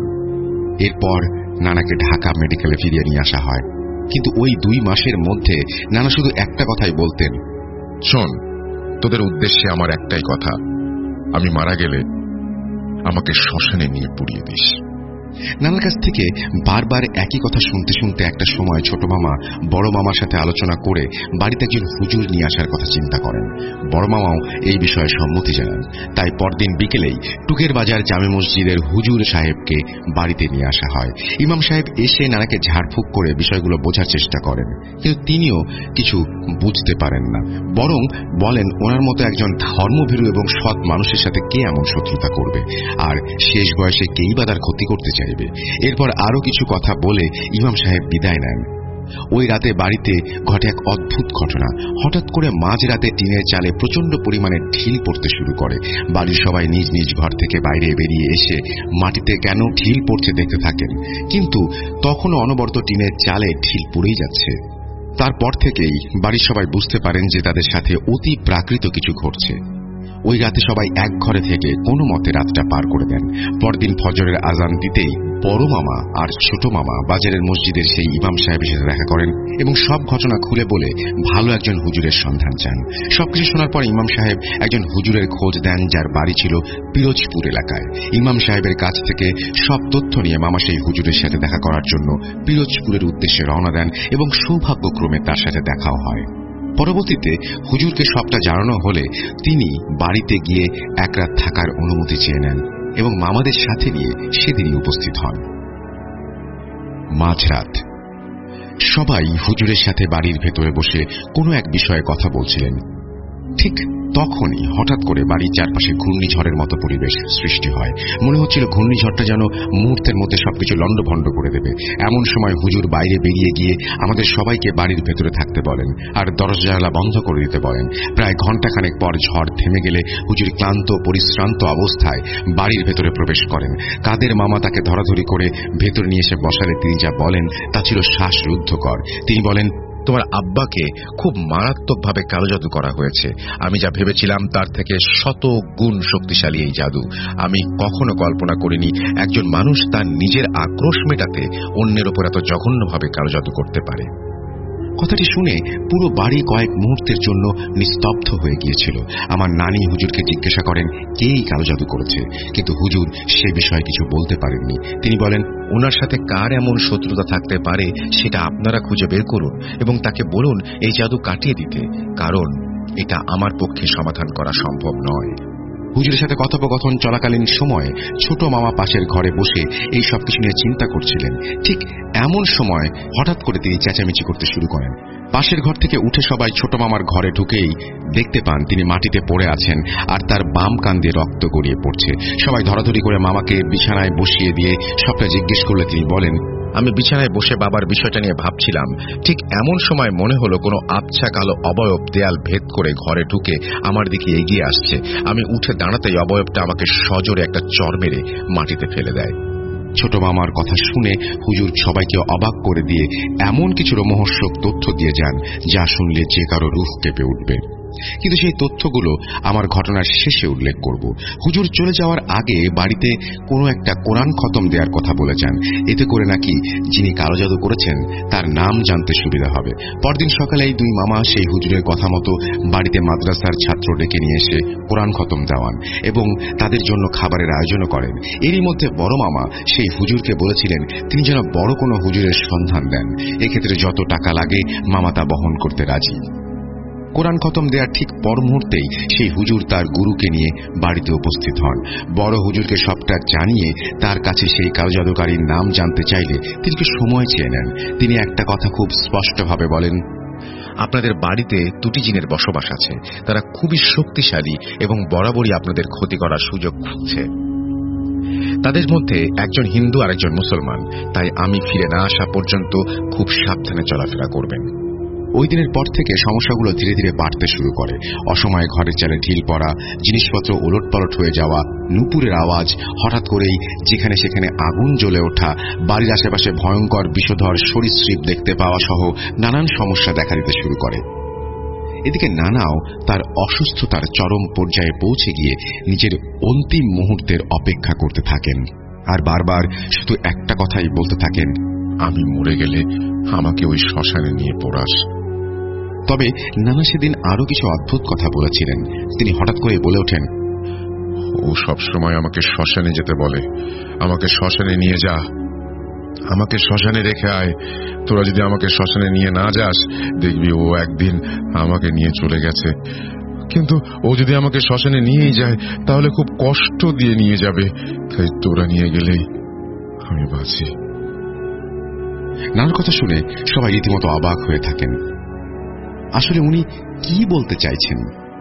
এরপর নানাকে ঢাকা মেডিকেলে ফিরিয়ে নিয়ে আসা হয়। কিন্তু ওই 2 মাসের মধ্যে নানা শুধু একটা কথাই বলতেন, শোন, তোদের উদ্দেশ্যে আমার একটাই কথা, আমি মারা গেলে আমাকে শ্মশানে নিয়ে পুড়িয়ে দিস। নানার কাছ থেকে বারবার একই কথা শুনতে শুনতে একটা সময় ছোট মামা বড় মামার সাথে আলোচনা করে বাড়িতে একজন হুজুর নিয়ে আসার কথা চিন্তা করেন। বড় মামাও এই বিষয়ে সম্মতি জানান। তাই পরদিন বিকেলেই টুকের বাজার জামে মসজিদের হুজুর সাহেবকে বাড়িতে নিয়ে আসা হয়। ইমাম সাহেব এসে নানাকে ঝাড়ফুঁক করে বিষয়গুলো বোঝার চেষ্টা করেন, কিন্তু তিনিও কিছু বুঝতে পারেন না। বরং বলেন, ওনার মতো একজন ধর্মভীরু এবং সৎ মানুষের সাথে কে এমন শত্রুতা করবে, আর শেষ বয়সে কেই বা তার ক্ষতি করতে চায়। সাহেবে। এরপর আরো কিছু কথা বলে ইমাম সাহেব বিদায় নেন। ওই রাতে বাড়িতে ঘটে এক অদ্ভুত ঘটনা। হঠাৎ করে মাঝরাতে টিনের চালে প্রচন্ড পরিমাণে ঢিল পড়তে শুরু করে। বাড়ির সবাই নিজ নিজ ঘর থেকে বাইরে বেরিয়ে এসে মাটিতে কেন ঢিল পড়ছে দেখতে থাকেন, কিন্তু তখনও অনবরত টিনের চালে ঢিল পড়েই যাচ্ছে। তারপর থেকেই বাড়ির সবাই বুঝতে পারেন যে তাদের সাথে অতি প্রাকৃত কিছু ঘটছে। ওই রাতে সবাই এক ঘরে থেকে কোনো মতে রাতটা পার করে দেন। পরদিন ফজরের আজান দিতেই বড় মামা আর ছোট মামা বাজারের মসজিদের সেই ইমাম সাহেবের সাথে দেখা করেন এবং সব ঘটনা খুলে বলে ভালো একজন হুজুরের সন্ধান চান। সবকিছু শোনার পর ইমাম সাহেব একজন হুজুরের খোঁজ দেন, যার বাড়ি ছিল পিরোজপুর এলাকায়। ইমাম সাহেবের কাছ থেকে সব তথ্য নিয়ে মামা সেই হুজুরের সাথে দেখা করার জন্য পিরোজপুরের উদ্দেশ্যে রওনা দেন এবং সৌভাগ্যক্রমে তার সাথে দেখাও হয়। পরবর্তীতে হুজুরকে সবটা জানানো হলে তিনি বাড়িতে গিয়ে এক রাত থাকার অনুমতি চেয়ে নেন এবং মামাদের সাথে নিয়ে সেদিনই উপস্থিত হন। মাঝরাত সবাই হুজুরের সাথে বাড়ির ভেতরে বসে কোনো এক বিষয়ে কথা বলছিলেন। ঠিক তখনই হঠাৎ করে বাড়ির চারপাশে ঘূর্ণিঝড়ের মতো পরিবেশ সৃষ্টি হয়। মনে হচ্ছিল ঘূর্ণিঝড়টা যেন মুহূর্তের মধ্যে সবকিছু লণ্ডভণ্ড করে দেবে। এমন সময় হুজুর বাইরে বেরিয়ে গিয়ে আমাদের সবাইকে বাড়ির ভেতরে থাকতে বলেন আর দরজা জানালা বন্ধ করে দিতে বলেন। প্রায় ঘণ্টাখানেক পর ঝড় থেমে গেলে হুজুর ক্লান্ত পরিশ্রান্ত অবস্থায় বাড়ির ভেতরে প্রবেশ করেন। কাদের মামা তাকে ধরাধরি করে ভেতরে নিয়ে এসে বসালে তিনি যা বলেন তা ছিল শ্বাসরুদ্ধকর। তিনি বলেন, তোমার আব্বাকে খুব মারাত্মকভাবে কালো জাদু করা হয়েছে। আমি যা ভেবেছিলাম তার থেকে 100 গুণ শক্তিশালী এই জাদু। আমি কখনো কল্পনা করিনি একজন মানুষ তার নিজের আক্রোশ মেটাতে অন্যের ওপর এত জঘন্যভাবে কালো জাদু করতে পারে। কথাটি শুনে পুরো বাড়ি কয়েক মুহূর্তের জন্য নিস্তব্ধ হয়ে গিয়েছিল। আমার নানি হুজুরকে জিজ্ঞাসা করেন কে এই কালো জাদু করেছে, কিন্তু হুজুর সে বিষয়ে কিছু বলতে পারেননি। তিনি বলেন, ওনার সাথে কার এমন শত্রুতা থাকতে পারে সেটা আপনারা খুঁজে বের করুন এবং তাকে বলুন এই জাদু কাটিয়ে দিতে, কারণ এটা আমার পক্ষে সমাধান করা সম্ভব নয়। হুজুরের সাথে কথোপকথন চলাকালীন সময়ে ছোট মামা পাশের ঘরে বসে এই সবকিছু নিয়ে চিন্তা করছিলেন। ঠিক এমন সময় হঠাৎ করে তিনি চেঁচামেচি করতে শুরু করেন। পাশের ঘর থেকে উঠে সবাই ছোট মামার ঘরে ঢুকেই দেখতে পান তিনি মাটিতে পড়ে আছেন আর তার বাম কান দিয়ে রক্ত গড়িয়ে পড়ছে। সবাই ধরাধরি করে মামাকে বিছানায় বসিয়ে দিয়ে সবটা জিজ্ঞেস করলে তিনি বলেন, আমি বিছানায় বসে বাবার বিষয়টা নিয়ে ভাবছিলাম। ঠিক এমন সময় মনে হলো কোনো আবছা কালো অবয়ব দেয়াল ভেদ করে ঘরে ঢুকে আমার দিকে এগিয়ে আসছে। আমি উঠে দাঁড়াতেই অবয়বটা আমাকে সজোরে একটা চড় মেরে মাটিতে ফেলে দেয়। ছোট মামার কথা শুনে হুজুর সবাইকে অবাক করে দিয়ে এমন কিছু রোমহর্ষক তথ্য দিয়ে যান যা শুনলে যে কারো রূহ কেঁপে উঠবে। কিন্তু সেই তথ্যগুলো আমার ঘটনার শেষে উল্লেখ করব। হুজুর চলে যাওয়ার আগে বাড়িতে কোনো একটা কোরআন খতম দেওয়ার কথা বলে যান, এতে করে নাকি যিনি কালো জাদু করেছেন তার নাম জানতে সুবিধা হবে। পরদিন সকালে এই দুই মামা সেই হুজুরের কথা মতো বাড়িতে মাদ্রাসার ছাত্র ডেকে নিয়ে এসে কোরআন খতম দেওয়ান এবং তাদের জন্য খাবারের আয়োজনও করেন। এরই মধ্যে বড় মামা সেই হুজুরকে বলেছিলেন তিনি যেন বড় কোনো হুজুরের সন্ধান দেন, এক্ষেত্রে যত টাকা লাগে মামা তা বহন করতে রাজি। কোরআন খতম দেওয়ার ঠিক পর মুহূর্তেই সেই হুজুর তার গুরুকে নিয়ে বাড়িতে উপস্থিত হন। বড় হুজুরকে সবটা জানিয়ে তার কাছে সেই কালো জাদুকারীর নাম জানতে চাইলে তিনি সময় চেয়ে নেন। তিনি একটা কথা খুব স্পষ্টভাবে বলেন, আপনাদের বাড়িতে 2টি জিনের বসবাস আছে, তারা খুবই শক্তিশালী এবং বরাবরই আপনাদের ক্ষতি করার সুযোগ খুঁজছে। তাদের মধ্যে একজন হিন্দু আর একজন মুসলমান, তাই আমি ফিরে না আসা পর্যন্ত খুব সাবধানে চলাফেরা করবেন। ওই দিনের পর থেকে সমস্যাগুলো ধীরে ধীরে বাড়তে শুরু করে। অসময়ে ঘরের চালে ঢিল পড়া, জিনিসপত্র ওলটপালট হয়ে যাওয়া, নুপুরের আওয়াজ, হঠাৎ করেই যেখানে সেখানে আগুন জ্বলে ওঠা, বাড়ির আশেপাশে ভয়ঙ্কর বিষধর সরীসৃপ দেখতে পাওয়া সহ নানান সমস্যা দেখা দিতে শুরু করে। এদিকে নানাও তার অসুস্থতার চরম পর্যায়ে পৌঁছে গিয়ে নিজের অন্তিম মুহূর্তের অপেক্ষা করতে থাকেন আর বারবার শুধু একটা কথাই বলতে থাকেন, আমি মরে গেলে আমাকে ওই শ্মশানে নিয়ে পড়াস। তবে নানা সেদিন আরো কিছু অদ্ভুত কথা বলেছিলেন। তিনি হঠাৎ করে বলে ওঠেন, ও সবসময় আমাকে শ্মশানে যেতে বলে, আমাকে শ্মশানে নিয়ে যা, আমাকে শ্মশানে রেখে আয়। তোরা যদি আমাকে শ্মশানে নিয়ে না যাস দেখবি ও একদিন আমাকে নিয়ে চলে গেছে, কিন্তু ও যদি আমাকে শ্মশানে নিয়েই যায় তাহলে খুব কষ্ট দিয়ে নিয়ে যাবে, তাই তোরা নিয়ে গেলেই আমি বাঁচি। নানার কথা শুনে সবাই রীতিমতো অবাক হয়ে থাকেন। আসলে উনি কি বলতে চাইছেন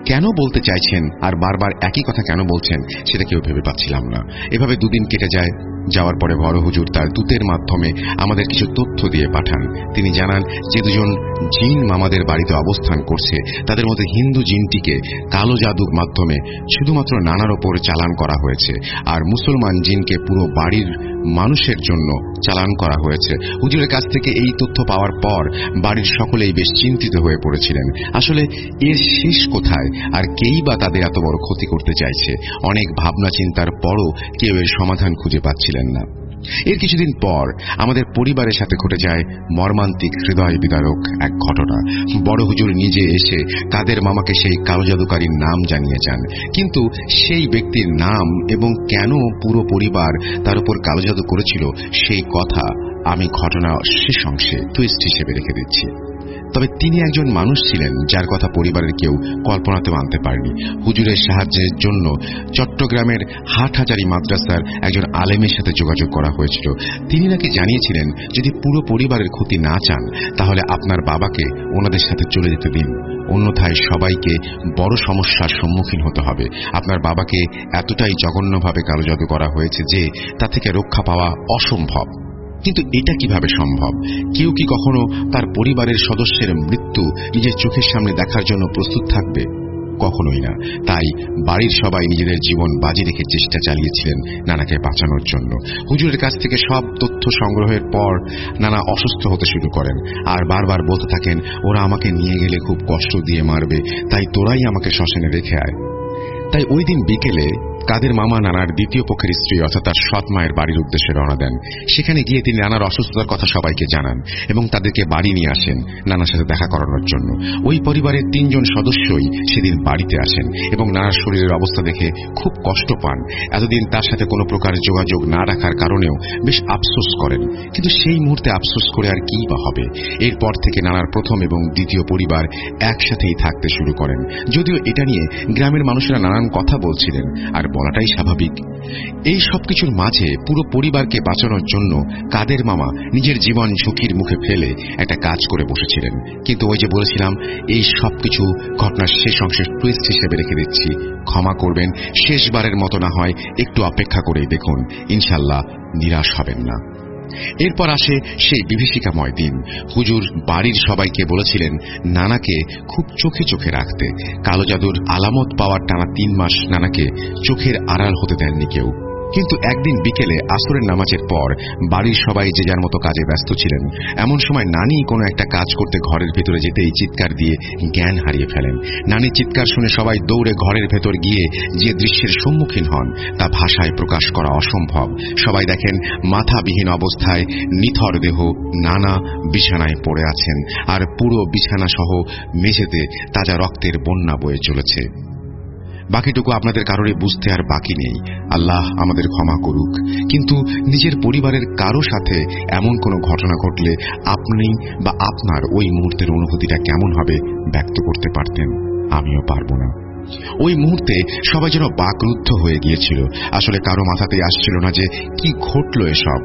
কেন বলতে চাইছেন আর বারবার একই কথা কেন বলছেন সেটা কেউ ভেবে পাচ্ছিলাম না। এভাবে 2 দিন কেটে যায়। যাওয়ার পরে বড় হুজুর তার দূতের মাধ্যমে আমাদের কিছু তথ্য দিয়ে পাঠান। তিনি জানান যে 2জন জিন মামাদের বাড়িতে অবস্থান করছে, তাদের মধ্যে হিন্দু জিনটিকে কালো জাদুর মাধ্যমে শুধুমাত্র নানার ওপর চালান করা হয়েছে, আর মুসলমান জিনকে পুরো বাড়ির মানুষের জন্য চালান করা হয়েছে। হুজুরের কাছ থেকে এই তথ্য পাওয়ার পর বাড়ির সকলেই বেশ চিন্তিত হয়ে পড়েছিলেন। আসলে এর শেষ কোথায়, আর কেই বা তাদের এত বড় ক্ষতি করতে চাইছে? অনেক ভাবনা চিন্তার পরও কেউ এর সমাধান খুঁজে পাচ্ছিলেন না। এর কিছুদিন পর আমাদের পরিবারের সাথে ঘটে যায় মর্মান্তিক হৃদয় বিদারক এক ঘটনা। বড় হুজুর নিজে এসে কাদের মামাকে সেই কালো জাদুকারীর নাম জানিয়ে যান, কিন্তু সেই ব্যক্তির নাম এবং কেন পুরো পরিবার তার উপর কালো জাদু করেছিল সেই কথা আমি ঘটনা শেষ অংশে টুইস্ট হিসেবে রেখে দিচ্ছি। তবে তিনি একজন মানুষ ছিলেন যার কথা পরিবারের কেউ কল্পনাতেও আনতে পারেনি। হুজুরের সাহায্যের জন্য চট্টগ্রামের হাটহাজারী মাদ্রাসার একজন আলেমের সাথে যোগাযোগ করা হয়েছিল। তিনি নাকি জানিয়েছিলেন, যদি পুরো পরিবারের ক্ষতি না চান তাহলে আপনার বাবাকে ওনাদের সাথে চলে যেতে দিন, অন্যথায় সবাইকে বড় সমস্যার সম্মুখীন হতে হবে। আপনার বাবাকে এতটাই জঘন্যভাবে কালো জাদু করা হয়েছে যে তা থেকে রক্ষা পাওয়া অসম্ভব। কিন্তু এটা কিভাবে সম্ভব? কেউ কি কখনো তার পরিবারের সদস্যের মৃত্যু নিজের চোখের সামনে দেখার জন্য প্রস্তুত থাকবে? কখনোই না। তাই বাড়ির সবাই নিজেদের জীবন বাজি রেখে চেষ্টা চালিয়েছিলেন নানাকে বাঁচানোর জন্য। হুজুরের কাছ থেকে সব তথ্য সংগ্রহের পর নানা অসুস্থ হতে শুরু করেন, আর বারবার বলতে থাকেন, ওরা আমাকে নিয়ে গেলে খুব কষ্ট দিয়ে মারবে, তাই তোরাই আমাকে শ্মশানে রেখে আয়। তাই ওই দিন বিকেলে কাদের মামা নানার দ্বিতীয় পক্ষের স্ত্রী অর্থাৎ তার সৎ মায়ের বাড়ির উদ্দেশ্যে রওনা দেন। সেখানে গিয়ে তিনি নানার অসুস্থতার কথা সবাইকে জানান এবং তাদেরকে বাড়ি নিয়ে আসেন নানার সাথে দেখা করানোর জন্য। ওই পরিবারের 3 জন সদস্যই সেদিন বাড়িতে আসেন এবং নানার শরীরের অবস্থা দেখে খুব কষ্ট পান। এতদিন তার সাথে কোনো প্রকার যোগাযোগ না রাখার কারণেও বেশ আফসোস করেন, কিন্তু সেই মুহূর্তে আফসোস করে আর কি বা হবে। এরপর থেকে নানার প্রথম এবং দ্বিতীয় পরিবার একসাথেই থাকতে শুরু করেন। যদিও এটা নিয়ে গ্রামের মানুষেরা নানান কথা বলছিলেন, আর বলাটাই স্বাভাবিক। এই সবকিছুর মাঝে পুরো পরিবারকে বাঁচানোর জন্য কাদের মামা নিজের জীবন ঝুঁকির মুখে ফেলে একটা কাজ করে বসেছিলেন। কিন্তু ওই যে বলেছিলাম, এই সবকিছু ঘটনার শেষ অংশের টুইস্ট হিসেবে রেখে দিচ্ছি। ক্ষমা করবেন, শেষবারের মতো না হয় একটু অপেক্ষা করেই দেখুন, ইনশাল্লাহ নিরাশ হবেন না। এরপর আসে সেই বিভীষিকাময় দিন। হুজুর বাড়ির সবাইকে বলেছিলেন নানাকে খুব চোখে চোখে রাখতে। কালো জাদুর আলামত পাওয়ার টানা 3 মাস নানাকে চোখের আড়াল হতে দেননি কেউ। কিন্তু একদিন বিকেলে আসরের নামাজের পর বাড়ির সবাই যে যার মতো কাজে ব্যস্ত ছিলেন। এমন সময় নানি কোনো একটা কাজ করতে ঘরের ভেতরে যেতেই চিৎকার দিয়ে জ্ঞান হারিয়ে ফেলেন। নানির চিৎকার শুনে সবাই দৌড়ে ঘরের ভেতর গিয়ে যে দৃশ্যের সম্মুখীন হন তা ভাষায় প্রকাশ করা অসম্ভব। সবাই দেখেন মাথাবিহীন অবস্থায় নিথর দেহ নানা বিছানায় পড়ে আছেন, আর পুরো বিছানা সহ মেঝেতে তাজা রক্তের বন্যা বয়ে চলেছে। বাকিটুকু আপনাদের কারোরই বুঝতে আর বাকি নেই। আল্লাহ আমাদের ক্ষমা করুক। কিন্তু নিজের পরিবারের কারো সাথে এমন কোনো ঘটনা ঘটলে আপনি বা আপনার ওই মুহূর্তের অনুভূতিটা কেমন হবে ব্যক্ত করতে পারতেন? আমিও পারবো না। ওই মুহূর্তে সবাই যেন বাকরুদ্ধ হয়ে গিয়েছিল। আসলে কারো মাথাতেই আসছিল না যে কি ঘটল এসব।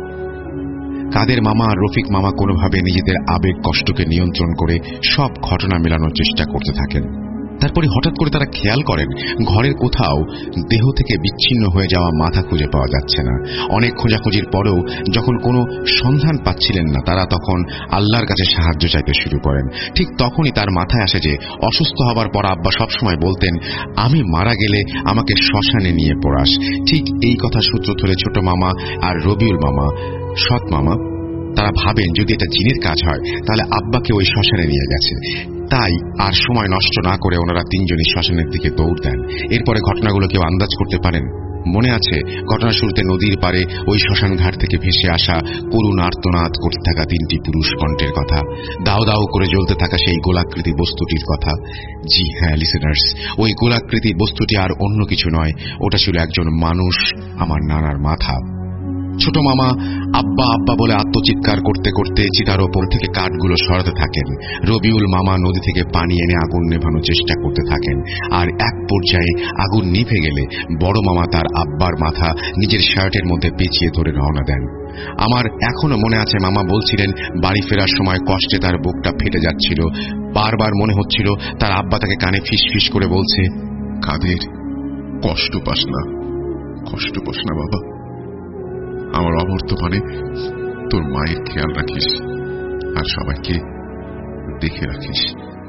কাদের মামা আর রফিক মামা কোনোভাবে নিজেদের আবেগ কষ্টকে নিয়ন্ত্রণ করে সব ঘটনা মেলানোর চেষ্টা করতে থাকেন। তারপরে হঠাৎ করে তারা খেয়াল করেন ঘরের কোথাও দেহ থেকে বিচ্ছিন্ন হয়ে যাওয়া মাথা খুঁজে পাওয়া যাচ্ছে না। অনেক খোঁজাখুঁজির পরেও যখন কোনো সন্ধান পাচ্ছিলেন না, তারা তখন আল্লাহর কাছে সাহায্য চাইতে শুরু করেন। ঠিক তখনই তার মাথায় আসে যে অসুস্থ হবার পর আব্বা সবসময় বলতেন, আমি মারা গেলে আমাকে শ্মশানে নিয়ে পড়াস। ঠিক এই কথা সূত্র ধরে ছোট মামা আর রবিউল মামা, সৎ মামা, তারা ভাবেন যদি এটা জিনের কাজ হয় তাহলে আব্বাকে ওই শ্মশানে নিয়ে গেছে। তাই আর সময় নষ্ট না করে ওনারা 3 জনই শ্মশানের দিকে দৌড় দেন। এরপরে ঘটনাগুলো কেউ আন্দাজ করতে পারেন? মনে আছে ঘটনার শুরুতে নদীর পারে ওই শ্মশান ঘাট থেকে ভেসে আসা করুণ আর্তনাদ করতে থাকা 3টি পুরুষ কণ্ঠের কথা, দাও দাও করে জ্বলতে থাকা সেই গোলাকৃতি বস্তুটির কথা। জি হ্যাঁ লিসেনার্স, ওই গোলাকৃতি বস্তুটি আর অন্য কিছু নয়, ওটা ছিল একজন মানুষ, আমার নানার মাথা। ছোট মামা আব্বা আব্বা বলে আত্মচিৎকার করতে করতে চিতার ওপর থেকে কাঠগুলো সরাতে থাকেন। রবিউল মামা নদী থেকে পানি এনে আগুন নেভানোর চেষ্টা করতে থাকেন, আর এক পর্যায়ে আগুন নিভে গেলে বড় মামা তার আব্বার মাথা নিজের শার্টের মধ্যে পেঁচিয়ে ধরে রওনা দেন। আমার এখনো মনে আছে মামা বলছিলেন বাড়ি ফেরার সময় কষ্টে তার বুকটা ফেটে যাচ্ছিল, বারবার মনে হচ্ছিল তার আব্বা তাকে কানে ফিসফিস করে বলছে, কাদের, কষ্ট পাস না, কষ্ট পাস না বাবা, আমার অবর্তমানে তোর মায়ের খেয়াল রাখিস আর সবাইকে দেখে রাখিস।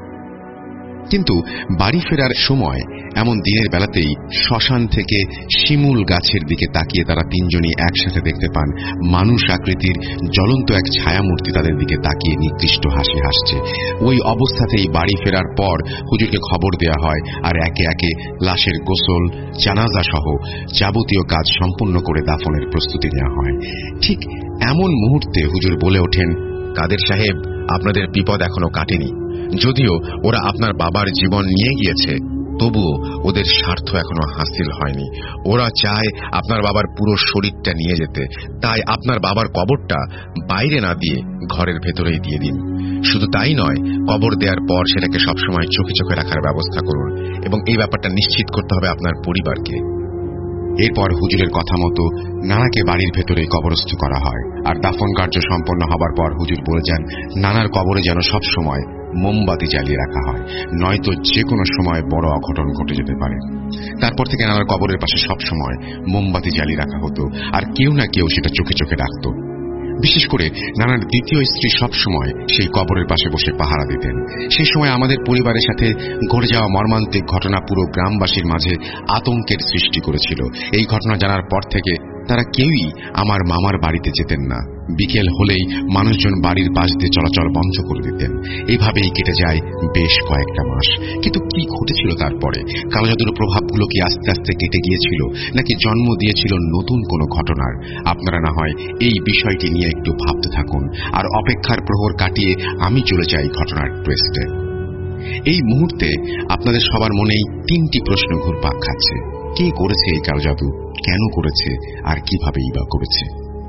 কিন্তু বাড়ি ফেরার সময় এমন দিনের বেলাতেই শ্মশান থেকে শিমুল গাছের দিকে তাকিয়ে তারা তিনজনই একসাথে দেখতে পান মানুষ আকৃতির জ্বলন্ত এক ছায়ামূর্তি তাদের দিকে তাকিয়ে নিকৃষ্ট হাসি হাসছে। ওই অবস্থাতেই বাড়ি ফেরার পর হুজুরকে খবর দেয়া হয় আর একে একে লাশের গোসল, জানাজা সহ যাবতীয় কাজ সম্পূর্ণ করে দাফনের প্রস্তুতি নেওয়া হয়। ঠিক এমন মুহূর্তে হুজুর বলে ওঠেন, কাদের সাহেব, আপনাদের বিপদ এখনো কাটেনি। যদিও ওরা আপনার বাবার জীবন নিয়ে গিয়েছে, তবুও ওদের স্বার্থ এখনো হাসিল হয়নি। ওরা চায় আপনার বাবার পুরো শরীরটা নিয়ে যেতে, তাই আপনার বাবার কবরটা বাইরে না দিয়ে ঘরের ভেতরেই দিয়ে দিন। শুধু তাই নয়, কবর দেওয়ার পর সেটাকে সবসময় চোখে চোখে রাখার ব্যবস্থা করুন এবং এই ব্যাপারটা নিশ্চিত করতে হবে আপনার পরিবারকে। এরপর হুজুরের কথা মতো নানাকে বাড়ির ভেতরে কবরস্থ করা হয়। আর দাফন কার্য সম্পন্ন হবার পর হুজুর বলে যান, নানার কবরে যেন সব সময় মোমবাতি জ্বালিয়ে রাখা হয়, নয়তো যে কোনো সময় বড় অঘটন ঘটে যেতে পারে। তারপর থেকে নানার কবরের পাশে সব সময় মোমবাতি জ্বালিয়ে রাখা হতো, আর কেউ না কেউ সেটা চোখে চোখে রাখত। বিশেষ করে নানার দ্বিতীয় স্ত্রী সব সময় সেই কবরের পাশে বসে পাহারা দিতেন। সেই সময় আমাদের পরিবারের সাথে ঘটে যাওয়া মর্মান্তিক ঘটনা পুরো গ্রামবাসীর মাঝে আতঙ্কের সৃষ্টি করেছিল। এই ঘটনা জানার পর থেকে তারা কেউই আমার মামার বাড়িতে যেতেন না। বিকেল হলেই মানুষজন বাড়ির পাশ দিয়ে চলাচল বন্ধ করে দিতেন। এইভাবেই কেটে যায় বেশ কয়েকটা মাস। কিন্তু কি ঘটেছিল তারপরে? কালো জাদুর প্রভাবগুলো কি আস্তে আস্তে কেটে গিয়েছিল, নাকি জন্ম দিয়েছিল নতুন কোনো ঘটনার? আপনারা না হয় এই বিষয়টি নিয়ে একটু ভাবতে থাকুন, আর অপেক্ষার প্রহর কাটিয়ে আমি চলে যাই ঘটনার টুইস্টে। এই মুহূর্তে আপনাদের সবার মনেই তিনটি প্রশ্ন ঘুরপাক খাচ্ছে। কে করেছে এই কালো জাদু, কেন করেছে, আর কিভাবেই বা করেছে?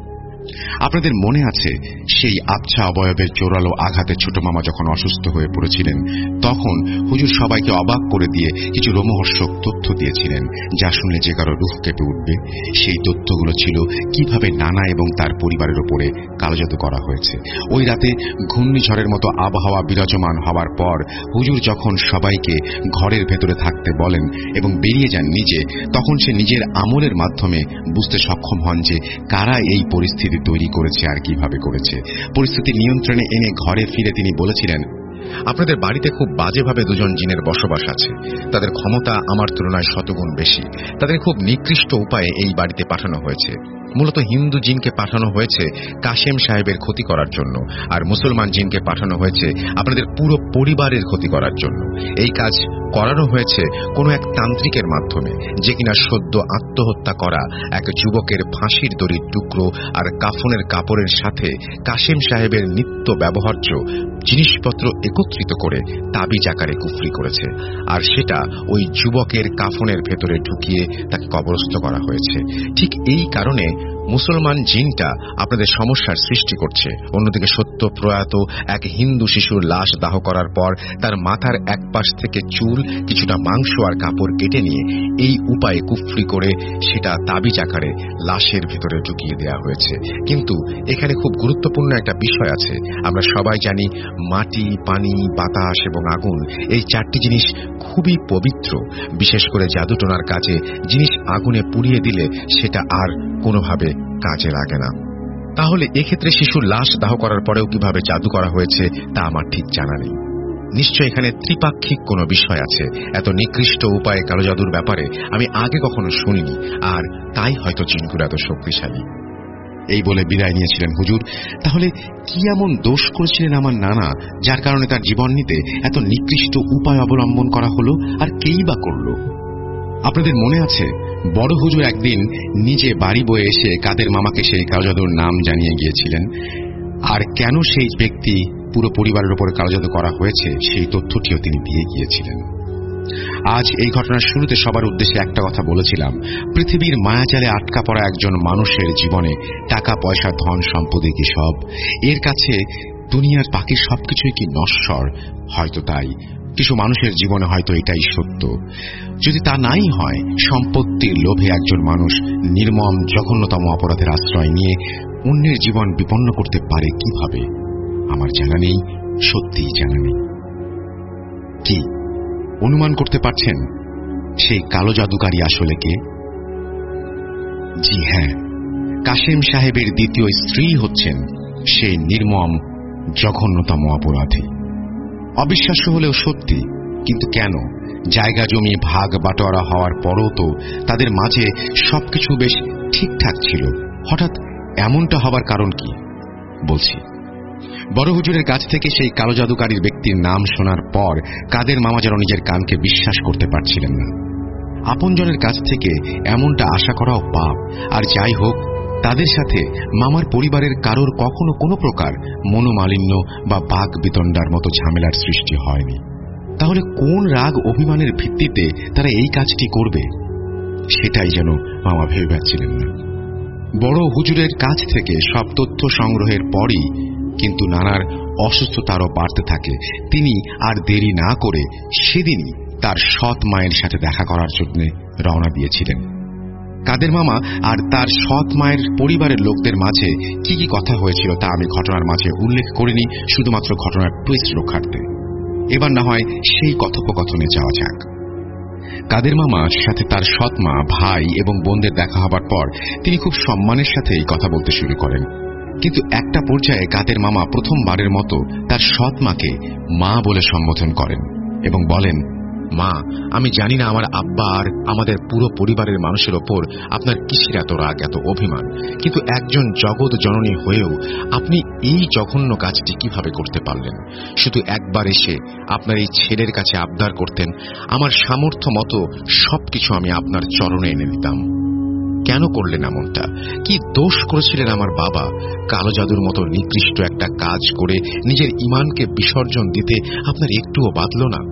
আপনাদের মনে আছে সেই আবছা অবয়বের জোরালো আঘাতে ছোট মামা যখন অসুস্থ হয়ে পড়েছিলেন, তখন হুজুর সবাইকে অবাক করে দিয়ে কিছু রোমহর্ষক তথ্য দিয়েছিলেন, যা শুনলে যে কারো রুহ কেঁপে উঠবে। সেই তথ্যগুলো ছিল কিভাবে নানা এবং তার পরিবারের উপরে কালোজাদু করা হয়েছে। ওই রাতে ঘূর্ণিঝড়ের মতো আবহাওয়া বিরাজমান হওয়ার পর হুজুর যখন সবাইকে ঘরের ভেতরে থাকতে বলেন এবং বেরিয়ে যান নিজে, তখন সে নিজের আমলের মাধ্যমে বুঝতে সক্ষম হন যে কারা এই পরিস্থিতি তৈরি করেছে আর কিভাবে করেছে। পরিস্থিতি নিয়ন্ত্রণে এনে ঘরে ফিরে তিনি বলেছিলেন, আপনাদের বাড়িতে খুব বাজেভাবে দুজন জিনের বসবাস আছে। তাদের ক্ষমতা আমার তুলনায় শতগুণ বেশি। তাদের খুব নিকৃষ্ট উপায়ে এই বাড়িতে পাঠানো হয়েছে। মূলত হিন্দু জিনকে পাঠানো হয়েছে কাশেম সাহেবের ক্ষতি করার জন্য, আর মুসলমান জিনকে পাঠানো হয়েছে আপনাদের পুরো পরিবারের ক্ষতি করার জন্য। এই কাজ করানো হয়েছে কোনো এক তান্ত্রিকের মাধ্যমে, যে কিনা সদ্য আত্মহত্যা করা এক যুবকের ফাঁসির দড়ির টুকরো আর কাফনের কাপড়ের সাথে কাশেম সাহেবের নিত্য ব্যবহার্য জিনিসপত্র একত্রিত করে তাবিজ আকারে কুফরি করেছে, আর সেটা ওই যুবকের কাফনের ভেতরে ঢুকিয়ে তাকে কবরস্থ করা হয়েছে। ঠিক এই কারণে মুসলমান জিনটা আপনাদের সমস্যার সৃষ্টি করছে। অন্যদিকে সত্য প্রয়াত এক হিন্দু শিশুর লাশ দাহ করার পর তার মাথার এক পাশ থেকে চুল, কিছুটা মাংস আর কাপড় কেটে নিয়ে এই উপায়ে কুফরি করে সেটা তাবিজ আকারে লাশের ভেতরে ঢুকিয়ে দেওয়া হয়েছে। কিন্তু এখানে খুব গুরুত্বপূর্ণ একটা বিষয় আছে। আমরা সবাই জানি মাটি, পানি, বাতাস এবং আগুন, এই চারটি জিনিস খুবই পবিত্র। বিশেষ করে জাদুটোনার কাজে জিনিস আগুনে পুড়িয়ে দিলে সেটা আর কোনোভাবে কাজে লাগে না। তাহলে এক্ষেত্রে শিশুর লাশ দাহ করার পরেও কিভাবে জাদু করা হয়েছে তা আমার ঠিক জানা নেই। নিশ্চয় এখানে ত্রিপাক্ষিক কোনো বিষয় আছে। এত নিকৃষ্ট উপায়ে কালো জাদুর ব্যাপারে আমি আগে কখনো শুনিনি, আর তাই হয়তো জিনগুলো এত শক্তিশালী। এই বলে বিদায় নিয়েছিলেন হুজুর। তাহলে কি এমন দোষ করেছিলেন আমার নানা, যার কারণে তার জীবন নিতে এত নিকৃষ্ট উপায় অবলম্বন করা হলো, আর কেই বা করল? আপনাদের মনে আছে বড় হুজুর একদিন নিজে বাড়ি বয়ে এসে কাদের মামাকে সেই কালোজাদুর নাম জানিয়ে গিয়েছিলেন, আর কেন সেই ব্যক্তি পুরো পরিবারের উপর কালোজাদু করা হয়েছে সেই তথ্যটিও তিনি দিয়ে গিয়েছিলেন। আজ এই ঘটনার শুরুতে সবার উদ্দেশ্যে একটা কথা বলেছিলাম, পৃথিবীর মায়াজালে আটকা পড়া একজন মানুষের জীবনে টাকা পয়সা, ধন সম্পত্তি কি সব? এর কাছে দুনিয়ার বাকি সবকিছুই কি নশ্বর? হয়তো তাই। কিছু মানুষের জীবনে হয়তো এটাই সত্য। যদি তা নাই হয়, সম্পত্তির লোভে একজন মানুষ নির্মম জঘন্যতম অপরাধের আশ্রয় নিয়ে অন্যের জীবন বিপন্ন করতে পারে কিভাবে? আমার জানা নেই, সত্যিই জানা নেই। কি অনুমান করতে পারছেন সেই কালো জাদুকারী আসলে কে? জি হ্যাঁ, কাশেম সাহেবের দ্বিতীয় স্ত্রী হচ্ছেন সেই নির্মম জঘন্যতম অপরাধী। অবিশ্বাস্য হলেও সত্যি, কিন্তু কেন? জায়গা জমি ভাগ বাটোয়ারা হওয়ার পরও তো তাদের মাঝে সবকিছু বেশ ঠিকঠাক ছিল, হঠাৎ এমনটা হবার কারণ কি? বলছি। বড় হুজুরের কাছ থেকে সেই কালো জাদুকারীর ব্যক্তির নাম শোনার পর কাদের মামা যেন নিজের কানকে বিশ্বাস করতে পারছিলেন না। আপনজনের কাছ থেকে এমনটা আশা করাও পাপ। আর যাই হোক, তাদের সাথে মামার পরিবারের কারোর কখনো কোনো প্রকার মনোমালিন্য বা বাক বিতণ্ডার মতো ঝামেলার সৃষ্টি হয়নি। তাহলে কোন রাগ অভিমানের ভিত্তিতে তারা এই কাজটি করবে, সেটাই যেন মামা ভেবে পাচ্ছিলেন না। বড় হুজুরের কাছ থেকে সব তথ্য সংগ্রহের পরই কিন্তু নানার অসুস্থতারও বাড়তে থাকে। তিনি আর দেরি না করে সেদিনই তার সৎ মায়ের সাথে দেখা করার জন্য রওনা দিয়েছিলেন। কাদের মামা আর তার সৎ মায়ের পরিবারের লোকদের মাঝে কি কি কথা হয়েছিল তা আমি ঘটনার মাঝে উল্লেখ করিনি, শুধুমাত্র ঘটনার টুইস্ট রক্ষার্থে। এবার না হয় সেই কথোপকথনে যাওয়া যাক। কাদের মামার সাথে তার সৎ মা, ভাই এবং বোনদের দেখা হবার পর তিনি খুব সম্মানের সাথে এই কথা বলতে শুরু করেন। কিন্তু একটা পর্যায়ে কাদের মামা প্রথমবারের মতো তার সৎ মাকে মা বলে সম্বোধন করেন এবং বলেন, মা, আমি জানি না আমার আব্বা আর আমাদের পুরো পরিবারের মানুষের ওপর আপনার কিসের এত রাগ, এত অভিমান, কিন্তু একজন জগৎ জননী হয়েও আপনি এই জঘন্য কাজটি কিভাবে করতে পারলেন? শুধু একবার এসে আপনার এই ছেলের কাছে আবদার করতেন, আমার সামর্থ্য মতো সবকিছু আমি আপনার চরণে এনে দিতাম। কেন করলেন এমনটা? কি দোষ করেছিলেন আমার বাবা? কালো জাদুর মতো নিকৃষ্ট একটা কাজ করে নিজের ঈমানকে বিসর্জন দিতে আপনার একটুও বাধল না?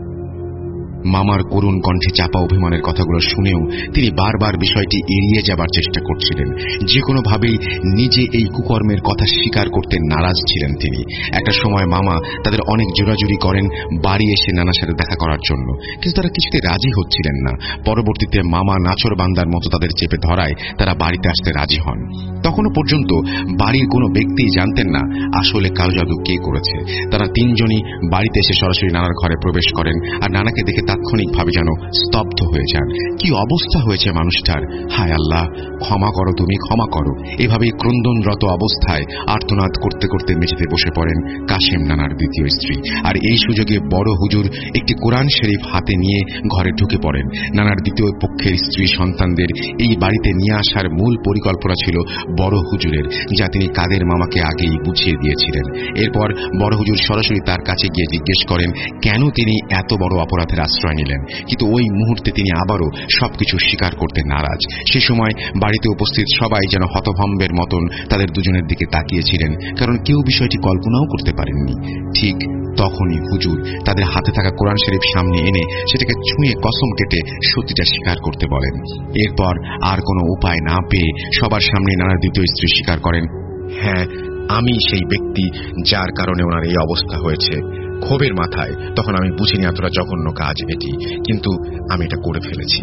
মামার করুণ কণ্ঠে চাপা অভিমানের কথাগুলো শুনেও তিনি বারবার বিষয়টি এড়িয়ে যাবার চেষ্টা করছিলেন। যে কোনোভাবেই নিজে এই কুকর্মের কথা স্বীকার করতে নারাজ ছিলেন তিনি। একটা সময় মামা তাদের অনেক জোরাজুরি করেন বাড়ি এসে নানার সাথে দেখা করার জন্য, কিন্তু তারা কিছুতে রাজি হচ্ছিলেন না। পরবর্তীতে মামা নাছর বান্দার মতো তাদের চেপে ধরায় তারা বাড়িতে আসতে রাজি হন। তখনও পর্যন্ত বাড়ির কোনো ব্যক্তি জানতেন না আসলে কালো জাদু কে করেছে। তারা তিনজনই বাড়িতে এসে সরাসরি নানার ঘরে প্রবেশ করেন আর নানাকে দেখে তাৎক্ষণিকভাবে যেন স্তব্ধ হয়ে যান। কি অবস্থা হয়েছে মানুষটার! হায় আল্লাহ, ক্ষমা করো, তুমি ক্ষমা করো। এভাবেই ক্রন্দনরত অবস্থায় আর্তনাদ করতে করতে মেঝেতে বসে পড়েন কাশেম নানার দ্বিতীয় স্ত্রী। আর এই সুযোগে বড় হুজুর একটি কোরআন শরীফ হাতে নিয়ে ঘরে ঢুকে পড়েন। নানার দ্বিতীয় পক্ষের স্ত্রী সন্তানদের এই বাড়িতে নিয়ে আসার মূল পরিকল্পনা ছিল বড় হুজুরের, যা তিনি কাদের মামাকে আগেই বুঝিয়ে দিয়েছিলেন। এরপর বড় হুজুর সরাসরি তার কাছে গিয়ে জিজ্ঞেস করেন কেন তিনি এত বড় অপরাধের আশ্রয় নিলেন। কিন্তু ওই মুহূর্তে তিনি আবারও সবকিছু স্বীকার করতে নারাজ। সে সময় বাড়িতে উপস্থিত সবাই যেন হতভম্বের মতন তাদের দুজনের দিকে তাকিয়েছিলেন, কারণ কেউ বিষয়টি কল্পনাও করতে পারেননি। ঠিক তখনই হুজুর তাদের হাতে থাকা কোরআন শরীফ সামনে এনে সেটাকে ছুঁয়ে কসম কেটে সত্যিটা স্বীকার করতে বলেন। এরপর আর কোনো উপায় না পেয়ে সবার সামনে নানার দ্বিতীয় স্ত্রী স্বীকার করেন, হ্যাঁ, আমি সেই ব্যক্তি যার কারণে ওনার এই অবস্থা হয়েছে। ক্ষোভের মাথায় তখন আমি বুঝিনি এতটা জঘন্য কাজ এটি, কিন্তু আমি এটা করে ফেলেছি।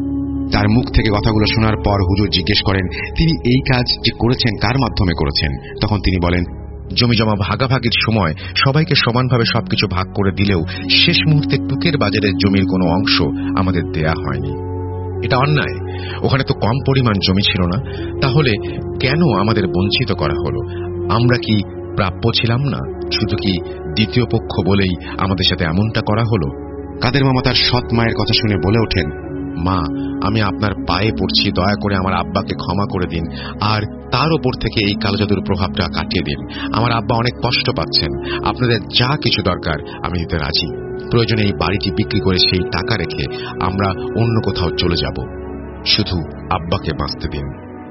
তার মুখ থেকে কথাগুলো শোনার পর হুজুর জিজ্ঞেস করেন তিনি এই কাজ যে করেছেন কার মাধ্যমে করেছেন। তখন তিনি বলেন, জমি জমা ভাগাভাগির সময় সবাইকে সমানভাবে সবকিছু ভাগ করে দিলেও শেষ মুহূর্তে টুকের বাজারের জমির কোনো অংশ আমাদের দেয়া হয়নি। এটা অন্যায়। ওখানে তো কম পরিমাণ জমি ছিল না, তাহলে কেন আমাদের বঞ্চিত করা হলো? আমরা কি প্রাপ্য ছিলাম না? শুধু কি দ্বিতীয় পক্ষ বলেই আমাদের সাথে এমনটা করা হলো? কাদের মামা তার সৎ মায়ের কথা শুনে বলে ওঠেন, মা, আমি আপনার পায়ে পড়ছি, দয়া করে আমার আব্বাকে ক্ষমা করে দিন আর তার ওপর থেকে এই কালো জাদুর প্রভাবটা কাটিয়ে দিন। আমার আব্বা অনেক কষ্ট পাচ্ছেন। আপনাদের যা কিছু দরকার আমি দিতে রাজি। প্রয়োজনে এই বাড়িটি বিক্রি করে সেই টাকা রেখে আমরা অন্য কোথাও চলে যাব। শুধু আব্বাকে বাঁচতে দিন।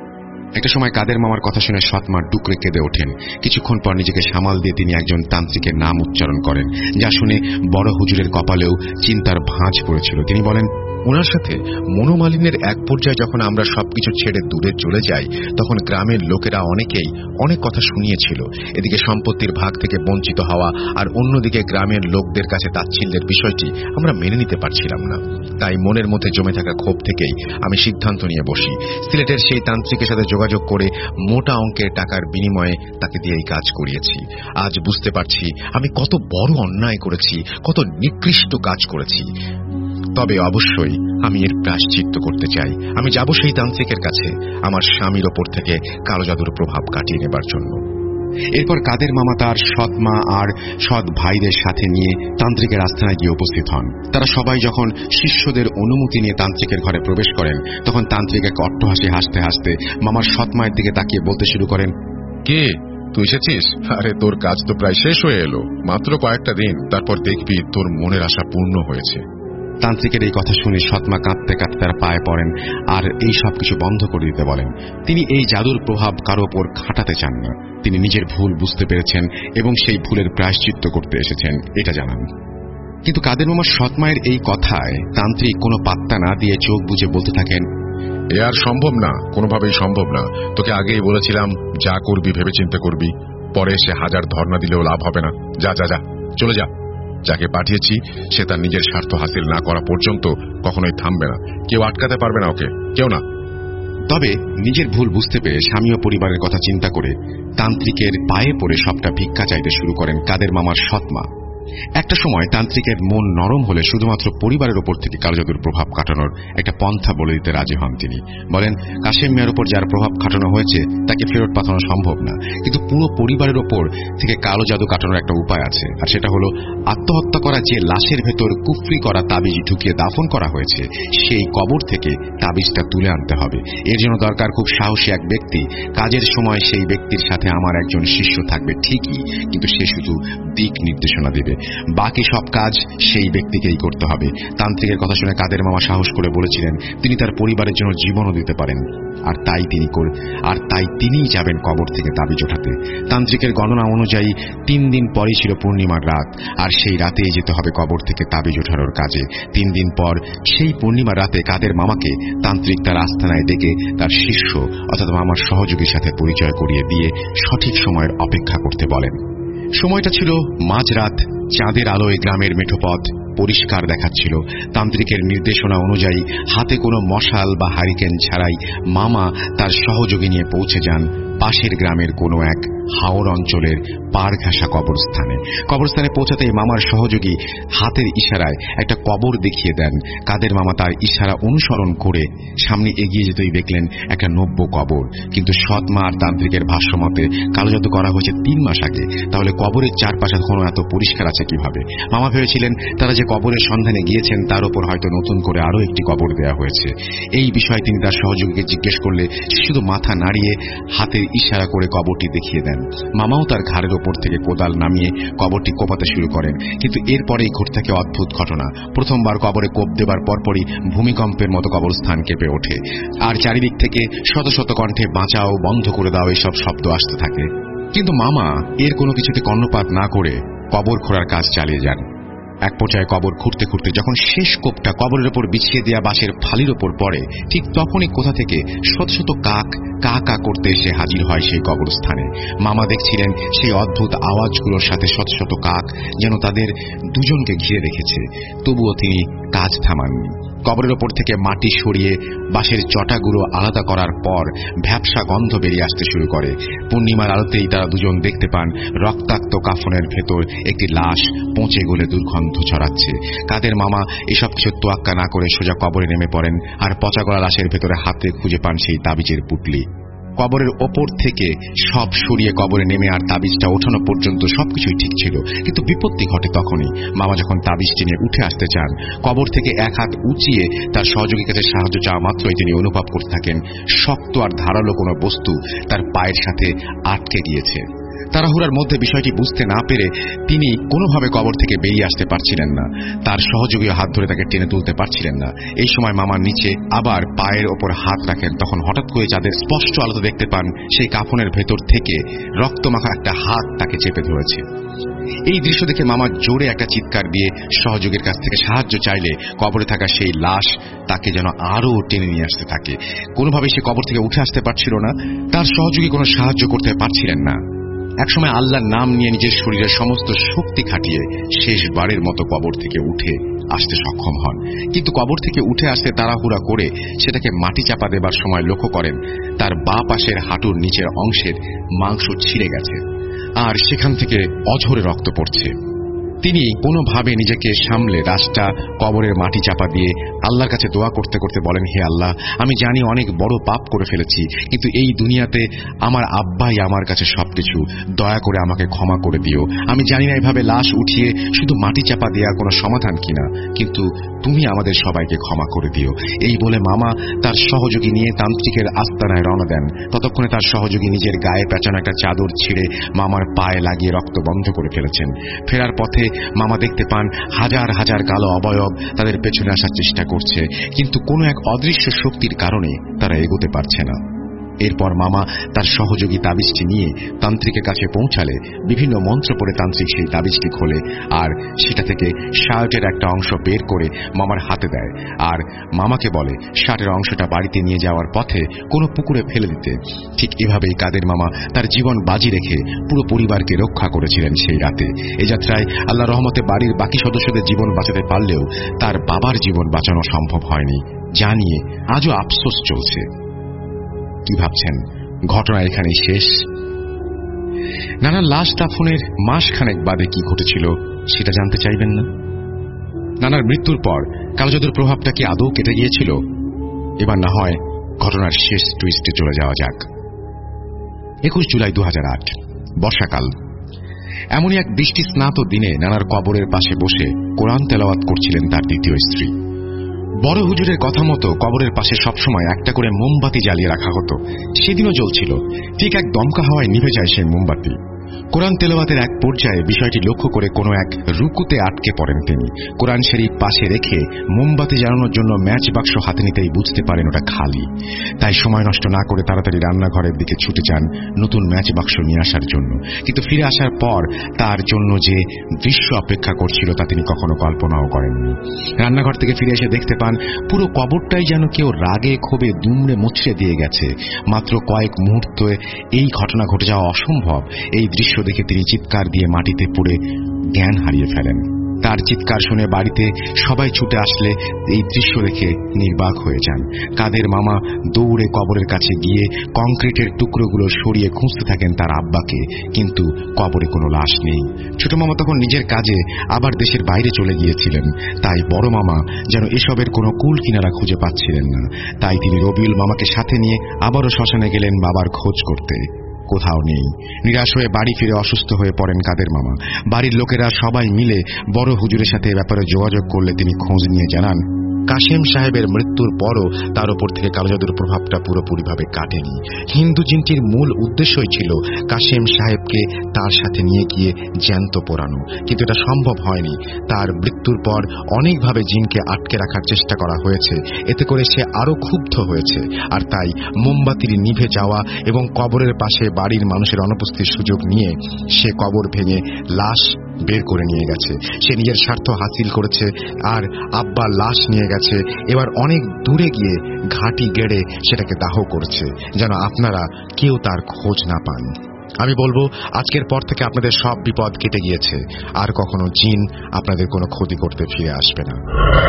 একটা সময় কাদের মামার কথা শুনে সৎমা ডুকরে কেঁদে ওঠেন। কিছুক্ষণ পর নিজেকে সামাল দিয়ে তিনি একজন তান্ত্রিকের নাম উচ্চারণ করেন, যা শুনে বড় হুজুরের কপালেও চিন্তার ভাঁজ পড়েছিল। তিনি বলেন, ওনার সাথে মনোমালিন্যের এক পর্যায়ে যখন আমরা সবকিছু ছেড়ে দূরে চলে যাই, তখন গ্রামের লোকেরা অনেকেই অনেক কথা শুনিয়েছিল। এদিকে সম্পত্তির ভাগ থেকে বঞ্চিত হওয়া আর অন্যদিকে গ্রামের লোকদের কাছে তাচ্ছিল্যের বিষয়টি আমরা মেনে নিতে পারছিলাম না। তাই মনের মধ্যে জমে থাকা ক্ষোভ থেকেই আমি সিদ্ধান্ত নিয়ে বসি সিলেটের সেই তান্ত্রিকের সাথে যোগাযোগ করে মোটা অঙ্কের টাকার বিনিময়ে তাকে দিয়ে এই কাজ করিয়েছি। আজ বুঝতে পারছি আমি কত বড় অন্যায় করেছি, কত নিকৃষ্ট কাজ করেছি। তবে অবশ্যই আমি এর প্রায়শ্চিত্ত করতে চাই। আমি যাব সেই তান্ত্রিকের কাছে আমার স্বামীর ওপর থেকে কালো জাদুর প্রভাব কাটিয়ে নেবার জন্য। এরপর কাদের মামা তার সৎ মা আর সৎ ভাইদের সাথে নিয়ে তান্ত্রিকের আস্তানায় গিয়ে উপস্থিত হন। তারা সবাই যখন শিষ্যদের অনুমতি নিয়ে তান্ত্রিকের ঘরে প্রবেশ করেন, তখন তান্ত্রিক এক অট্টহাসি হাসতে হাসতে মামার সৎ মায়ের দিকে তাকিয়ে বলতে শুরু করেন, কে তুই এসেছিস? আরে তোর কাজ তো প্রায় শেষ হয়ে এলো, মাত্র কয়েকটা দিন, তারপর দেখবি তোর মনের আশা পূর্ণ হয়েছে। তান্ত্রিকের এই কথা শুনে সৎমা কাঁদতে কাঁদতে তার পায়ে পড়েন আর এই সবকিছু বন্ধ করে দিতে বলেন। তিনি এই জাদুর প্রভাব কারো ওপর খাটাতে চান না। তিনি নিজের ভুল বুঝতে পেরেছেন এবং সেই ভুলের প্রায়শ্চিত্ত করতে এসেছেন, এটা জানান। কিন্তু কাদের মামার সৎমায়ের এই কথায় তান্ত্রিক কোনো পাত্তা না দিয়ে চোখ বুজে বলতে থাকেন, এ আর সম্ভব না, কোনোভাবেই সম্ভব না। তোকে আগেই বলেছিলাম যা করবি ভেবেচিন্তে করবি, পরে সে হাজার ধর্ণা দিলেও লাভ হবে না। যা যা যা, চলে যা। যাকে পাঠিয়েছি সে তার নিজের স্বার্থ হাসিল না করা পর্যন্ত কখনোই থামবে না, কেউ আটকাতে পারবে না ওকে, কেউ না। তবে নিজের ভুল বুঝতে পেরে স্বামী ও পরিবারের কথা চিন্তা করে তান্ত্রিকের পায়ে পড়ে সবটা ভিক্ষা চাইতে শুরু করেন কাদের মামার সৎমা। একটা সময় তান্ত্রিকের মন নরম হলে শুধুমাত্র পরিবারের উপর থেকে কালো জাদুর প্রভাব কাটানোর একটা পন্থা বলে দিতে রাজি হন তিনি। বলেন, কাশেম মিয়ার উপর যার প্রভাব খাটানো হয়েছে তাকে ফেরত পাঠানো সম্ভব না, কিন্তু পুরো পরিবারের উপর থেকে কালো জাদু কাটানোর একটা উপায় আছে, আর সেটা হলো আত্মহত্যা করা যে লাশের ভেতর কুফরি করা তাবিজ ঢুকিয়ে দাফন করা হয়েছে সেই কবর থেকে তাবিজটা তুলে আনতে হবে। এর জন্য দরকার খুব সাহসী এক ব্যক্তি। কাজের সময় সেই ব্যক্তির সাথে আমার একজন শিষ্য থাকবে ঠিকই, কিন্তু সে শুধু দিক নির্দেশনা দেবে, বাকি সব কাজ সেই ব্যক্তিকেই করতে হবে। তান্ত্রিকের কথা শুনে কাদের মামা সাহস করে বলেছিলেন তিনি তার পরিবারের জন্য জীবনও দিতে পারেন, আর তাই তিনিই যাবেন কবর থেকে তাবিজ ওঠাতে। তান্ত্রিকের গণনা অনুযায়ী 3 দিন পরেই ছিল পূর্ণিমার রাত, আর সেই রাতেই যেতে হবে কবর থেকে তাবিজ ওঠানোর কাজে। 3 দিন পর সেই পূর্ণিমার রাতে কাদের মামাকে তান্ত্রিক তার আস্তানায় ডেকে তার শিষ্য অর্থাৎ মামার সহযোগীর সাথে পরিচয় করিয়ে দিয়ে সঠিক সময়ের অপেক্ষা করতে বলেন। সময়টা ছিল মাঝরাত। চাঁদের আলোয় গ্রামের মেঠোপথ পরিষ্কার দেখাচ্ছিল। তান্ত্রিকের নির্দেশনা অনুযায়ী হাতে কোনো মশাল বা হারিকেন ছাড়াই মামা তার সহযোগী নিয়ে পৌঁছে যান পাশের গ্রামের কোনো এক হাওর অঞ্চলের পার ঘাসা কবরস্থানে পৌঁছাতেই মামার সহযোগী হাতের ইশারায় একটা কবর দেখিয়ে দেন। কাদের মামা তার ইশারা অনুসরণ করে সামনে এগিয়ে যেতেই দেখলেন একটা নব্য কবর। কিন্তু সৎ মা আর তান্ত্রিকের ভাষ্য মতে কালো জাদু করা হয়েছে 3 মাস আগে, তাহলে কবরের চারপাশে এখনো এত পরিষ্কার আছে কিভাবে? মামা ভেবেছিলেন তারা যে কবরের সন্ধানে গিয়েছেন তার উপর হয়তো নতুন করে আরো একটি কবর দেওয়া হয়েছে। এই বিষয়ে তিনি তার সহযোগীকে জিজ্ঞেস করলে শুধু মাথা নাড়িয়ে হাতের ইশারা করে কবরটি দেখিয়ে দেন। মামাও তার ঘাড়ের ওপর থেকে কোদাল নামিয়ে কবরটি কোপাতে শুরু করেন। কিন্তু এরপরেই ঘটে থাকে অদ্ভুত ঘটনা। প্রথমবার কবরে কোপ দেবার পরপরই ভূমিকম্পের মতো কবরস্থান কেঁপে ওঠে, আর চারিদিক থেকে শত শত কণ্ঠে বাঁচাও, বন্ধ করে দাও এসব শব্দ আসতে থাকে। কিন্তু মামা এর কোনো কিছুতে কর্ণপাত না করে কবর খোঁড়ার কাজ চালিয়ে যান। এক পর্যায়ে কবর খুঁড়তে খুঁড়তে যখন শেষ কোপটা কবরের ওপর বিছিয়ে দেওয়া বাঁশের ফালির ওপর পড়ে, ঠিক তখনই কোথা থেকে শত শত কাক কা কা করতে এসে হাজির হয় সেই কবরস্থানে। মামা দেখছিলেন সেই অদ্ভুত আওয়াজগুলোর সাথে শত শত কাক যেন তাদের দুজনকে ঘিরে রেখেছে। তবুও তিনি কাজ থামাননি। কবরের ওপর থেকে মাটি সরিয়ে বাঁশের চটাগুলো আলাদা করার পর ভ্যাপসা গন্ধ বেরিয়ে আসতে শুরু করে। পূর্ণিমার আলোতেই তারা দুজন দেখতে পান রক্তাক্ত কাফনের ভেতর একটি লাশ পচে গলে দুর্গন্ধ ছড়াচ্ছে। কাদের মামা এসব কিছু তোয়াক্কা না করে সোজা কবরে নেমে পড়েন, আর পচা গলা লাশের ভেতরে হাতে খুঁজে পান সেই তাবিজের পুটলি। কবরের ওপর থেকে সব সরিয়ে কবরে নেমে আর তাবিজটা ওঠানো পর্যন্ত সবকিছুই ঠিক ছিল, কিন্তু বিপত্তি ঘটে তখনই। মামা যখন তাবিজটি নিয়ে উঠে আসতে চান, কবর থেকে এক হাত উঁচিয়ে তার সহযোগীর কাছে সাহায্য চাওয়া মাত্রই তিনি অনুভব করতে থাকেন শক্ত আর ধারালো কোনো বস্তু তার পায়ের সাথে আটকে গিয়েছে। তাড়াহুড়ার মধ্যে বিষয়টি বুঝতে না পেরে তিনি কোনোভাবে কবর থেকে বেরিয়ে আসতে পারছিলেন না। তার সহযোগীও হাত ধরে তাকে টেনে তুলতে পারছিলেন না। এই সময় মামার নিচে আবার পায়ের ওপর হাত রাখেন। তখন হঠাৎ করে যাদের স্পষ্ট আলোতে দেখতে পান সেই কাফনের ভেতর থেকে রক্তমাখা একটা হাত তাকে চেপে ধরেছে। এই দৃশ্য দেখে মামা জোরে একটা চিৎকার দিয়ে সহযোগীর কাছ থেকে সাহায্য চাইলে কবরে থাকা সেই লাশ তাকে যেন আরো টেনে নিয়ে আসতে থাকে। কোনোভাবে সে কবর থেকে উঠে আসতে পারছিল না, তার সহযোগী কোনো সাহায্য করতে পারছিলেন না। একসময় আল্লাহর নাম নিয়ে নিজের শরীরের সমস্ত শক্তি খাটিয়ে শেষবারের মতো কবর থেকে উঠে আসতে সক্ষম হন। কিন্তু কবর থেকে উঠে আসতে তাড়াহুড়া করে সেটাকে মাটি চাপা দেবার সময় লক্ষ্য করেন তার বাঁ পাশের হাঁটুর নিচের অংশের মাংস ছিঁড়ে গেছে আর সেখান থেকে অঝরে রক্ত পড়ছে। তিনি কোনোভাবে নিজেকে সামলে লাশটা কবরের মাটি চাপা দিয়ে আল্লাহর কাছে দোয়া করতে করতে বলেন, হে আল্লাহ, আমি জানি অনেক বড় পাপ করে ফেলেছি, কিন্তু এই দুনিয়াতে আমার আব্বাই আমার কাছে সবকিছু, দয়া করে আমাকে ক্ষমা করে দিও। আমি জানি না এভাবে লাশ উঠিয়ে শুধু মাটি চাপা দেওয়া কোনো সমাধান কিনা, কিন্তু তুমি আমাদের সবাইকে ক্ষমা করে দিও। এই বলে মামা তার সহযোগী নিয়ে তান্ত্রিকের আস্তানায় রওনা দেন। ততক্ষণে তার সহযোগী নিজের গায়ে পেঁচানো একটা চাদর ছিঁড়ে মামার পায়ে লাগিয়ে রক্ত বন্ধ করে ফেলেছেন। ফেরার পথে মামা দেখতে পান হাজার হাজার কালো অবয়ব তাদের পেছনে আসার চেষ্টা করছে, কিন্তু কোনো এক অদৃশ্য শক্তির কারণে তারা এগোতে পারছে না। এরপর মামা তার সহযোগী তাবিজটি নিয়ে তান্ত্রিকের কাছে পৌঁছালে বিভিন্ন মন্ত্র পড়ে তান্ত্রিক সেই তাবিজটি খোলে আর সেটা থেকে শার্টের একটা অংশ বের করে মামার হাতে দেয় আর মামাকে বলে শার্টের অংশটা বাড়িতে নিয়ে যাওয়ার পথে কোনো পুকুরে ফেলে দিতে। ঠিক এভাবেই কাদের মামা তার জীবন বাজি রেখে পুরো পরিবারকে রক্ষা করেছিলেন সেই রাতে। এ যাত্রায় আল্লাহ রহমতে বাড়ির বাকি সদস্যদের জীবন বাঁচাতে পারলেও তার বাবার জীবন বাঁচানো সম্ভব হয়নি, যা নিয়ে আজও আফসোস চলছে। কি ভাবছেন ঘটনা এখানেই শেষ? নানার লাশ দাফনের মাসখানেক বাদে কি ঘটেছিল সেটা জানতে চাইবেন না? নানার মৃত্যুর পর কালোজাদুর প্রভাবটা কি আদৌ কেটে গিয়েছিল? এবার না হয় ঘটনার শেষ টুইস্টে চলে যাওয়া যাক। 21 জুলাই 2008, বর্ষাকাল। এমনই এক বৃষ্টি স্নাত দিনে নানার কবরের পাশে বসে কোরআন তেলাওয়াত করছিলেন তার দ্বিতীয় স্ত্রী। বড় হুজুরের কথা মতো কবরের পাশে সবসময় একটা করে মোমবাতি জ্বালিয়ে রাখা হতো। সেদিনও জ্বলছিল। ঠিক এক দমকা হাওয়ায় নিভে যায় সেই মোমবাতি। কোরআন তেলাওয়াতের এক পর্যায়ে বিষয়টি লক্ষ্য করে কোনো এক রুকুতে আটকে পড়েন তিনি। কোরআন শরীফ পাশে রেখে মোমবাতি জ্বালানোর জন্য ম্যাচ বাক্স হাতে নিতেই বুঝতে পারেন ওটা খালি। তাই সময় নষ্ট না করে তাড়াতাড়ি রান্নাঘরের দিকে ছুটে যান নতুন ম্যাচ বাক্স নিয়ে আসার জন্য। কিন্তু ফিরে আসার পর তার জন্য যে দৃশ্য অপেক্ষা করছিল তা তিনি কখনো কল্পনাও করেননি। রান্নাঘর থেকে ফিরে এসে দেখতে পান পুরো কবরটাই যেন কেউ রাগে ক্ষোভে দুমড়ে মুচড়ে দিয়ে গেছে। মাত্র কয়েক মুহূর্তে এই ঘটনা ঘটে যাওয়া অসম্ভব। এই দৃশ্য দেখে তিনি চিৎকার দিয়ে মাটিতে পড়ে জ্ঞান হারিয়ে ফেলেন। তার চিৎকার শুনে বাড়িতে সবাই ছুটে আসলে এই দৃশ্য দেখে নির্বাক হয়ে যান। কাদের মামা দৌড়ে কবরের কাছে গিয়ে কংক্রিটের টুকরোগুলো সরিয়ে খুঁজতে থাকেন তার আব্বাকে, কিন্তু কবরে কোনো লাশ নেই। ছোট মামা তখন নিজের কাজে আবার দেশের বাইরে চলে গিয়েছিলেন, তাই বড় মামা যেন এসবের কোনো কুল কিনারা খুঁজে পাচ্ছিলেন না। তাই তিনি রবিউল মামাকে সাথে নিয়ে আবারও শ্মশানে গেলেন বাবার খোঁজ করতে। কোথাও নেই। নিরাশ হয়ে বাড়ি ফিরে অসুস্থ হয়ে পড়েন কাদের মামা। বাড়ির লোকেরা সবাই মিলে বড় হুজুরের সাথে এ ব্যাপারে যোগাযোগ করলে তিনি খোঁজ নিয়ে জানান কাশেম সাহেবের মৃত্যুর পরও তার উপর থেকে কালোজাদুর প্রভাবটা পুরোপুরিভাবে কাটেনি। হিন্দু জিনটির মূল উদ্দেশ্যই ছিল কাশেম সাহেবকে তার সাথে নিয়ে গিয়ে জ্যান্ত পোড়ানো, কিন্তু এটা সম্ভব হয়নি। তার মৃত্যুর পর অনেকভাবে জিনকে আটকে রাখার চেষ্টা করা হয়েছে। এতে করে সে আরো ক্ষুব্ধ হয়েছে, আর তাই মোমবাতির নিভে যাওয়া এবং কবরের পাশে বাড়ির মানুষের অনুপস্থিতির সুযোগ নিয়ে সে কবর ভেঙে লাশ বের করে নিয়ে গেছে। সে নিজের স্বার্থ হাসিল করেছে আর আব্বা লাশ নিয়ে গেছে। এবার অনেক দূরে গিয়ে ঘাঁটি গেড়ে সেটাকে দাহ করছে, যেন আপনারা কেউ তার খোঁজ না পান। আমি বলবো আজকের পর থেকে আপনাদের সব বিপদ কেটে গিয়েছে, আর কখনো জিন আপনাদের কোনো ক্ষতি করতে ফিরে আসবে না।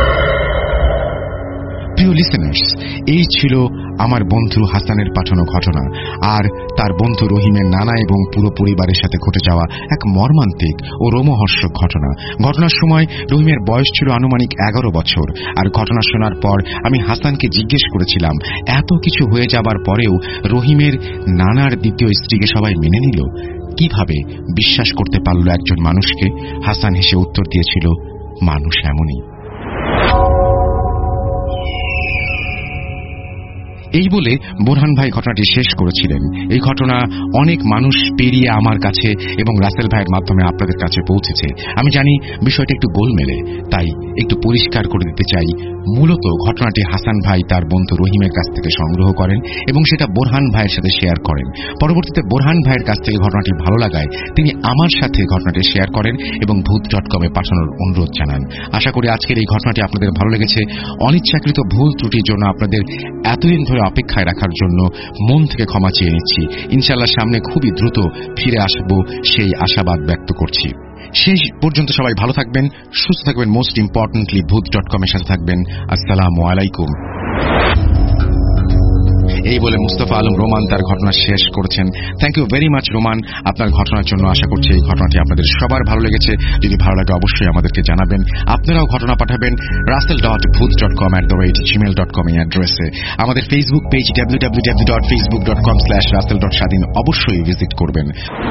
প্রিয় লিসেনার্স, এই ছিল আমার বন্ধু হাসানের পাঠানো ঘটনা আর তার বন্ধু রহিমের নানা এবং পুরো পরিবারের সাথে ঘটে যাওয়া এক মর্মান্তিক ও রোমহর্ষক ঘটনা। ঘটনার সময় রহিমের বয়স ছিল আনুমানিক 11 বছর। আর ঘটনা শোনার পর আমি হাসানকে জিজ্ঞেস করেছিলাম, এত কিছু হয়ে যাবার পরেও রহিমের নানার দ্বিতীয় স্ত্রীকে সবাই মেনে নিল? কিভাবে বিশ্বাস করতে পারল একজন মানুষকে? হাসান হেসে উত্তর দিয়েছিল, মানুষ এমনই। এই বলে বোরহান ভাই ঘটনাটি শেষ করেছিলেন। এই ঘটনা অনেক মানুষ পেরিয়ে আমার কাছে এবং রাসেল ভাইয়ের মাধ্যমে আপনাদের কাছে পৌঁছেছে। আমি জানি বিষয়টা একটু গোলমেলে, তাই একটু পরিষ্কার করে দিতে চাই। মূলত ঘটনাটি হাসান ভাই তার বন্ধু রহিমের কাছ থেকে সংগ্রহ করেন এবং সেটা বোরহান ভাইয়ের সাথে শেয়ার করেন। পরবর্তীতে বোরহান ভাইয়ের কাছ থেকে ঘটনাটি ভালো লাগায় তিনি আমার সাথে ঘটনাটি শেয়ার করেন এবং ভূত.com এ পাঠানোর অনুরোধ জানান। আশা করি আজকের এই ঘটনাটি আপনাদের ভালো লেগেছে। অনিচ্ছাকৃত ভুল ত্রুটির জন্য আপনাদের এতদিন ধরে অপেক্ষায় রাখার জন্য মন থেকে ক্ষমা চেয়ে নিচ্ছি। ইনশাআল্লাহ সামনে খুবই দ্রুত ফিরে আসব সেই আশাবাদ ব্যক্ত করছি। শেষ পর্যন্ত সবাই ভালো থাকবেন, সুস্থ থাকবেন, মোস্ট ইম্পর্টেন্টলি ভূত.com এর সাথে থাকবেন। আসসালামু আলাইকুম। এই বলে মুস্তাফা আলম রোমান তার ঘটনা শেষ করেছেন। Thank you very much Roman আপনার ঘটনার জন্য। আশা করছি এই ঘটনাটি আপনাদের সবার ভালো লেগেছে। যদি ভালো লাগে অবশ্যই আমাদেরকে জানাবেন। আপনারাও ঘটনা পাঠাবেন russell.booth.com@gmail.com এই অ্যাড্রেসে। আমাদের ফেসবুক পেজ www.facebook.com/russell.shadin অবশ্যই ভিজিট করবেন।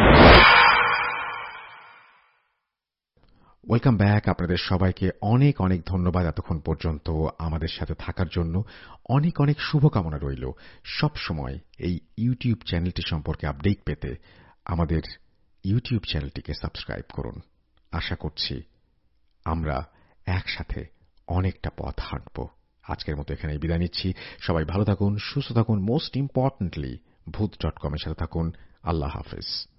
Welcome back. আপনাদের সবাইকে অনেক অনেক ধন্যবাদ এতক্ষণ পর্যন্ত আমাদের সাথে থাকার জন্য। অনেক অনেক শুভকামনা রইল। সব সময় এই ইউটিউব চ্যানেলটি সম্পর্কে আপডেট পেতে আমাদের ইউটিউব চ্যানেলটিকে সাবস্ক্রাইব করুন। আশা করছি আমরা একসাথে অনেকটা পথ হাঁটব। আজকের মতো এখানেই বিদায় নিচ্ছি। সবাই ভালো থাকুন, সুস্থ থাকুন, মোস্ট ইম্পর্টেন্টলি ভূত.com এর সাথে থাকুন। আল্লাহ হাফেজ।